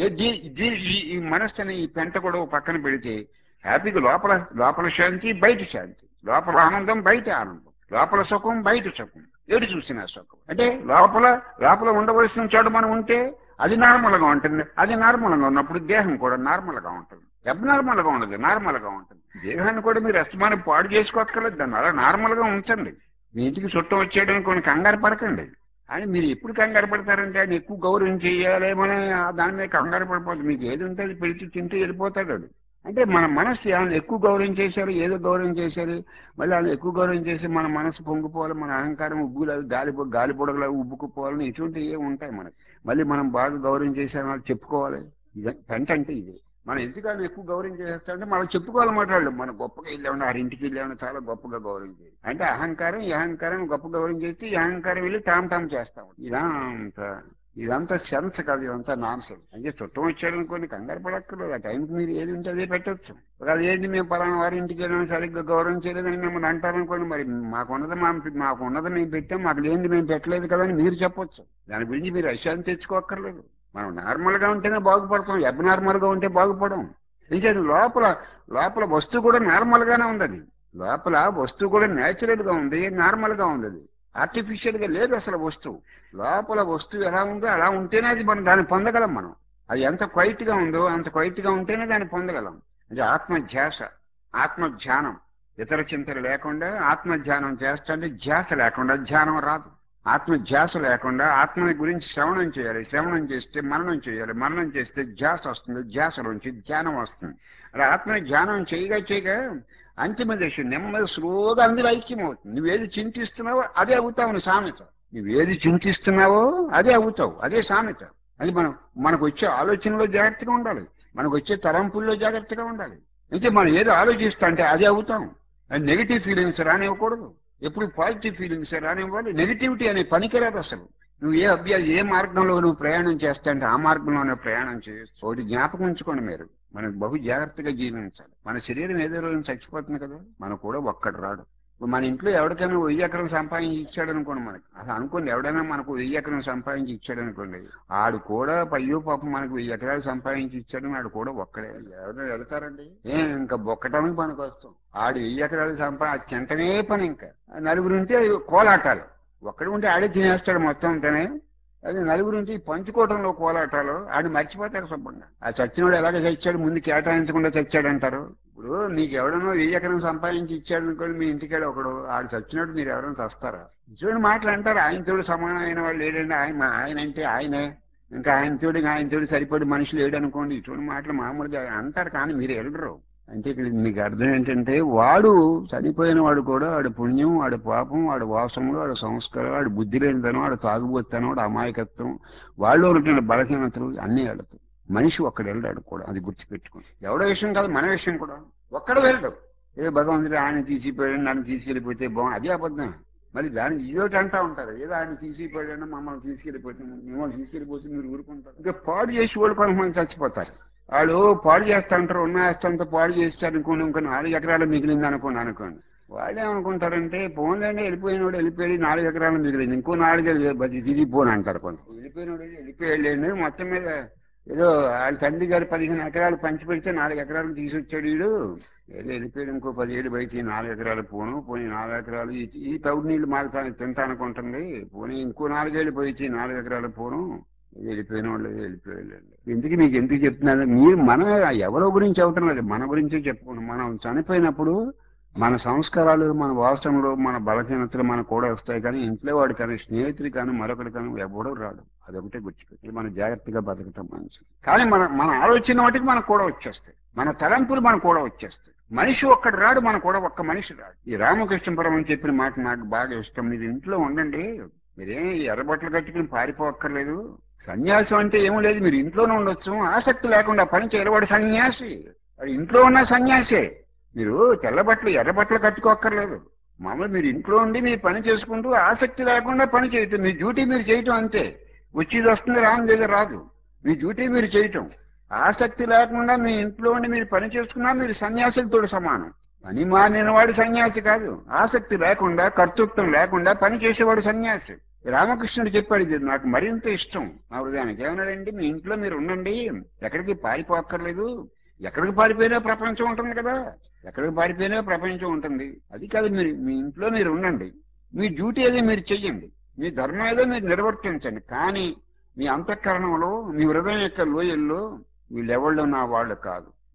ఈ మనస్సుని, ఈ పెంట కూడా పక్కన పెడితే హ్యాపీగా లోపల శాంతి, బయట శాంతి. లోపల ఆనందం, బయట ఆనందం. లోపల సుఖం, బయట సుఖం. ఏడు చూసిన సుఖం. అంటే లోపల ఉండవలసిన చోట మనం ఉంటే అది నార్మల్గా ఉంటుంది. అది నార్మల్గా ఉన్నప్పుడు దేహం కూడా నార్మల్గా ఉంటుంది. అబ్నార్మల్ గా ఉండదు, నార్మల్ గా ఉంటుంది. దేహాన్ని కూడా మీరు అస్తమానం పాడు చేసుకోక్కర్లేదు, దాన్ని అలా నార్మల్ గా ఉంచండి. మీ ఇంటికి చుట్టం వచ్చేయడానికి కొన్ని కంగారు పడకండి. అని మీరు ఎప్పుడు కంగారు పడతారంటే ఆయన ఎక్కువ గౌరవం చేయాలేమని దాని మీద కంగారు పడిపోతుంది. మీకు ఏది ఉంటే అది పిలిచి తింటూ వెళ్ళిపోతాడు వాడు. అంటే మన మనసు ఆయన ఎక్కువ గౌరవం చేశారు, ఏదో గౌరవం చేశారు, మళ్ళీ ఆయన ఎక్కువ గౌరవం చేసి మన మనసు పొంగిపోవాలి, మన అహంకారం ఉబ్బులు గాలి పొడగలు ఉబ్బుకుపోవాలని ఇటువంటివి ఏమి ఉంటాయి మనకి. మళ్ళీ మనం బాగా గౌరవం చేశామని వాళ్ళు చెప్పుకోవాలి. ఇది పెంట అంటే ఇది. మనం ఎందుకు ఆయన ఎక్కువ గౌరవం చేస్తామంటే మనం చెప్పుకోవాలన్నమాట. వాళ్ళు మన గొప్పగా వెళ్ళామని ఆరింటికి వెళ్ళామని చాలా గొప్పగా గౌరవం చేయాలి అంటే అహంకారం, ఈ అహంకారం గొప్ప గౌరవం చేస్తే ఈ అహంకారం వెళ్ళి టామ్ టామ్ చేస్తాం. ఇదంతా సెన్స్ కాదు, ఇదంతా నాన్సెన్స్. అంటే చుట్టం వచ్చాడనుకోండి కంగారు పడక్కర్లేదు, ఆ టైంకి మీరు ఏది ఉంటే అదే పెట్టచ్చు. ఒకవేళ ఏంటి మేము పలానా వారి ఇంటికి వెళ్ళాము సరిగ్గా గౌరవం చేయలేదని మిమ్మల్ని అంటారనుకోండి, మరి మాకున్నది మేము పెట్టాం, మాకు లేనిది మేము పెట్టలేదు కదా అని మీరు చెప్పొచ్చు. దాని గురించి మీరు అశాంతి తెచ్చుకోక్కర్లేదు. మనం నార్మల్ గా ఉంటేనే బాగుపడతాం, అబ్నార్మల్ గా ఉంటే బాగుపడం. నిజం లోపల లోపల వస్తువు కూడా నార్మల్ గానే ఉంది. అది లోపల వస్తువు కూడా న్యాచురల్ గా ఉంది, నార్మల్ గా ఉంది. అది ఆర్టిఫిషియల్ గా లేదు అసలు వస్తువు. లోపల వస్తువు ఎలా ఉందో అలా ఉంటేనే అది మనం దాన్ని పొందగలం. మనం అది ఎంత క్వైట్ గా ఉందో అంత క్వైట్ గా ఉంటేనే దాన్ని పొందగలం. అంటే ఆత్మధ్యాస, ఆత్మధ్యానం, ఇతర చింతలు లేకుండా ఆత్మధ్యానం చేస్తుంటే ధ్యాస లేకుండా ధ్యానం రాదు. ఆత్మధ్యాస లేకుండా ఆత్మని గురించి శ్రవణం చేయాలి, శ్రవణం చేస్తే మననం చేయాలి, మననం చేస్తే ధ్యాస వస్తుంది, ధ్యాసలోంచి ధ్యానం వస్తుంది. అలా ఆత్మని ధ్యానం చేయగా చేయగా అంతిమ దశ నెమ్మది స్లోగా అందులో ఐక్యం అవుతుంది. నువ్వేది చింతిస్తున్నావో అదే అవుతావు అని సామెత. నువ్వేది చింతిస్తున్నావో అదే అవుతావు, అదే సామెత. అది మనకు వచ్చే ఆలోచనలో జాగ్రత్తగా ఉండాలి, మనకు వచ్చే తలంపుల్లో జాగ్రత్తగా ఉండాలి. అయితే మనం ఏదో ఆలోచిస్తా అంటే అదే అవుతాం. నెగిటివ్ ఫీలింగ్స్ రానివ్వకూడదు, ఎప్పుడు పాజిటివ్ ఫీలింగ్స్ రానివ్వాలి. నెగిటివిటీ అనే పనికిరాదు అసలు. నువ్వు ఏ మార్గంలో నువ్వు ప్రయాణం చేస్తా అంటే ఆ మార్గంలోనే ప్రయాణం చేయొచ్చు. ఒకటి జ్ఞాపకం ఉంచుకోండి మీరు, మనం బహు జాగ్రత్తగా జీవించాలి. మన శరీరం ఏదో రోజు చచ్చిపోతుంది కదా, మనకు కూడా ఒక్కడు రాడు. ఇప్పుడు మన ఇంట్లో ఎవరికైనా 1000 ఎకరం సంపాదించి ఇచ్చాడు అనుకోండి, మనకి అసలు అనుకోండి ఎవడైనా మనకు 1000 ఎకరం సంపాదించి ఇచ్చాడు అనుకోండి, ఆడు కూడా అయ్యో పాపం మనకు 1000 ఎకరాలు సంపాదించి ఇచ్చాడని ఆడు కూడా ఒక్కడే. ఎవరైనా వెళ్తారండి ఇంకా బొక్కటానికి పనికి వస్తాం. ఆడు 1000 ఎకరాలు చెంటనే పని. ఇంకా నలుగురు ఉంటే కోలాటాలు, ఒక్కడు ఉంటే ఆడే తినేస్తాడు మొత్తం అంతనే. అది నలుగురు ఉంటే పంచుకోవడంలో కోలాటాలు ఆడు మర్చిపోతారు శుభ్రంగా. ఆ చచ్చినోడు ఎలాగ చచ్చాడు, ముందు కేటాయించకుండా చచ్చాడంటారు. ఇప్పుడు మీకు ఎవడనో 1000 ఎకరం సంపాదించి ఇచ్చాడు అనుకోండి, మీ ఇంటికాడ ఒకడు ఆడు చచ్చినట్టు మీరు ఎవరైనా చస్తారా? చూడండి మాటలు అంటారు, ఆయనతోడు సమానమైన వాళ్ళు లేడండి, ఆయన అంటే ఆయనే, ఇంకా ఆయనతోడు సరిపడి మనిషి లేడు అనుకోండి. ఇటువంటి మాటలు మామూలుగా అంటారు, కానీ మీరు వెళ్ళరు. అంటే ఇక్కడ మీకు అర్థం ఏంటంటే వాడు చనిపోయిన వాడు కూడా వాడు పుణ్యం, వాడు పాపం, వాడు వాసములు, వాడు సంస్కారం, వాడు బుద్ధి లేనితనం, వాడు తాగుబోతాను, వాడు అమాయకత్వం, వాళ్ళు ఉన్నటువంటి బలహీనతలు అన్నీ వెళ్తాయి. మనిషి ఒక్కడు వెళ్ళాడు కూడా, అది గుర్తుపెట్టుకోండి. ఎవడో విషయం కాదు, మన విషయం కూడా ఒక్కడు వెళ్ళడు. ఏదో భగవంతుడు ఆయన తీసిపోయాడు నన్ను తీసుకెళ్ళిపోతే అదే అబద్ధం. మరి దాన్ని ఇదోటి అంటా ఉంటారు, ఏదో ఆయన తీసిపోయాడన్నా మమ్మల్ని తీసుకెళ్ళిపోతే మిమ్మల్ని తీసుకెళ్ళిపోతే మీరు ఊరుకుంటారు. ఇంకా పాడు చేసి వాళ్ళు కొంతమంది చచ్చిపోతారు. వాళ్ళు పాడు చేస్తాంటారు, ఉన్న ఆస్తంతా పాడు చేస్తారు అనుకోండి, ఇంకో 4 ఎకరాలు మిగిలింది అనుకోండి. వాళ్ళు ఏమనుకుంటారంటే పోన్లేండి, వెళ్ళిపోయినోడు వెళ్ళిపోయి 4 ఎకరాలు మిగిలింది, ఇంకో 4 ఇది పోను అంటారు. కొంత వెళ్ళిపోయినోడు వెళ్ళిపోయాడు మొత్తం మీద ఏదో వాళ్ళ తండ్రి గారు 15 ఎకరాలు పంచి పెడితే 4 ఎకరాలు తీసుకొచ్చాడు వీడు, ఏదో వెళ్ళిపోయాడు, ఇంకో 10 ఏళ్ళు బయట 4 ఎకరాలు పోనీ 4 ఎకరాలు ఈ తౌడు నీళ్లు మాకు తింటానుకుంటుంది, పోనీ ఇంకో 4 ఏళ్ళు పోయి 4 ఎకరాలు పోను, వెళ్ళిపోయిన వాళ్ళు వెళ్ళిపోయాళ్ళండి. మీకు ఎందుకు చెప్తున్నారు, మీరు ఎవరో గురించి అవటం లేదు, మన గురించే చెప్పుకోండి. మనం చనిపోయినప్పుడు మన సంస్కారాలు, మన వాసనలు, మన బలహీనతలు మనకు కూడా వస్తాయి. కానీ ఇంట్లో వాడు కానీ, స్నేహితుడు కానీ, మరొకటి కానీ ఎవడో రాడు. అదొకటే గుర్తుపెట్టి మనం జాగ్రత్తగా బతకటం మంచిది. కానీ మన ఆలోచన వాటికి మనకు కూడా వచ్చేస్తాయి, మన తలంపులు మనకు కూడా వచ్చేస్తాయి. మనిషి ఒక్కడు రాడు, మన కూడా ఒక్క మనిషి రాడు. ఈ రామకృష్ణ పరమహంస చెప్పిన మాట నాకు బాగా ఇష్టం. మీరు ఇంట్లో ఉండండి, మీరేం ఎర్రబట్టలు కట్టుకుని పారిపోక్కర్లేదు. సన్యాసం అంటే ఏమీ లేదు, మీరు ఇంట్లోనే ఉండొచ్చు, ఆసక్తి లేకుండా పని చేయవాడు సన్యాసి. వాడు ఇంట్లో ఉన్న సన్యాసే. మీరు తెల్లబట్టలు ఎర్రబట్టలు కట్టుకోక్కర్లేదు. మామూలు మీరు ఇంట్లో ఉండి మీరు పని చేసుకుంటూ ఆసక్తి లేకుండా పని చేయటం, మీ డ్యూటీ మీరు చేయటం అంతే. వచ్చేది వస్తుంది, రాని లేదా రాదు, మీ డ్యూటీ మీరు చేయటం. ఆసక్తి లేకుండా మీ ఇంట్లో ఉండి మీరు పని చేసుకున్నా మీరు సన్యాసులతో సమానం. పని మానిన వాడు సన్యాసి కాదు, ఆసక్తి లేకుండా కర్తృత్వం లేకుండా పని చేసేవాడు సన్యాసి. రామకృష్ణుడు చెప్పాడు, ఇది నాకు మరింత ఇష్టం నా హృదయానికి. ఏమన్నాడంటే మీ ఇంట్లో మీరు ఉండండి, ఎక్కడికి పారిపోక్కర్లేదు. ఎక్కడికి పారిపోయినా ప్రపంచం ఉంటుంది కదా, ఎక్కడికి పారిపోయినా ప్రపంచం ఉంటుంది. అది కాదు, మీరు మీ ఇంట్లో మీరు ఉండండి, మీ డ్యూటీ ఏదో మీరు చెయ్యండి, మీ ధర్మం ఏదో మీరు నిర్వర్తించండి. కానీ మీ అంతఃకరణంలో, మీ హృదయం యొక్క లోయల్లో వీళ్ళెవళ్ళు నా వాళ్ళు కాదు,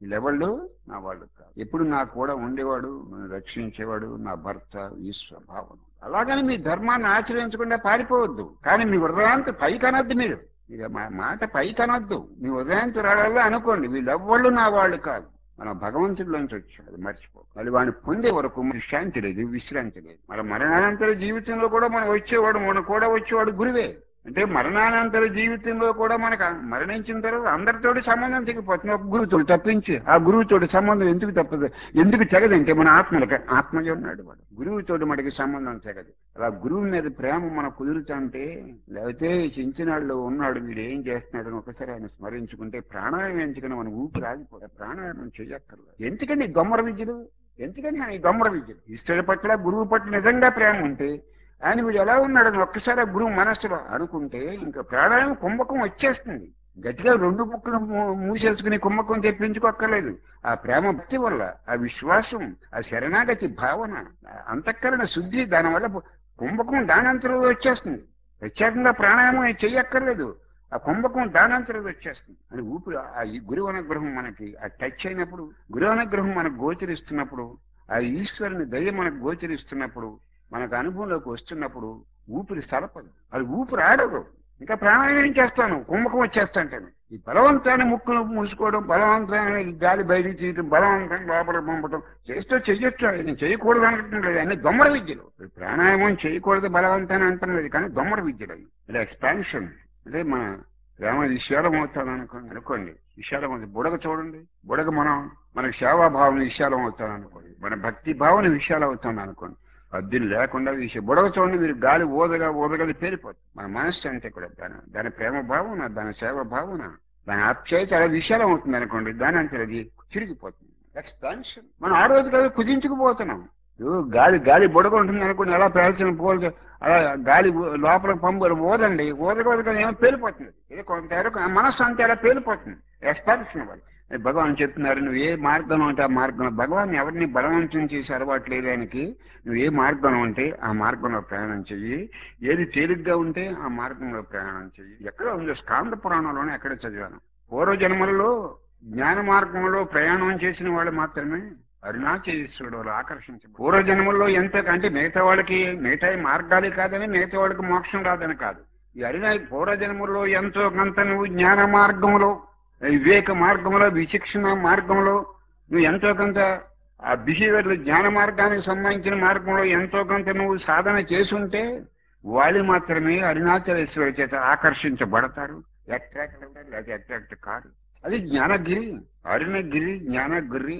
వీళ్ళెవళ్ళు నా వాళ్ళు కాదు. ఎప్పుడు నా కూడా ఉండేవాడు, నన్ను రక్షించేవాడు నా భర్త ఈశ్వర భావన. అలాగని మీ ధర్మాన్ని ఆచరించకుండా పారిపోవద్దు. కానీ మీ హృదయాంత పైకి అనొద్దు. మీరు ఇక మాట పైకి అనొద్దు. మీ హృదయాంత రాళ్ళల్లో అనుకోండి, వీళ్ళెవ్వళ్ళు నా వాళ్ళు కాదు. మన భగవంతుడిలోంచి వచ్చాడు, అది మర్చిపో. మళ్ళీ వాడిని పొందే వరకు మనకి శాంతి లేదు, విశ్రాంతి లేదు. మన మరణానంతర జీవితంలో కూడా మనం వచ్చేవాడు, మన కూడా వచ్చేవాడు గురువే. అంటే మరణానంతర జీవితంలో కూడా మనకు మరణించిన తర్వాత అందరితోటి సంబంధం తెగిపోతుంది, ఒక గురువుతోటి తప్పించి. ఆ గురువుతోటి సంబంధం ఎందుకు తప్పదు, ఎందుకు తెగదంటే మన ఆత్మగా ఉన్నాడు వాడు. గురువుతోటి మనకి సంబంధం తెగదు. అలా గురువు మీద ప్రేమ మన కుదురుతుంటే, లేకపోతే చించినాళ్ళు ఉన్నాడు వీడు ఏం చేస్తున్నాడు అని ఒకసారి ఆయన స్మరించుకుంటే, ప్రాణాయామం ఎంచుకుని మన ఊపిరి ఆగిపోతే ప్రాణాయామం చేయక్కర్లేదు. ఎందుకండి ఈ దొమ్మర విద్యలు, ఎందుకండి ఈ దొమ్మర విద్యలు? ఈశ్వరుడి పట్ల గురువు పట్ల నిజంగా ప్రేమ ఉంటే, ఆయన వీడు ఎలా ఉన్నాడని ఒక్కసారి ఆ గురువు మనస్సులో అనుకుంటే ఇంకా ప్రాణాయామం కుంభకం వచ్చేస్తుంది. గట్టిగా రెండు ముక్కలు మూసేసుకుని కుంభకం తెప్పించుకోక్కర్లేదు. ఆ ప్రేమ భక్తి వల్ల, ఆ విశ్వాసం, ఆ శరణాగతి భావన, అంతఃకరణ శుద్ధి, దానివల్ల కుంభకం దానంతరం వచ్చేస్తుంది. ప్రత్యేకంగా ప్రాణాయామం చెయ్యక్కర్లేదు, ఆ కుంభకం దానంతరం వచ్చేస్తుంది. అని ఊపిరి ఆ గురువు అనుగ్రహం మనకి ఆ టచ్ అయినప్పుడు, గురువు అనుగ్రహం మనకు గోచరిస్తున్నప్పుడు, ఆ ఈశ్వరుని దయ మనకు గోచరిస్తున్నప్పుడు, మనకు అనుభవంలోకి వస్తున్నప్పుడు ఊపిరి సలపదు, అది ఊపిరి ఆడదు. ఇంకా ప్రాణాయామం చేస్తాను, కుంభకం వచ్చేస్తాంటాను. ఈ బలవంతాన్ని ముక్కును మూసుకోవడం, బలవంతాన్ని గాలి బయటికి తీయడం, బలవంతాన్ని లోపల పంపడం చేస్తూ చెయ్యొచ్చు. నేను చేయకూడదు అనటం లేదు, అన్ని దొమ్మర విద్యలు. ప్రాణాయామం చేయకూడదు బలవంతాన్ని అంటం లేదు, కానీ దొమ్మర విద్యలు అవి. అంటే ఎక్స్పాన్షన్. అంటే మన ప్రేమ విశాలం అవుతాను అనుకోండి, విశాలం అవుతుంది. బుడగ చూడండి, బుడగ మనకి సేవాభావన విశాలం అవుతాను అనుకోండి, మన భక్తి భావన విశాలం అవుతుంది అనుకోండి. అద్దెలు లేకుండా బుడగ చూడండి, మీరు గాలి ఊదగది పేరిపోతుంది. మన మనస్సు అంతే కూడా, దాని ప్రేమ భావన, దాని సేవ భావన, దాని ఆప్యాయత అలా విశాలం అవుతుంది అనుకోండి, దాని అంతే అది చిరిగిపోతుంది. ఎక్స్పాన్షన్. మనం ఆ రోజు కాదు కుదించుకుపోతున్నాం. గాలి బుడగ ఉంటుంది అనుకోండి, ఎలా పేల్చిన పోల్ అలా గాలి లోపల పంపు ఊదండి, ఊదగా ఏమో పేలిపోతుంది. ఇది కొంతవరకు మనస్సు అంతే అలా పేలిపోతుంది. ఎక్స్పాన్షన్ వాళ్ళు భగవాన్ చెప్తున్నారు, నువ్వు ఏ మార్గంలో ఉంటే ఆ మార్గంలో. భగవాన్ ఎవరిని బలవంతం చేసి అలవాటు లేదు ఆయనకి. నువ్వు ఏ మార్గంలో ఉంటే ఆ మార్గంలో ప్రయాణం చెయ్యి, ఏది తేలిగ్గా ఉంటే ఆ మార్గంలో ప్రయాణం చెయ్యి. ఎక్కడ ఉంది స్కాంద పురాణంలోనే ఎక్కడ చదివాను, పూర్వజన్మలలో జ్ఞాన మార్గంలో ప్రయాణం చేసిన వాళ్ళు మాత్రమే అరుణాచలేశ్వరుడు వాళ్ళు ఆకర్షించారు. పూర్వజన్మల్లో ఎంతో అంటే మిగతా మార్గాలే కాదని, మిగతా వాళ్ళకి మోక్షం రాదని కాదు. ఈ పూర్వజన్మల్లో ఎంతో కొంత నువ్వు జ్ఞాన మార్గంలో, వివేక మార్గంలో, విచక్షణ మార్గంలో నువ్వు ఎంతో కొంత ఆ బిహేవియర్ జ్ఞాన మార్గానికి సంబంధించిన మార్గంలో ఎంతో కొంత నువ్వు సాధన చేసుంటే వాళ్ళు మాత్రమే అరుణాచలేశ్వరి చేత ఆకర్షించబడతారు. అట్రాక్ట్ కాదు. అది జ్ఞానగిరి, అరుణగిరి, జ్ఞానగిరి,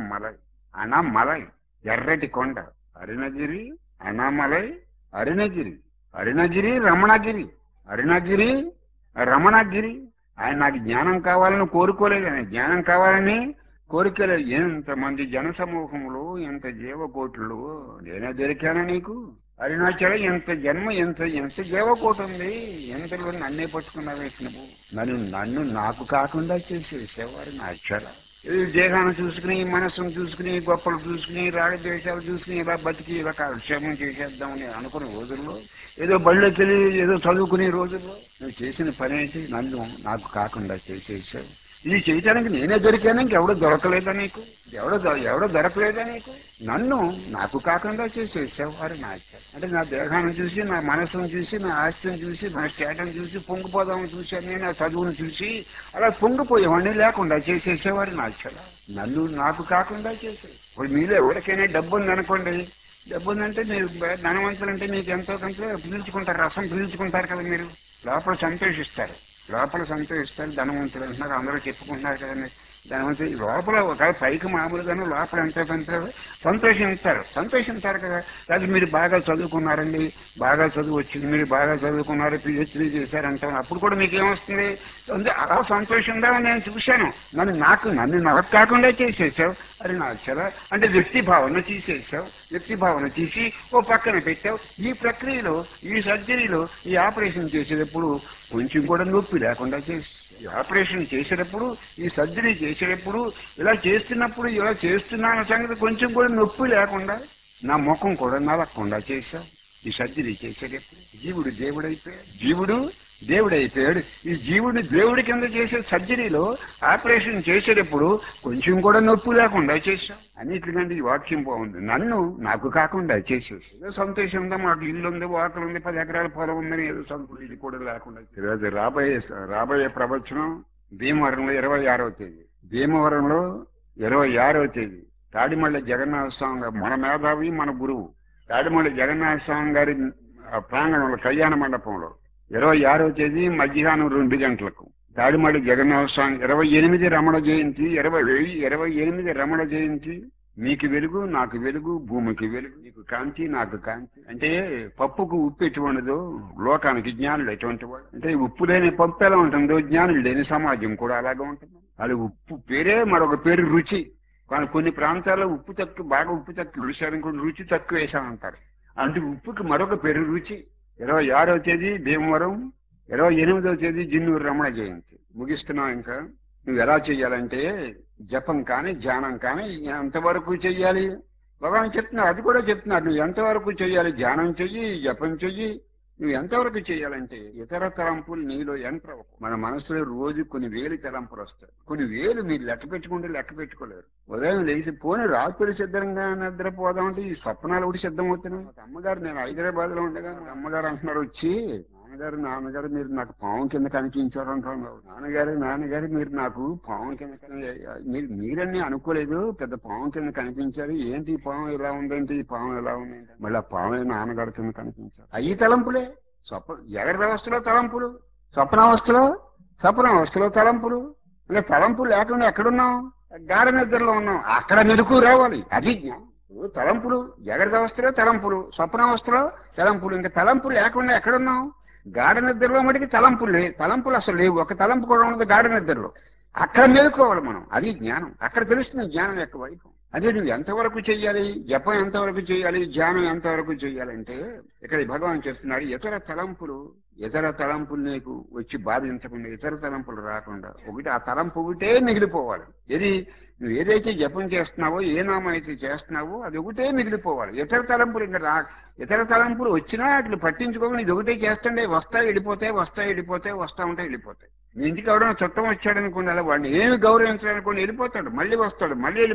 అన్నమలై ఎర్రటి కొండ. అరుణగిరి, అన్నమలై, అరుణగిరి రమణగిరి, అరుణగిరి రమణగిరి. ఆయన నాకు జ్ఞానం కావాలని కోరుకోలేదు, ఆయన జ్ఞానం కావాలని కోరికలేదు. ఎంతమంది జన సమూహములు, ఎంత జీవకోట్లు, నేనే దొరికానా నీకు? అరుణాచలం ఎంత జన్మ, ఎంత జీవకోటి ఉంది, ఎంతలో నన్నే పట్టుకున్నావే నువ్వు. నన్ను నాకు కాకుండా చేసేసేవారు నా అక్షర. ఈ దేహాన్ని చూసుకుని, మనస్సును చూసుకుని, గొప్పలు చూసుకుని, రాగద్వేషాలు చూసుకుని ఇలా బతికి ఇలా కాలక్షేమం చేసేద్దామని అనుకునే రోజుల్లో, ఏదో బళ్ళోకి వెళ్ళి ఏదో చదువుకునే రోజుల్లో నువ్వు చేసిన పని ఏంటి? నన్ను నాకు కాకుండా చేసేసావు. ఇది చేయటానికి నేనే దొరికాను, ఇంకెవడో దొరకలేదా నీకు? ఎవడో దొరకలేదా నీకు? నన్ను నాకు కాకుండా చేసేసావు వారు నా అంటే నా దేహాన్ని చూసి, నా మనస్సును చూసి, నా ఆస్తిని చూసి, నా స్టేటం చూసి పొంగిపోదామని చూశాను. నేను ఆ చదువును చూసి అలా పొంగిపోయేవాడిని లేకుండా చేసేసేవారు నా నన్ను నాకు కాకుండా చేసేది. ఇప్పుడు మీలో ఎవరికైనా డబ్బు ఉందనుకోండి, డబ్బు ఉందంటే మీరు ధనవంతులంటే మీకు ఎంతో కొంత పీల్చుకుంటారు, రసం పీల్చుకుంటారు కదా, మీరు లోపల సంతోషిస్తారు. ధనవంతులు అంటున్నారు, అందరూ చెప్పుకుంటున్నారు కదండి ధనవంతులు. లోపల ఒక పైకి మామూలుగాను, లోపల ఎంతో కొంత సంతోషించారు కదా. అది మీరు బాగా చదువుకున్నారండి, బాగా చదువు వచ్చింది, మీరు బాగా చదువుకున్నారు, పిహెచ్డీ చేశారంటారు, అప్పుడు కూడా మీకు ఏమొస్తుంది? అలా సంతోషంగా నేను చూశాను. నాకు కాకుండా చేసేసావు. అది నాకు చాలా అంటే వ్యక్తి భావన తీసేసావు. వ్యక్తి భావన తీసి ఓ పక్కన పెట్టావు. ఈ ప్రక్రియలో, ఈ సర్జరీలో, ఈ ఆపరేషన్ చేసేటప్పుడు కొంచెం కూడా నొప్పి లేకుండా ఈ ఆపరేషన్ చేసేటప్పుడు, ఈ సర్జరీ చేసేటప్పుడు, ఇలా చేస్తున్నాన్న సంగతి కొంచెం కూడా నొప్పి లేకుండా, నా ముఖం కూడా నలగకుండా చేశావు. ఈ సర్జరీ చేసేటప్పుడు జీవుడు దేవుడైపోయాడు. జీవుడు దేవుడు అయిపోయాడు. ఈ జీవుడిని దేవుడి కింద చేసే సర్జరీలో ఆపరేషన్ చేసేటప్పుడు కొంచెం కూడా నొప్పి లేకుండా చేశాం. అన్నిటికంటే ఈ వాక్యం బాగుంది. నన్ను నాకు కాకుండా చేసేసి ఏదో సంతోషం ఉందా, మాకు ఇల్లు ఉంది, వాకలు ఉంది, 10 ఎకరాల పొలం ఉందని ఏదో సంతోషం, ఇది కూడా లేకుండా. ఈరోజు రాబోయే ప్రవచనం భీమవరంలో 26వ తేదీ, భీమవరంలో 26వ తేదీ తాడిమళ్ళ జగన్నాథ స్వామి గారు మన మేధావి, మన గురువు. తాడిమళ్ళ జగన్నాథ స్వామి గారి ప్రాంగణంలో కళ్యాణ మండపంలో 26వ తేదీ మధ్యాహ్నం 2 గంటలకు తాడిమళ్ళ జగన్నాథ స్వామి 28 రమణ జయంతి, 28 రమణ జయంతి. మీకు వెలుగు, నాకు వెలుగు, భూమికి వెలుగు, నీకు కాంతి, నాకు కాంతి. అంటే పప్పుకు ఉప్పు ఎటువంటిదో లోకానికి జ్ఞానులు ఎటువంటి వాడు. అంటే ఉప్పు లేని పప్పు ఎలా ఉంటుందో జ్ఞానులు లేని సమాజం కూడా అలాగే ఉంటుంది. అది ఉప్పు పేరే, మరొక పేరు రుచి. కానీ కొన్ని ప్రాంతాల్లో బాగా ఉప్పు తక్కువ రుచి రుచి తక్కువ వేసామంటారు. అంటే ఉప్పుకి మరొక పేరు రుచి. 26వ తేదీ భీమవరం, 28వ తేదీ జిన్నూరు రమణ జయంతి. ముగిస్తున్నాం. ఇంకా నువ్వు ఎలా చెయ్యాలంటే జపం కానీ ధ్యానం కానీ ఎంతవరకు చెయ్యాలి భగవాన్ చెప్తున్నారు. అది కూడా చెప్తున్నారు. నువ్వు ఎంతవరకు చెయ్యాలి, ధ్యానం చెయ్యి, జపం చెయ్యి. నువ్వు ఎంతవరకు చేయాలంటే ఇతర తలంపులు నీలో ఎంటర్ అవ్వకు. మన మనసులో రోజు కొన్ని వేలు తలంపులు వస్తాయి. కొన్ని వేలు మీరు లెక్క పెట్టుకోలేరు. ఉదయం లేచి పోనీ రాత్రి సిద్ధంగా నిద్రపోదామంటే ఈ స్వప్నాలు కూడా సిద్ధం అవుతున్నాయి. అమ్మగారు, నేను హైదరాబాద్ లో ఉండగా అమ్మగారు అంటున్నారు వచ్చి, నాన్నగారు మీరు నాకు పాము కింద కనిపించారు అంటున్నారు. నాన్నగారు మీరు నాకు పాము కింద మీరన్నీ అనుకోలేదు, పెద్ద పాము కింద కనిపించారు. ఏంటి ఈ పాము ఇలా ఉందేంటి, ఈ పాము ఎలా ఉందేంటి, మళ్ళీ ఆ పాము నాన్నగారి కింద కనిపించారు. అయ్యి తలంపులే. జాగ్రత్త అవస్థలో తలంపులు, స్వప్నావస్థలో తలంపులు. ఇంకా తలంపులు లేకుండా ఎక్కడున్నాం? గాఢ నిద్రలో ఉన్నాం. అక్కడ మెలకు రావాలి. అది జ్ఞానం. తలంపులు జాగ్రత్త అవస్థలో తలంపులు, స్వప్నావస్థలో తలంపులు. ఇంకా తలంపులు లేకుండా ఎక్కడున్నాం? గాఢ నిద్రలో మటుకి తలంపులు అసలు లేవు. ఒక తలంపు కూడా ఉండదు గాఢ నిద్రలో. అక్కడ మేలుకోవాలి మనం. అది జ్ఞానం. అక్కడ తెలుస్తుంది జ్ఞానం యొక్క వైపు. అదే నువ్వు ఎంతవరకు చెయ్యాలి, జపం ఎంతవరకు చేయాలి, ధ్యానం ఎంతవరకు చేయాలంటే ఇక్కడ భగవాన్ చెప్తున్నాడు, ఇతర తలంపులు నీకు వచ్చి బాధించకుండా, ఇతర తలంపులు రాకుండా ఒకటి ఆ తలంపు ఒకటే మిగిలిపోవాలి. ఇది నువ్వు ఏదైతే జపం చేస్తున్నావో, ఏ నామం అయితే చేస్తున్నావో అది ఒకటే మిగిలిపోవాలి. ఇతర తలంపులు ఇంకా ఇతర తలంపులు వచ్చినా అట్లా పట్టించుకోకుండా ఇది ఒకటే చేస్తుండే వస్తా ఉంటే వెళ్ళిపోతాయి. మీ ఇంటికి ఎవడైనా చుట్టం వచ్చాడు అనుకోండి, అలా వాడిని ఏమి గౌరవించాలనుకోండి, వెళ్ళిపోతాడు, మళ్ళీ వస్తాడు,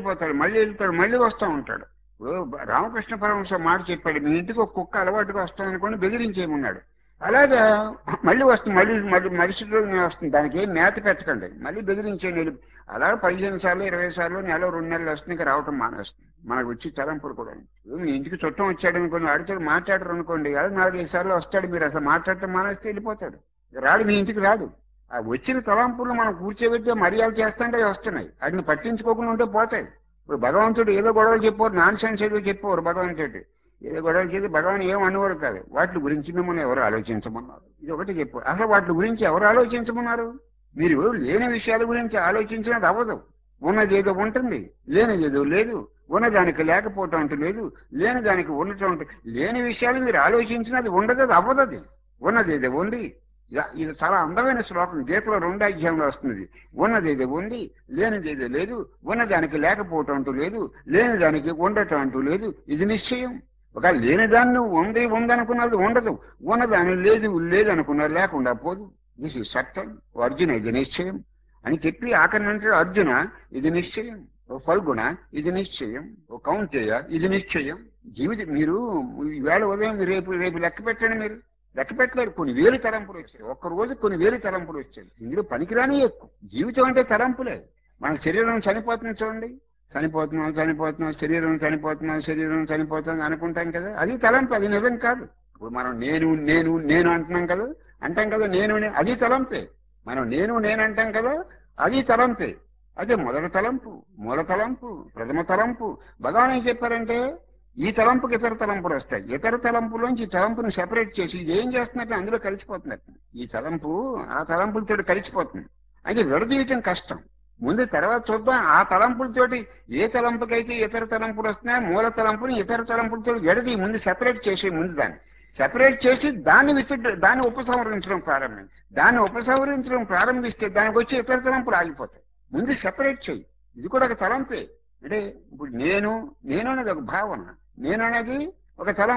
మళ్ళీ వస్తూ ఉంటాడు. ఇప్పుడు రామకృష్ణ పరమహంస మాట చెప్పాడు, మీ ఇంటికి ఒక కుక్క అలవాటుగా వస్తాననుకోండి, బెదిరించేయమన్నాడు. అలాగా మళ్ళీ వస్తుంది, మరుసటి రోజు వస్తుంది. దానికి ఏం మేత పెట్టకండి, మళ్ళీ బెదిరించేయండి. అలా 15 సార్లు 20 సార్లు నెల 2 నెలలు వస్తుంది, ఇంకా రావటం మానేస్తుంది. మనకు వచ్చి తలంపులు కూడా. మీ ఇంటికి చుట్టం వచ్చాడు అనుకోండి, అడిచాడు మాట్లాడరు అనుకోండి, అలా 4-5 సార్లు వస్తాడు, మీరు అసలు మాట్లాడటం మానేస్తే వెళ్ళిపోతాడు. రాడు, మీ ఇంటికి రాడు. ఆ వచ్చిన తలంపులు మనం కూర్చోబెట్టి మర్యాద చేస్తుంటే వస్తున్నాయి. వాటిని పట్టించుకోకుండా ఉంటే పోతాయి. ఇప్పుడు భగవంతుడు ఏదో గొడవలు చెప్పారు, నాన్ సెన్స్ ఏదో చెప్పారు భగవంతుడు. ఏదో గొడవలు చేసి భగవాన్ ఏం అనేవారు కాదు. వాటి గురించి మిమ్మల్ని ఎవరు ఆలోచించమన్నారు? ఇది ఒకటి చెప్పారు. అసలు వాటి గురించి ఎవరు ఆలోచించమన్నారు? మీరు లేని విషయాల గురించి ఆలోచించినది అవ్వదు. ఉన్నది ఏదో ఉంటుంది, లేనిది ఏదో లేదు. ఉన్నదానికి లేకపోవటం అంటూ లేదు, లేని దానికి ఉండటం అంటూ. లేని విషయాలు మీరు ఆలోచించినది ఉండదు, అది అవ్వదు. అది ఉన్నది ఏదో ఉంది. ఇది చాలా అందమైన శ్లోకం, గీతలో 2వ అధ్యాయంలో వస్తుంది. ఉన్నదేదో ఉంది, లేనిదేదో లేదు. ఉన్నదానికి లేకపోవటం అంటూ లేదు, లేని దానికి ఉండటం అంటూ లేదు. ఇది నిశ్చయం. ఒక లేని దాన్ని ఉందనుకున్నది ఉండదు, ఉన్నదాన్ని లేదనుకున్నది లేకుండా పోదు. దిస్ ఇస్ సత్యం. అర్జున ఇది నిశ్చయం అని చెప్పి ఆఖరి అంటాడు, అర్జున ఇది నిశ్చయం. ఓ ఫల్గుణ ఇది నిశ్చయం. ఓ కౌంతేయ ఇది నిశ్చయం. జీవితం మీరు ఈవేళ ఉదయం రేపు లెక్క పెట్టండి. మీరు లెక్క పెట్టలేరు. కొన్ని వేలు తలంపులు వచ్చాయి. ఒక్కరోజు కొన్ని వేలు తలంపులు వచ్చాయి. ఇందులో పనికిరాని ఎక్కువ. జీవితం అంటే తలంపులే. మన శరీరం చనిపోతుంది చూడండి, చనిపోతున్నాం, శరీరం చనిపోతుంది అనుకుంటాం కదా, అది తలంపు, అది నిజం కాదు. ఇప్పుడు మనం నేను అంటున్నాం కదా, అది తలంపే. మనం నేను అంటాం కదా, అది తలంపే. అదే మొదటి తలంపు, మూల తలంపు, ప్రథమ తలంపు. భగవాన్ ఏం చెప్పారంటే ఈ తలంపుకి ఇతర తలంపులు వస్తాయి. ఇతర తలంపులోంచి ఈ తలంపుని సెపరేట్ చేసి ఇది ఏం చేస్తున్నట్టు అందులో కలిసిపోతున్నట్టు. ఈ తలంపు ఆ తలంపులతో కలిసిపోతుంది. అయితే విడదీయటం కష్టం. ముందు తర్వాత చూద్దాం. ఆ తలంపులతోటి ఏ తలంపుకైతే ఇతర తలంపులు వస్తున్నాయో మూల తలంపుని ఇతర తలంపులతో విడదీ ముందు సెపరేట్ చేసి దాన్ని ఉపసంహరించడం ప్రారంభిస్తే దానికి వచ్చి ఇతర తలంపులు ఆగిపోతాయి. ముందు సెపరేట్ చేయి. ఇది కూడా ఒక తలంపే. అంటే ఇప్పుడు నేను అనేది ఒక భావన, నేను అనేది ఒక తలంపు.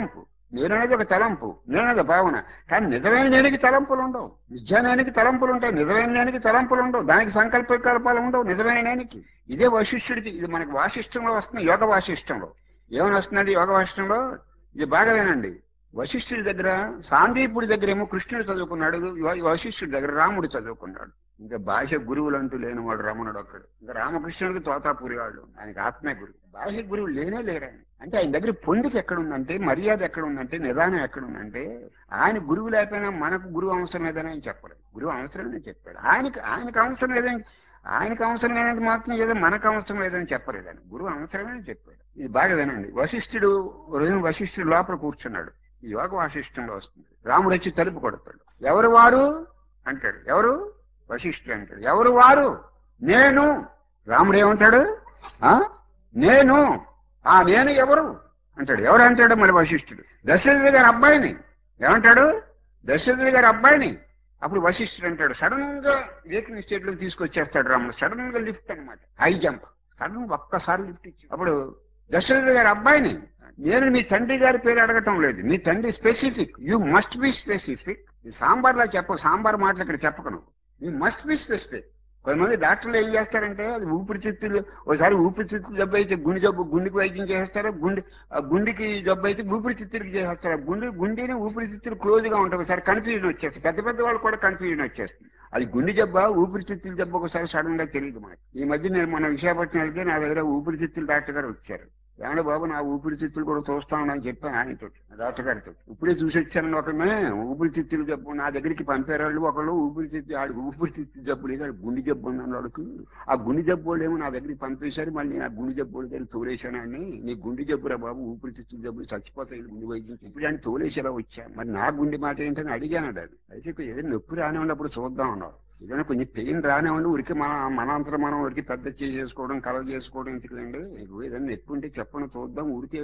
నేను అనేది ఒక తలంపు, నేను అనేది భావన. కానీ నిజమైన నేనికి తలంపులు ఉండవు. నిజానికి తలంపులు ఉంటాయి, నిజమైన నేనికి తలంపులు ఉండవు. దానికి సంకల్ప వికల్పాలు ఉండవు నిజమైన నేనికి. ఇదే వశిష్ఠుడికి, ఇది మనకి వాసిష్టంలో వస్తుంది, యోగ వాసిష్టంలో. ఏమని వస్తుందండి యోగ వాసిష్టంలో? ఇది బాగా వినండి. వశిష్ఠుడి దగ్గర, సాందీపుడి దగ్గర ఏమో కృష్ణుడు చదువుకున్నాడు, వశిష్ఠుడి దగ్గర రాముడు చదువుకున్నాడు. ఇంకా బాహ్య గురువులు అంటూ లేనివాడు రమణుడు ఒక్కడు. ఇంకా రామకృష్ణుడికి తోతాపూరి వాళ్ళు, ఆయనకి ఆత్మే గురువు. బాహ్య గురువు లేనే లేరు ఆయన. అంటే ఆయన దగ్గర పొందిక ఎక్కడుందంటే, మర్యాద ఎక్కడుందంటే, నిదానం ఎక్కడుందంటే, ఆయన గురువు లేకపోయినా మనకు గురువు అవసరం లేదని ఆయన చెప్పలేదు. గురువు అవసరం లేదని చెప్పాడు. ఆయనకు అవసరం లేదని, ఆయనకు అవసరం లేదని మాత్రం ఏదో మనకు అవసరం లేదని చెప్పలేదని, గురువు అవసరమని చెప్పాడు. ఇది బాగా వినండి. వశిష్ఠుడు రోజు వశిష్ఠుడు లోపల కూర్చున్నాడు. ఈ యోగ వాసిష్టంలో వస్తుంది. రాముడు వచ్చి తలుపు కొడతాడు. ఎవరు వారు అంటాడు. ఎవరు? వశిష్ఠుడు అంటాడు. ఎవరు వారు? నేను. రాముడు ఏమంటాడు? ఆ నేను. నేను ఎవరు అంటాడు. ఎవరు అంటాడు మరి వశిష్ఠుడు? దశరథుడి గారి అబ్బాయిని. ఏమంటాడు? దశరథుడి గారి అబ్బాయిని. అప్పుడు వశిష్ఠుడు అంటాడు, సడన్ గా వేకింగ్ స్టేట్ లోకి తీసుకొచ్చేస్తాడు రాముడు. సడన్ గా లిఫ్ట్ అనమాట, హై జంప్. సడన్ ఒక్కసారి లిఫ్ట్ ఇచ్చి అప్పుడు దశరథుడి గారి అబ్బాయిని. నేను మీ తండ్రి గారి పేరు అడగటం లేదు. మీ తండ్రి specific, you must be specific. ఈ సాంబార్లా చెప్పు, సాంబార్ మాటలు ఇక్కడ చెప్పకు నువ్వు. You must be specific. కొంతమంది డాక్టర్లు ఏం చేస్తారంటే, అది ఊపిరితిత్తులు, ఒకసారి ఊపిరితిత్తులు జబ్బు అయితే గుండెకి వైద్యం చేస్తారు. గుండెకి జబ్బు అయితే ఊపిరితిత్తులకి చేసేస్తారు. గుండెని ఊపిరితిత్తులు క్లోజ్ గా ఉంటాయి. ఒకసారి కన్ఫ్యూజన్ వచ్చేస్తుంది. పెద్ద పెద్ద వాళ్ళు కూడా కన్ఫ్యూజన్ వచ్చేస్తుంది. అది గుండె జబ్బా ఊపిరితిత్తుల జబ్బు ఒకసారి సడన్ గా తెలియదు మనకి. ఈ మధ్య నేను మన విశాఖపట్నం వెళ్తే నా దగ్గర ఊపిరితిత్తుల డాక్టర్ గారు వచ్చారు. ఏమన్నా బాబు నా ఊపిరితిత్తులు కూడా చూస్తానని చెప్పాను ఆయనతో, డాక్టర్ గారితో. ఇప్పుడే చూసి వచ్చాను. ఒకనే ఊపిరితిత్తులు జబ్బు నా దగ్గరికి పంపారు వాళ్ళు. ఒకళ్ళు ఊపిరితిత్తులు జబ్బు లేదు, ఆడు గుండె జబ్బు ఉన్నాడు వాడికి. ఆ గుండె జబ్బు వాళ్ళు ఏమో నా దగ్గరికి పంపేశారు. మళ్ళీ నా గుండె జబ్బు వాళ్ళ దగ్గర తోలేశాను అని. నీ గుండె జబ్బురా బాబు, ఊపిరితిత్తులు జబ్బు చచ్చిపోతాయి గుండె వైద్యం. ఇప్పుడు ఆయన తోలేసేలా వచ్చాను. మరి నా గుండె మాట ఏంటని అడిగాను. అది అయితే ఏదైనా నొప్పి రాని ఉన్నప్పుడు చూద్దాం అన్నారు. ఏదైనా కొంచెం పెయిన్ రానివ్వండి, ఉరికి మనంతరం మనం ఉరికి పెద్ద చేసుకోవడం, కలవ చేసుకోవడం ఎందుకులేండి. మీకు ఏదైనా నొప్పి ఉంటే చెప్పండి చూద్దాం. ఉరికి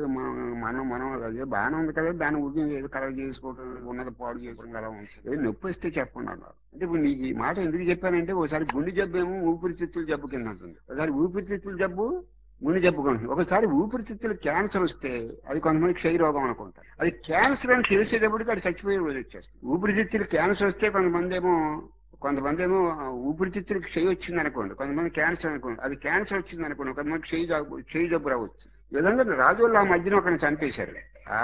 మనం అదే బాగానే ఉంది కదా, దాని ఉరికి ఏదో కలవ చేసుకోవడం, ఉన్నది పాడు చేసుకోవడం అలా ఉంది. ఏదో నొప్పి వస్తే చెప్పండి అన్నారు. అంటే ఇప్పుడు మీకు ఈ మాట ఎందుకు చెప్పానంటే, ఒకసారి గుండె జబ్బు ఏమో ఊపిరితిత్తుల జబ్బు కింద ఉంటుంది, ఒకసారి ఊపిరితిత్తుల జబ్బు గుండె జబ్బుకుంటుంది. ఒకసారి ఊపిరితిత్తులు క్యాన్సర్ వస్తే అది కొంతమంది క్షయ రోగం అనుకుంటారు. అది క్యాన్సర్ అని తెలిసేటప్పటికి అది చచ్చిపోయే రోజు వచ్చేస్తుంది. ఊపిరితిత్తులు క్యాన్సర్ వస్తే కొంతమంది ఏమో ఊపిరితిత్తులకు క్షయ వచ్చింది అనుకోండి, కొంతమంది క్యాన్సర్ అనుకోండి. అది క్యాన్సర్ వచ్చింది అనుకోండి, కొంతమంది క్షయ జబ్బు రావచ్చు. ఈ విధంగా రాజుల్లో ఆ మధ్యన ఒకరిని చంపేశారు.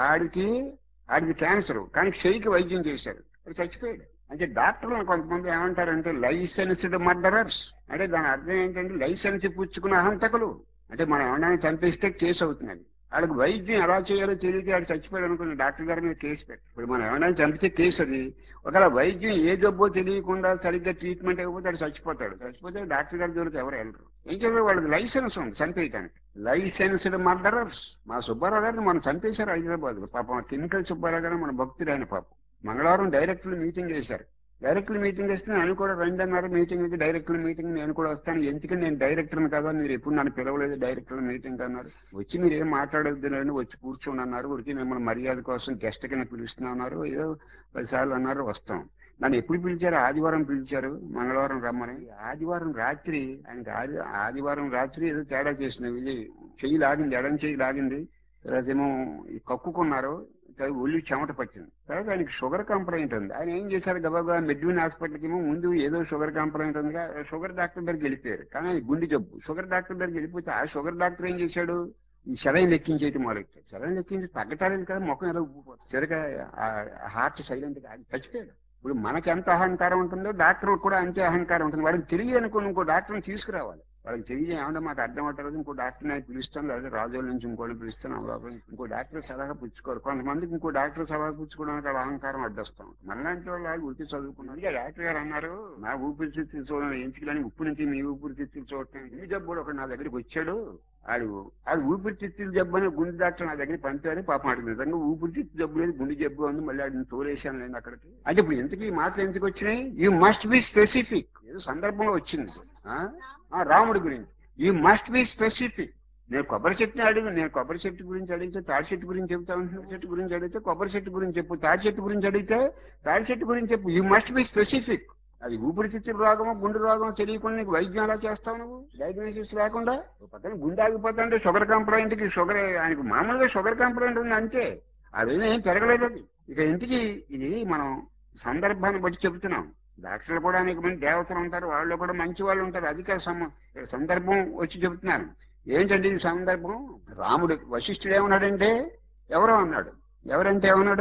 ఆడికి క్యాన్సర్, కానీ క్షయకి వైద్యం చేశారు, అది చచ్చిపోయాడు. అంటే డాక్టర్లు కొంతమంది ఏమంటారంటే లైసెన్స్డ్ మర్డరర్స్. అంటే దాని అర్థం ఏంటంటే లైసెన్స్ పుచ్చుకున్న హంతకులు. అంటే మనం ఏమన్నా చంపేస్తే కేసు అవుతున్నది. వాళ్ళకి వైద్యం ఎలా చేయాలో తెలియక వాడు చచ్చిపోయాడు అనుకుని డాక్టర్ గారి మీద కేసు పెట్టి, ఇప్పుడు మనం ఏమన్నా చంపితే కేసు అది. ఒకవేళ వైద్యం ఏ జబ్బో తెలియకుండా సరిగ్గా ట్రీట్మెంట్ ఇవ్వకపోతే వాడు చచ్చిపోతే డాక్టర్ గారి జోలికి ఎవరు వెళ్ళరు. ఏం చదివారు? వాళ్ళకి లైసెన్స్ ఉంది చంపేయటానికి, లైసెన్స్డ్ మర్డరర్స్. మా సుబ్బారావు గారిని మనం చంపేశారు హైదరాబాద్ లో. పాపం కెమికల్ సుబ్బారావు గారు మన భక్తుడు ఆయన. పాపం మంగళవారం డైరెక్టర్లు మీటింగ్ చేశారు. డైరెక్టర్లు మీటింగ్ చేస్తే నన్ను కూడా రండి అన్నారు మీటింగ్. డైరెక్టర్ల మీటింగ్ నేను కూడా వస్తాను. ఎందుకంటే నేను డైరెక్టర్ని కదా, మీరు ఎప్పుడు నన్ను పిలవలేదు డైరెక్టర్ల మీటింగ్ అన్నారు. వచ్చి మీరు ఏం మాట్లాడొద్దు లేండి, వచ్చి కూర్చోండి అన్నారు. వచ్చి మిమ్మల్ని మర్యాద కోసం గెస్ట్ కింద పిలుస్తున్నా అన్నారు. ఏదో 10 సార్లు అన్నారు. వస్తాం. నన్ను ఎప్పుడు పిలిచారు? ఆదివారం పిలిచారు, మంగళవారం రమ్మని. ఆదివారం రాత్రి ఆయనకి ఆదివారం రాత్రి ఏదో తేడా చేసింది. ఇది చెయ్యి లాగింది, ఎడం చెయ్యి లాగింది. తర్వాత ఏమో కక్కుకున్నారు, ఒళ్ళు చెమట పట్టింది. తర్వాత ఆయనకి షుగర్ కంప్లైంట్ ఉంది. ఆయన ఏం చేశారు, గబాగా మెడ్విన్ హాస్పిటల్కి ఏమో ముందు ఏదో షుగర్ కంప్లైంట్ ఉందిగా, షుగర్ డాక్టర్ దగ్గరికి వెళ్ళిపోయారు. కానీ అది గుండె జబ్బు. షుగర్ డాక్టర్ దగ్గరికి వెళ్ళిపోతే ఆ షుగర్ డాక్టర్ ఏం చేశాడు, ఈ సెలైన్ లెక్కించేయటం మొదలెట్టాడు. సెలైన్ లెక్కించి తగ్గటాలేదు కదా, ముఖం ఎలా ఉబ్బిపోతుంది. చిరగా హార్ట్ సైలెంట్ గా చచ్చిపోయాడు. ఇప్పుడు మనకి ఎంత అహంకారం ఉంటుందో డాక్టర్ కూడా అంతే అహంకారం ఉంటుంది. వాడికి తెలియదు అనుకోండి, ఇంకో డాక్టర్ని తీసుకురావాలి. వాళ్ళకి తెలియదు, ఏమంటే మాకు అర్థం అవుతుంది, ఇంకో డాక్టర్ని ఆయన పిలుస్తాను, లేదా రాజోల నుంచి ఇంకోటి పిలుస్తాను, అమలాపురం ఇంకో డాక్టర్ సలహా పుచ్చుకోరు. కొంతమందికి ఇంకో డాక్టర్ సలహా పుచ్చుకోవడానికి వాళ్ళ అహంకారం అడ్డొస్తాం. మనలాంటి వాళ్ళు ఉరికి చదువుకున్నారు. ఇక డాక్టర్ గారు అన్నారు, నా ఊపిరితిత్తులు చూడండి ఎంచుకుని ఉప్పు నుంచి మీ ఊపిరితిత్తులు చూడటం. ఈ జబ్బు కూడా ఒకటి నా దగ్గరికి వచ్చాడు. ఆడు ఊపిరితిత్తులు జబ్బు అని గుండె డాక్టర్ నా దగ్గర పంపారు. పాపం ఆడికి నిజంగా ఊపిరితిత్తు జబ్బు లేదు, గుండె జబ్బు ఉంది. మళ్ళీ ఆడిని తోలేశాను లేండి అక్కడికి. అంటే ఇప్పుడు ఇంతకీ ఈ మాటలు ఎందుకు వచ్చినాయి? You must be specific. ఏదో సందర్భంలో వచ్చింది. రాముడి గురించి యూ మస్ట్ బి స్పెసిఫిక్. నేను కొబ్బరి చెట్టు గురించి అడిగితే తాడి చెట్టు గురించి చెప్తాను. చెట్టు గురించి అడిగితే కొబ్బరి చెట్టు గురించి చెప్పు. తాడి చెట్టు గురించి అడిగితే తాడి చెట్టు గురించి చెప్పు. You must be specific. అది ఊపిరితిత్తుల రోగమో గుండె రోగమో తెలియకుండా నీకు వైద్యం ఎలా చేస్తావు నువ్వు, డయాగ్నోసిస్ లేకుండా? పక్కన గుండె ఆగిపోతా అంటే షుగర్ కంప్లైంట్ కి ఆయనకు మామూలుగా షుగర్ కంప్లైంట్ ఉంది అంతే. అదేమేం పెరగలేదు అది. ఇక ఇంటికి ఇది మనం సందర్భాన్ని బట్టి చెబుతున్నాం. డాక్టర్లు కూడా అనేక మంది దేవతలు ఉంటారు, వాళ్ళు కూడా మంచి వాళ్ళు ఉంటారు. అది కాదు సందర్భం వచ్చి చెబుతున్నాను. ఏంటంటే ఇది సందర్భం. రాముడు వశిష్ఠుడు ఏమన్నాడంటే ఎవరో అన్నాడు. ఎవరంటే ఏమన్నాడు?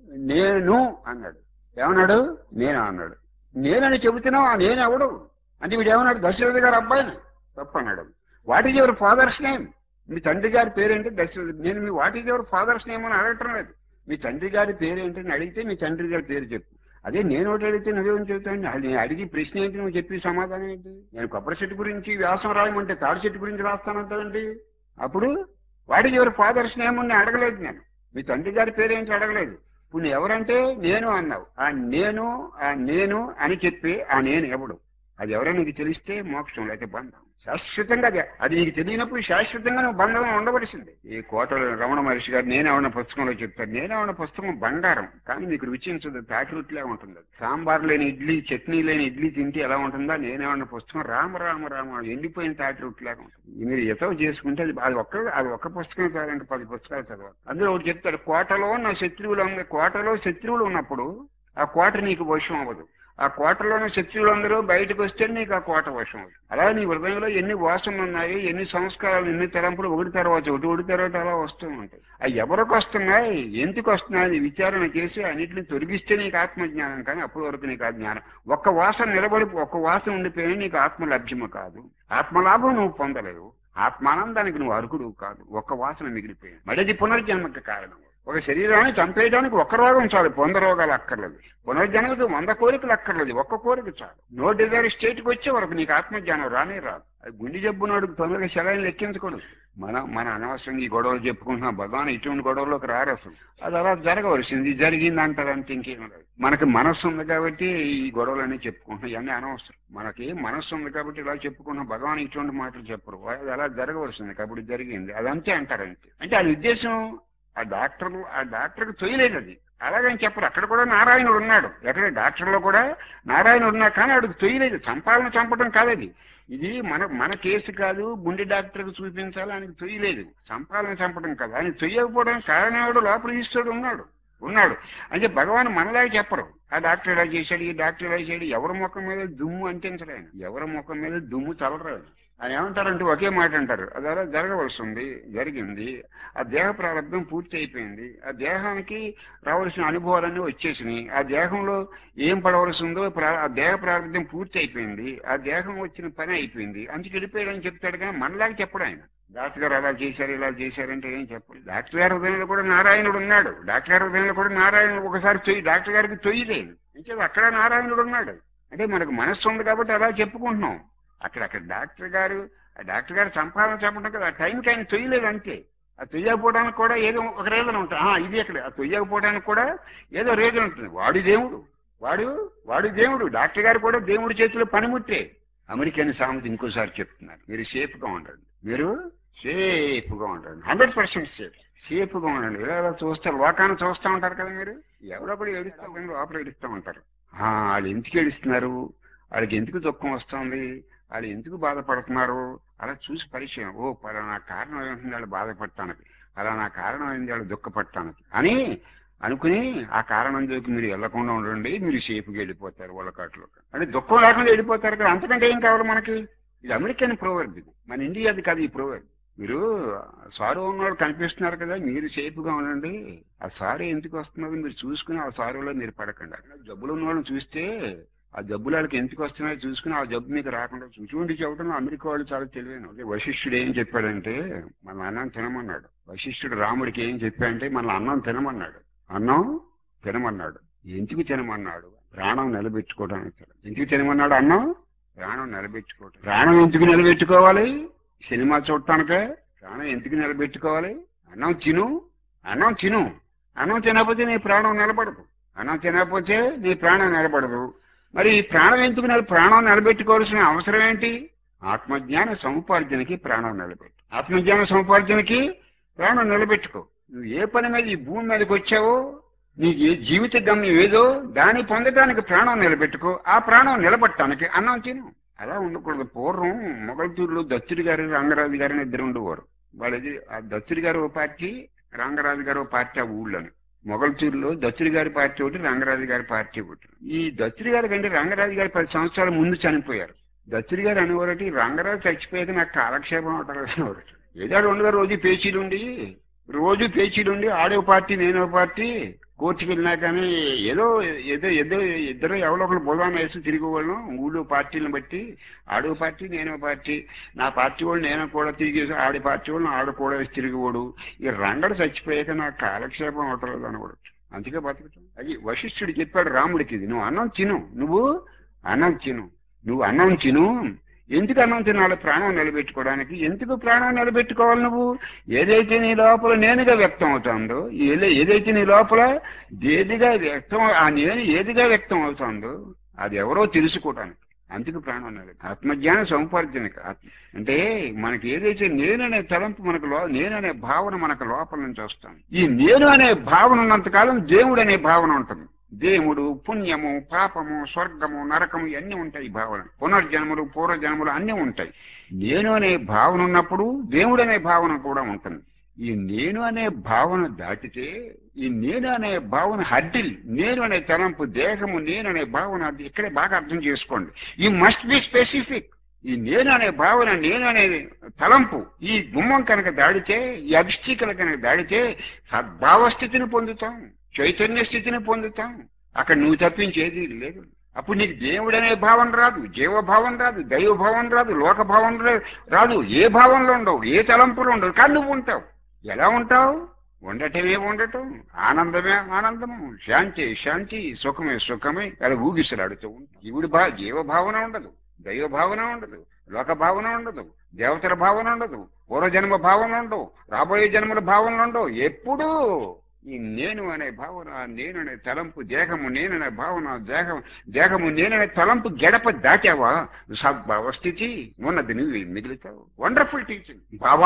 నేను అన్నాడు. ఏమన్నాడు? నేను అన్నాడు. నేనని చెబుతున్నావు, ఆ నేను ఎవడు అంటే వీడు ఏమన్నాడు? దశరథ గారు అబ్బాయిని తప్పు అన్నాడు. What is your father's name? మీ తండ్రి గారి పేరేంటి? దశరథ. నేను మీ what is your father's name అని అడగటం లేదు. మీ తండ్రి గారి పేరేంటి అని అడిగితే మీ తండ్రి గారి పేరు చెప్పు. అదే నేను ఒకటి అడిగితే నువ్వేమని చెబుతాను? నేను అడిగి ప్రశ్న ఏంటి, నువ్వు చెప్పి సమాధానం ఏంటి? నేను కొబ్బరి చెట్టు గురించి వ్యాసం రాయమంటే తాడి చెట్టు గురించి రాస్తానంటావేంటి? అప్పుడు what is your father's name అని అడగలేదు నేను. మీ తండ్రి గారి పేరేంటి అడగలేదు. ఇప్పుడు నువ్వు ఎవరంటే నేను అన్నావు. ఆ నేను అని చెప్పి ఆ నేను ఎవడు? అది ఎవరైనా నీకు తెలిస్తే మోక్షం, లేకపోతే బంధం. శాశ్వతంగా అది నీకు తెలియనప్పుడు శాశ్వతంగా నువ్వు బంధం ఉండవలసింది. ఈ కోటలో రమణ మహర్షి గారు నేనేమన్న పుస్తకంలో చెప్తారు. నేనేమన్న పుస్తకం బంగారం, కానీ మీకు రుచించదు, తాకిరుట్లే ఉంటుంది. సాంబార్ లేని ఇడ్లీ, చట్నీ లేని ఇడ్లీ తింటే ఎలా ఉంటుందా? నేనేమన్న పుస్తకం రామ రామ రామ ఎండిపోయిన తాకిరుట్లాగా ఉంటుంది. మీరు ఎతో చేసుకుంటే అది ఒక్క పుస్తకం చాలు, ఇంకా 10 పుస్తకాలు చదవాలి. అందులో ఒకటి చెప్తాడు, కోటలో నా శత్రువులు కోటలో శత్రువులు ఉన్నప్పుడు ఆ కోట నీకు వశం అవ్వదు. ఆ కోటలోని శత్రువులందరూ బయటకు వస్తే నీకు ఆ కోట వశం అవుతుంది. అలా నీ హృదయంలో ఎన్ని వాసనలు ఉన్నాయి, ఎన్ని సంస్కారాలు, ఎన్ని తలంపులు ఒకటి తర్వాత అలా వస్తూ ఉంటాయి. అవి ఎవరికి వస్తున్నాయి, ఎందుకు వస్తున్నాయి అని విచారణ చేసి అన్నింటిని తొలగిస్తే నీకు ఆత్మజ్ఞానం. కానీ అప్పటి వరకు నీకు ఆ జ్ఞానం ఒక్క వాసన ఉండిపోయినా నీకు ఆత్మ లభ్యము కాదు. ఆత్మలాభం నువ్వు పొందలేవు. ఆత్మానందానికి నువ్వు అర్హుడు కాదు. ఒక్క వాసన మిగిలిపోయింది. మరి అది పునర్జన్మకి కారణం. ఒక శరీరాన్ని చంపేయడానికి ఒక్క రోగం చాలు, 100 రోగాలు అక్కర్లేదు. పునర్జన్మకి 100 కోరికలు అక్కర్లేదు, ఒక్క కోరిక చాలు. నో డిజైర్ స్టేట్కి వచ్చే వరకు నీకు ఆత్మజ్ఞానం రానే రాదు. అది గుండె జబ్బునాడు తొందరగా శరీరాన్ని లెక్కించకూడదు. మన అనవసరంగా ఈ గొడవలు చెప్పుకుంటున్నాం. భగవాన్ ఇటువంటి గొడవలోకి రారు అసలు. అది అలా జరగవలసింది, జరిగింది అంటారు అంతే, ఇంకేం లేదు. మనకి మనస్సు ఉంది కాబట్టి ఈ గొడవలన్నీ చెప్పుకుంటున్నాం. ఇవన్నీ అనవసరం. మనకి మనస్సు ఉంది కాబట్టి ఇలా చెప్పుకున్నాం. భగవాన్ ఇటువంటి మాటలు చెప్పరు. అది అలా జరగవలసింది కాబట్టి జరిగింది, అదంతే అంటారంతే. అంటే ఆ ఉద్దేశం ఆ డాక్టర్కి తొయ్యలేదు అది. అలాగని చెప్పరు. అక్కడ కూడా నారాయణుడు ఉన్నాడు. ఎక్కడ డాక్టర్లో కూడా నారాయణుడు ఉన్నాడు, కానీ ఆడికి తొయ్యలేదు. చంపడం కాదు అది. ఇది మన కేసు కాదు, గుండె డాక్టర్కి చూపించాలి, ఆయనకి తొయ్యలేదు. చంపడం కాదు. ఆయన తొయ్యకపోవడానికి కారణం లోపల ఈశ్వరుడు ఉన్నాడు అంటే భగవాన్ మనలాగా చెప్పరు. ఆ డాక్టర్ ఇలా చేశాడు, ఈ డాక్టర్ ఇలా చేశాడు. ఎవరి ముఖం మీద దుమ్ము అంటించలేను, ఎవరి ముఖం మీద దుమ్ము చల్లరాడు. ఆయన ఏమంటారంటే ఒకే మాట అంటారు, అది అలా జరగవలసింది, జరిగింది. ఆ దేహ ప్రారంభం పూర్తి అయిపోయింది. ఆ దేహానికి రావాల్సిన అనుభవాలన్నీ వచ్చేసినాయి. ఆ దేహంలో ఏం పడవలసి ఉందో ఆ దేహ ప్రారంభం పూర్తి అయిపోయింది. ఆ దేహం వచ్చిన పని అయిపోయింది, అందుకు వెళ్ళిపోయాడని చెప్తాడు. కానీ మనలాగా చెప్పడు ఆయన. డాక్టర్ గారు అలా చేశారు, ఇలా చేశారంటే ఏం చెప్పాలి. డాక్టర్ గారి హృదయంలో కూడా నారాయణుడు ఉన్నాడు. డాక్టర్ గారి హృదయంలో కూడా నారాయణుడు ఒకసారి డాక్టర్ గారికి తొయ్యలేదు అంటే అక్కడ నారాయణుడు ఉన్నాడు. అంటే మనకు మనస్సు ఉంది కాబట్టి అలా చెప్పుకుంటున్నాం. అక్కడ డాక్టర్ గారు చంపడం కదా, ఆ టైంకి ఆయన తొయ్యలేదు అంతే. ఆ తొయ్యకపోవడానికి కూడా ఏదో ఒక రీజన్ ఉంటుంది. ఇది అక్కడ ఆ తొయ్యకపోవడానికి కూడా ఏదో రీజన్ ఉంటుంది. వాడు దేవుడు. డాక్టర్ గారు కూడా దేవుడి చేతిలో పనిముట్టే. అమెరికన్ సామెత ఇంకోసారి చెప్తున్నారు, మీరు సేఫ్గా ఉండండి, 100% సేఫ్గా ఉండండి. ఇలా చూస్తారు, లోకాన్ని చూస్తూ ఉంటారు కదా మీరు. ఎవరొకరు లోపల ఏడుస్తూ ఉంటారు. వాళ్ళు ఎందుకు ఏడుస్తున్నారు, వాళ్ళకి ఎందుకు దుఃఖం వస్తుంది, వాళ్ళు ఎందుకు బాధపడుతున్నారు, అలా చూసి పరిచయం. పలానా కారణం ఏమిటి వాళ్ళు బాధపడటానికి, పలానా కారణం ఏంటి వాళ్ళు దుఃఖపడటానికి అని అనుకుని ఆ కారణం జోకి మీరు వెళ్లకుండా ఉండండి, మీరు సేఫ్గా వెళ్ళిపోతారు వాళ్ళ కాట్లో. అంటే దుఃఖం లేకుండా వెళ్ళిపోతారు కదా, అంతకంటే ఏం కావాలి మనకి. ఇది అమెరికన్ ప్రోవర్బ్, ఇది మన ఇండియాది కాదు ఈ ప్రోవర్బ్. మీరు సారు ఉన్నవాళ్ళు కనిపిస్తున్నారు కదా, మీరు సేఫ్గా ఉండండి. ఆ సారు ఎందుకు వస్తున్నది మీరు చూసుకుని ఆ సారులో మీరు పడకండి. జబ్బులు ఉన్న వాళ్ళని చూస్తే ఆ జబ్బులు వాళ్ళకి ఎందుకు వస్తున్నాయో చూసుకుని ఆ జబ్బు మీకు రాకుండా ఇటువంటి చెప్పడం అమెరికా వాళ్ళు చాలా తెలివైన. వశిష్ఠుడు ఏం చెప్పాడంటే మన అన్నం తినమన్నాడు. వశిష్ఠుడు రాముడికి ఏం చెప్పాడంటే మన అన్నం తినమన్నాడు. ఎందుకు తినమన్నాడు? ప్రాణం నిలబెట్టుకోవడానికి. ఎందుకు తినమన్నాడు? అన్నం ప్రాణం నిలబెట్టుకోవటం. ప్రాణం ఎందుకు నిలబెట్టుకోవాలి? సినిమా చూడటానికే ప్రాణం ఎందుకు నిలబెట్టుకోవాలి? అన్నం తిను. అన్నం తినకపోతే నీ ప్రాణం నిలబడదు. మరి ప్రాణం నిలబెట్టుకోవాల్సిన అవసరం ఏంటి? ఆత్మజ్ఞాన సముపార్జనకి ప్రాణం నిలబెట్టుకో. నువ్వు ఏ పని మీద ఈ భూమి మీదకి వచ్చావో, నీకు ఏ జీవిత గమ్యం ఏదో దాన్ని పొందడానికి ప్రాణం నిలబెట్టుకో. ఆ ప్రాణం నిలబెట్టడానికి అన్నం తిను. అలా ఉండకూడదు. పూర్వం మొగల్తూరులో దత్తుడి గారు, రంగరాజు గారిని ఇద్దరు ఉండేవారు. వాళ్ళది ఆ దత్తుడి గారు ఓ పార్టీ, రంగరాజు గారు ఓ పార్టీ ఆ ఊళ్ళోని మొగల్తూరులో దత్తుడి గారి పార్టీ ఒకటి, రంగరాజు గారి పార్టీ ఒకటి. ఈ దత్తుడి గారి కంటే రంగరాజు గారు 10 సంవత్సరాల ముందు చనిపోయారు. దత్తుడి గారు అనేవారటి రంగరాజు చచ్చిపోయాక నాకు కాలక్షేపం అవటం అనేవారట. ఏదాడు ఉండగా రోజు పేచీలుండి ఆడో పార్టీ నేనో పార్టీ కోర్టుకి వెళ్ళినా కానీ ఏదో ఏదో ఏదో ఇద్దరు ఎవరో ఒకరు బుధాన్ని వేసి తిరిగేవాళ్ళం ఊళ్ళో పార్టీలను బట్టి. ఆడో పార్టీ నేనో పార్టీ, నా పార్టీ వాళ్ళు నేను కూడా తిరిగేసి ఆడి పార్టీ వాళ్ళు ఆడ కూడా వేసి తిరిగేవాడు. ఈ రంగడు చచ్చిపోయాక నాకు కాలక్షేపం అవటలేదు అనవాడు. అందుకే బతకటం. అది వశిష్ఠుడు చెప్పాడు రాముడికి, ఇది నువ్వు అన్నం తిను, నువ్వు అన్నం తిను. ఎందుకు అన్నం తినాలి? ప్రాణం నిలబెట్టుకోవడానికి. ఎందుకు ప్రాణం నిలబెట్టుకోవాలి? నువ్వు ఏదైతే నీ లోపల నేనుగా వ్యక్తం అవుతుందో, ఏదైతే నీ లోపల ఏదిగా వ్యక్తం ఆ నేను ఏదిగా వ్యక్తం అవుతుందో అది ఎవరో తెలుసుకోవటానికి. అందుకు ప్రాణం నిలబెట్టి ఆత్మజ్ఞాన సముపార్జనకి. అంటే మనకి ఏదైతే నేననే తలంపు మనకు నేననే భావన మనకు లోపల నుంచి వస్తాం. ఈ నేను అనే భావన ఉన్నంతకాలం దేవుడు అనే భావన ఉంటుంది. దేవుడు, పుణ్యము, పాపము, స్వర్గము, నరకము ఇవన్నీ ఉంటాయి. ఈ భావన పునర్జన్మలు, పూర్వజన్మలు అన్నీ ఉంటాయి. నేను అనే భావన ఉన్నప్పుడు దేవుడు అనే భావన కూడా ఉంటుంది. ఈ నేను అనే భావన దాటితే, ఈ నేను అనే భావన హడ్డిల్, నేను అనే తలంపు, దేహము నేను అనే భావన, అది ఇక్కడే బాగా అర్థం చేసుకోండి. ఈ మస్ట్ బి స్పెసిఫిక్. ఈ నేను అనే భావన, నేను అనే తలంపు ఈ గుమ్మం కనుక దాడితే, ఈ అభిష్టికలు కనుక దాడితే సద్భావ స్థితిని పొందుతాం, చైతన్య స్థితిని పొందుతాం. అక్కడ నువ్వు తప్పించేది లేదు. అప్పుడు నీకు దేవుడు అనే భావన రాదు, జీవభావం రాదు, దైవభావం రాదు, లోకభావం రాదు. ఏ భావంలో ఉండవు, ఏ తలంపులు ఉండవు. కానీ నువ్వు ఉంటావు. ఎలా ఉంటావు? ఉండటం, ఆనందమే ఆనందము, శాంతి, సుఖమే అలా ఊగిసలాడుతూ ఉంటాం. జీవభావన ఉండదు, దైవభావన ఉండదు, లోక భావన ఉండదు, దేవతల భావన ఉండదు, పూర్వజన్మ భావన ఉండవు, రాబోయే జన్మల భావనలు ఉండవు. ఎప్పుడూ ఈ నేను అనే భావన, నేను అనే తలంపు, దేహము నేననే భావన, దేహము నేననే తలంపు గడప దాటావా సద్భావ స్థితి ఉన్నది నువ్వు మిగులుతావు. Wonderful teaching.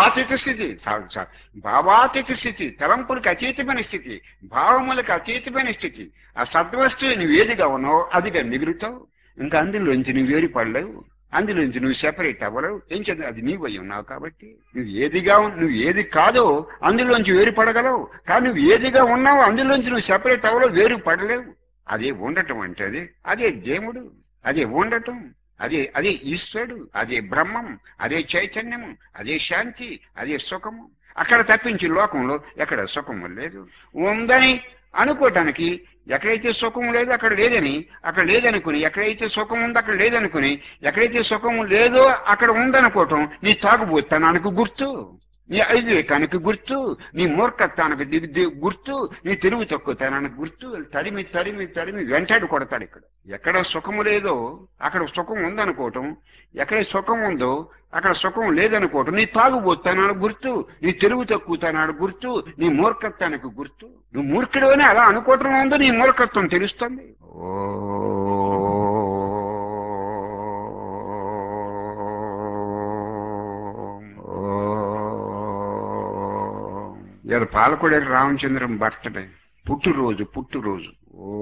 భావాతీత స్థితి, తలంపులకు అతీతమైన స్థితి, భావములకు అతీతమైన స్థితి. ఆ సద్వస్తువు నువ్వు ఏదిగా ఉన్నావు అదిగా మిగులుతావు. ఇంకా అందులోంచి నువ్వు వేరు పడలేవు, అందులోంచి నువ్వు సెపరేట్ అవ్వలేవు. ఏం చదువు, అది నీవు అయి ఉన్నావు కాబట్టి. నువ్వు ఏది కాదో అందులోంచి వేరు పడగలవు. కానీ నువ్వు ఏదిగా ఉన్నావు అందులోంచి నువ్వు సెపరేట్ అవ్వలేవు, వేరు పడలేవు. అదే ఉండటం అంటే అదే దేవుడు, అదే ఉండటం, అదే ఈశ్వరుడు, అదే బ్రహ్మం, అదే చైతన్యము, అదే శాంతి, అదే సుఖము. అక్కడ తప్పించి లోకంలో ఎక్కడ సుఖము లేదు. ఉందని అనుకోవటానికి ఎక్కడైతే సుఖం లేదు అక్కడ లేదని, అక్కడ లేదనుకుని ఎక్కడైతే సుఖం ఉందో అక్కడ లేదనుకుని, ఎక్కడైతే సుఖము లేదో అక్కడ ఉందనుకోవటం నీ తాగుబోతనానికి గుర్తు, నీ అవివేకానికి గుర్తు, నీ మూర్ఖత్వానికి గుర్తు, నీ తెలుగు తక్కువతనానికి గుర్తు. తరిమి వెంటాడు కొడతాడు. ఎక్కడ సుఖము లేదో అక్కడ సుఖం ఉందనుకోవటం, ఎక్కడ సుఖం ఉందో అక్కడ సుఖం లేదనుకోవటం నీ తాగుబోతనానికి గుర్తు, నీ తెలుగు తక్కువతనానికి గుర్తు, నీ మూర్ఖత్వానికి గుర్తు. నువ్వు మూర్ఖుడు అని అలా అనుకోవటం ఉందో నీ మూర్ఖత్వం తెలుస్తుంది. ఇవాళ పాలకొడేరు రామచంద్రం బర్త్డే, పుట్టురోజు.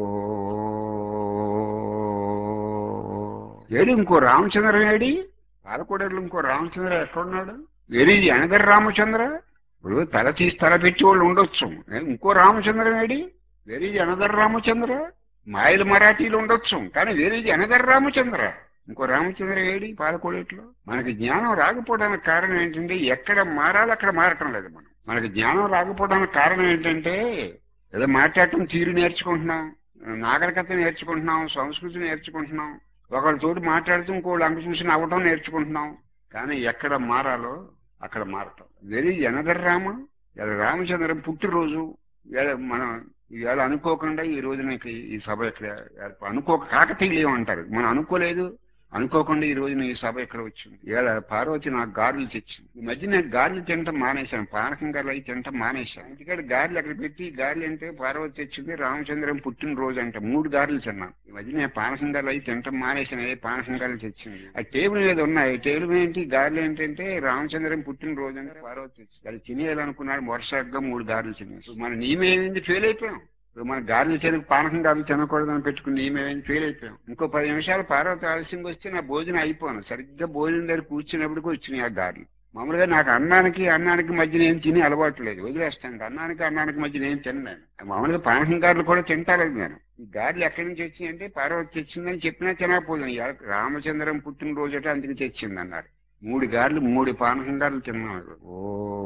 ఏడు ఇంకో రామచంద్రం ఏడి? పాలకొడేరులో ఇంకో రామచంద్ర ఎక్కడున్నాడు? వెరీది అనదర్ రామచంద్ర. ఇప్పుడు తల తీసి తల పెట్టి వాళ్ళు ఉండొచ్చు, ఇంకో రామచంద్రం ఏడి? వెరీది అనదర్ రామచంద్ర. మాయల మరాఠీలు ఉండొచ్చు, కానీ వెరీది అనదర్ రామచంద్ర. ఇంకో రామచంద్ర ఏడి పాలకొడేట్లో? మనకి జ్ఞానం రాకపోవడానికి కారణం ఏంటంటే ఎక్కడ మారాలి అక్కడ మారటం లేదు. మనకి జ్ఞానం రాకపోవడానికి కారణం ఏంటంటే ఏదో మాట్లాడటం తీరు నేర్చుకుంటున్నాం, నాగరికత నేర్చుకుంటున్నాం, సంస్కృతి నేర్చుకుంటున్నాం, ఒకళ్ళతోటి మాట్లాడుతూ ఇంకోళ్ళు అంక చూసి నవ్వటం నేర్చుకుంటున్నాం. కానీ ఎక్కడ మారాలో అక్కడ మారటం. వెరీ అనదర్ రామచంద్రం పుట్టినరోజు. మనం ఇవాళ అనుకోకుండా ఈ రోజు నాకు ఈ సభ ఇక్కడ కాకతీయులు ఏమంటారు, మనం అనుకోలేదు, అనుకోకుండా ఈ రోజున ఈ సభ ఎక్కడ వచ్చింది. ఇవాళ పార్వతి నాకు గారెలు తెచ్చింది. ఈ మధ్య నేను గారెలు తినటం మానేశాను, పానకం గారెలు అవి తినటం మానేశాను. ఎందుకంటే గారెలు అక్కడ పెట్టి గారెలు అంటే పార్వతి తెచ్చింది, రామచంద్రం పుట్టినరోజు అంటే 3 గారెలు తిన్నాను. ఈ మధ్య నేను పానకం గారెలు అవి తినటం మానేశాను. పానకం గారెలు తెచ్చింది, ఆ టేబుల్ మీద ఉన్నాయి. టేబుల్ మీద ఏంటి గారెలు ఏంటంటే రామచంద్రం పుట్టినరోజు అంటే పార్వతి తెచ్చింది. అది తినేయాలనుకున్నాడు, మొదటిసారిగా 3 గారెలు తినేసి మన నియమేమైంది, ఫెయిల్ అయిపోయాం. మన గారెలు తినకు, పానకం గారెలు తినకూడదని పెట్టుకుని ఏమేమైంది, ఫెయిల్ అయిపోయాం. ఇంకో 10 నిమిషాలు పార్వతి ఆలస్యంగా వస్తే నా భోజనం అయిపోను. సరిగ్గా భోజనం దగ్గర కూర్చున్నప్పటికీ వచ్చినాయి ఆ గారెలు. మామూలుగా నాకు అన్నానికి మధ్య నేను తిని అలవాటు లేదు, వదిలేస్తాను. అన్నానికి మధ్య నేను తిన్నాను. మామూలుగా పానకం గారెలు కూడా తింటాలేదు నేను. ఈ గారెలు ఎక్కడి నుంచి వచ్చినాయంటే పార్వతి తెచ్చిందని చెప్పినా తినకపోతుంది. రామచంద్రం పుట్టినరోజట అందుకు తెచ్చింది అన్నారు. 3 పానకం గారెలు తిన్నాను. ఓ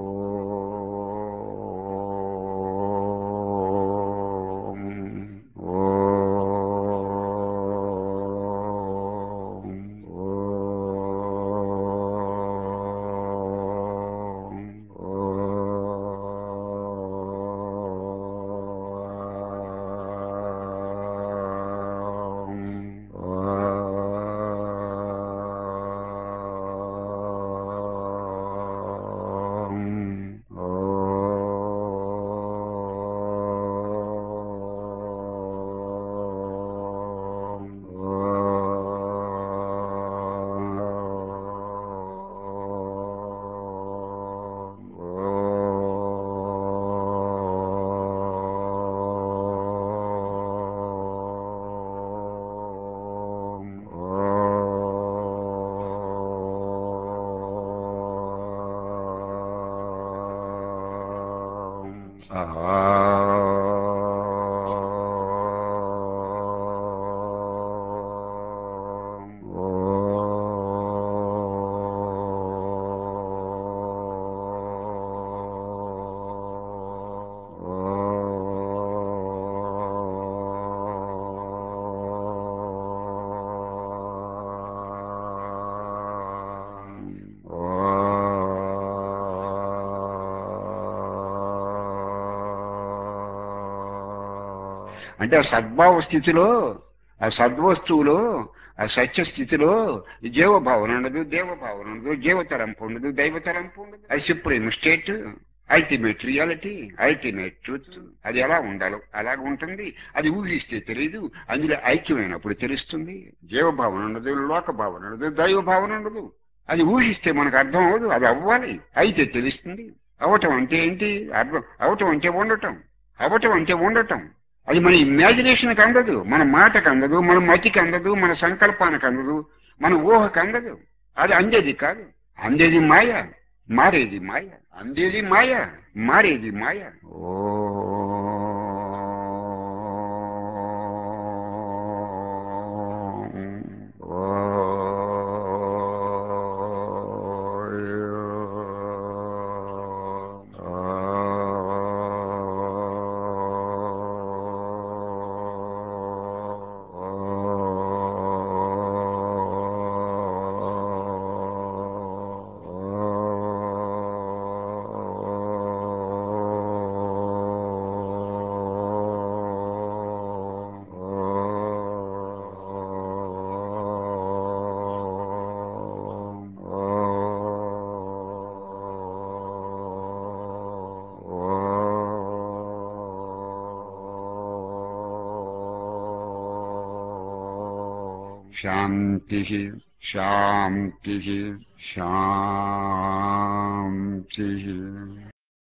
అంటే ఆ సద్భావ స్థితిలో, ఆ సద్వస్తువులో, ఆ సత్య స్థితిలో జీవభావన ఉండదు, దేవభావన ఉండదు, జీవతలంపు ఉండదు, దైవతలంపు ఉండదు. అది supreme state, ultimate reality, ultimate truth. అది ఎలా ఉండాలో అలాగ ఉంటుంది. అది ఊహిస్తే తెలియదు, అందులో ఐక్యమైనప్పుడు తెలుస్తుంది. జీవభావన ఉండదు, లోక భావన ఉండదు, దైవ భావన ఉండదు. అది ఊహిస్తే మనకు అర్థం అవ్వదు, అది అవ్వాలి, అయితే తెలుస్తుంది. అవటం అంటే ఏంటి? అర్థం అవటం అంటే ఉండటం, అవటం అంటే ఉండటం. అది మన ఇమాజినేషన్కి అందదు, మన మాటకు అందదు, మన మతికి అందదు, మన సంకల్పానికి అందదు, మన ఊహకు అందదు. అది అందేది కాదు. అందేది మాయ, మారేది మాయ. అందేది మాయ, మారేది మాయ. ఓ శాంతి శాంతి శాంతి.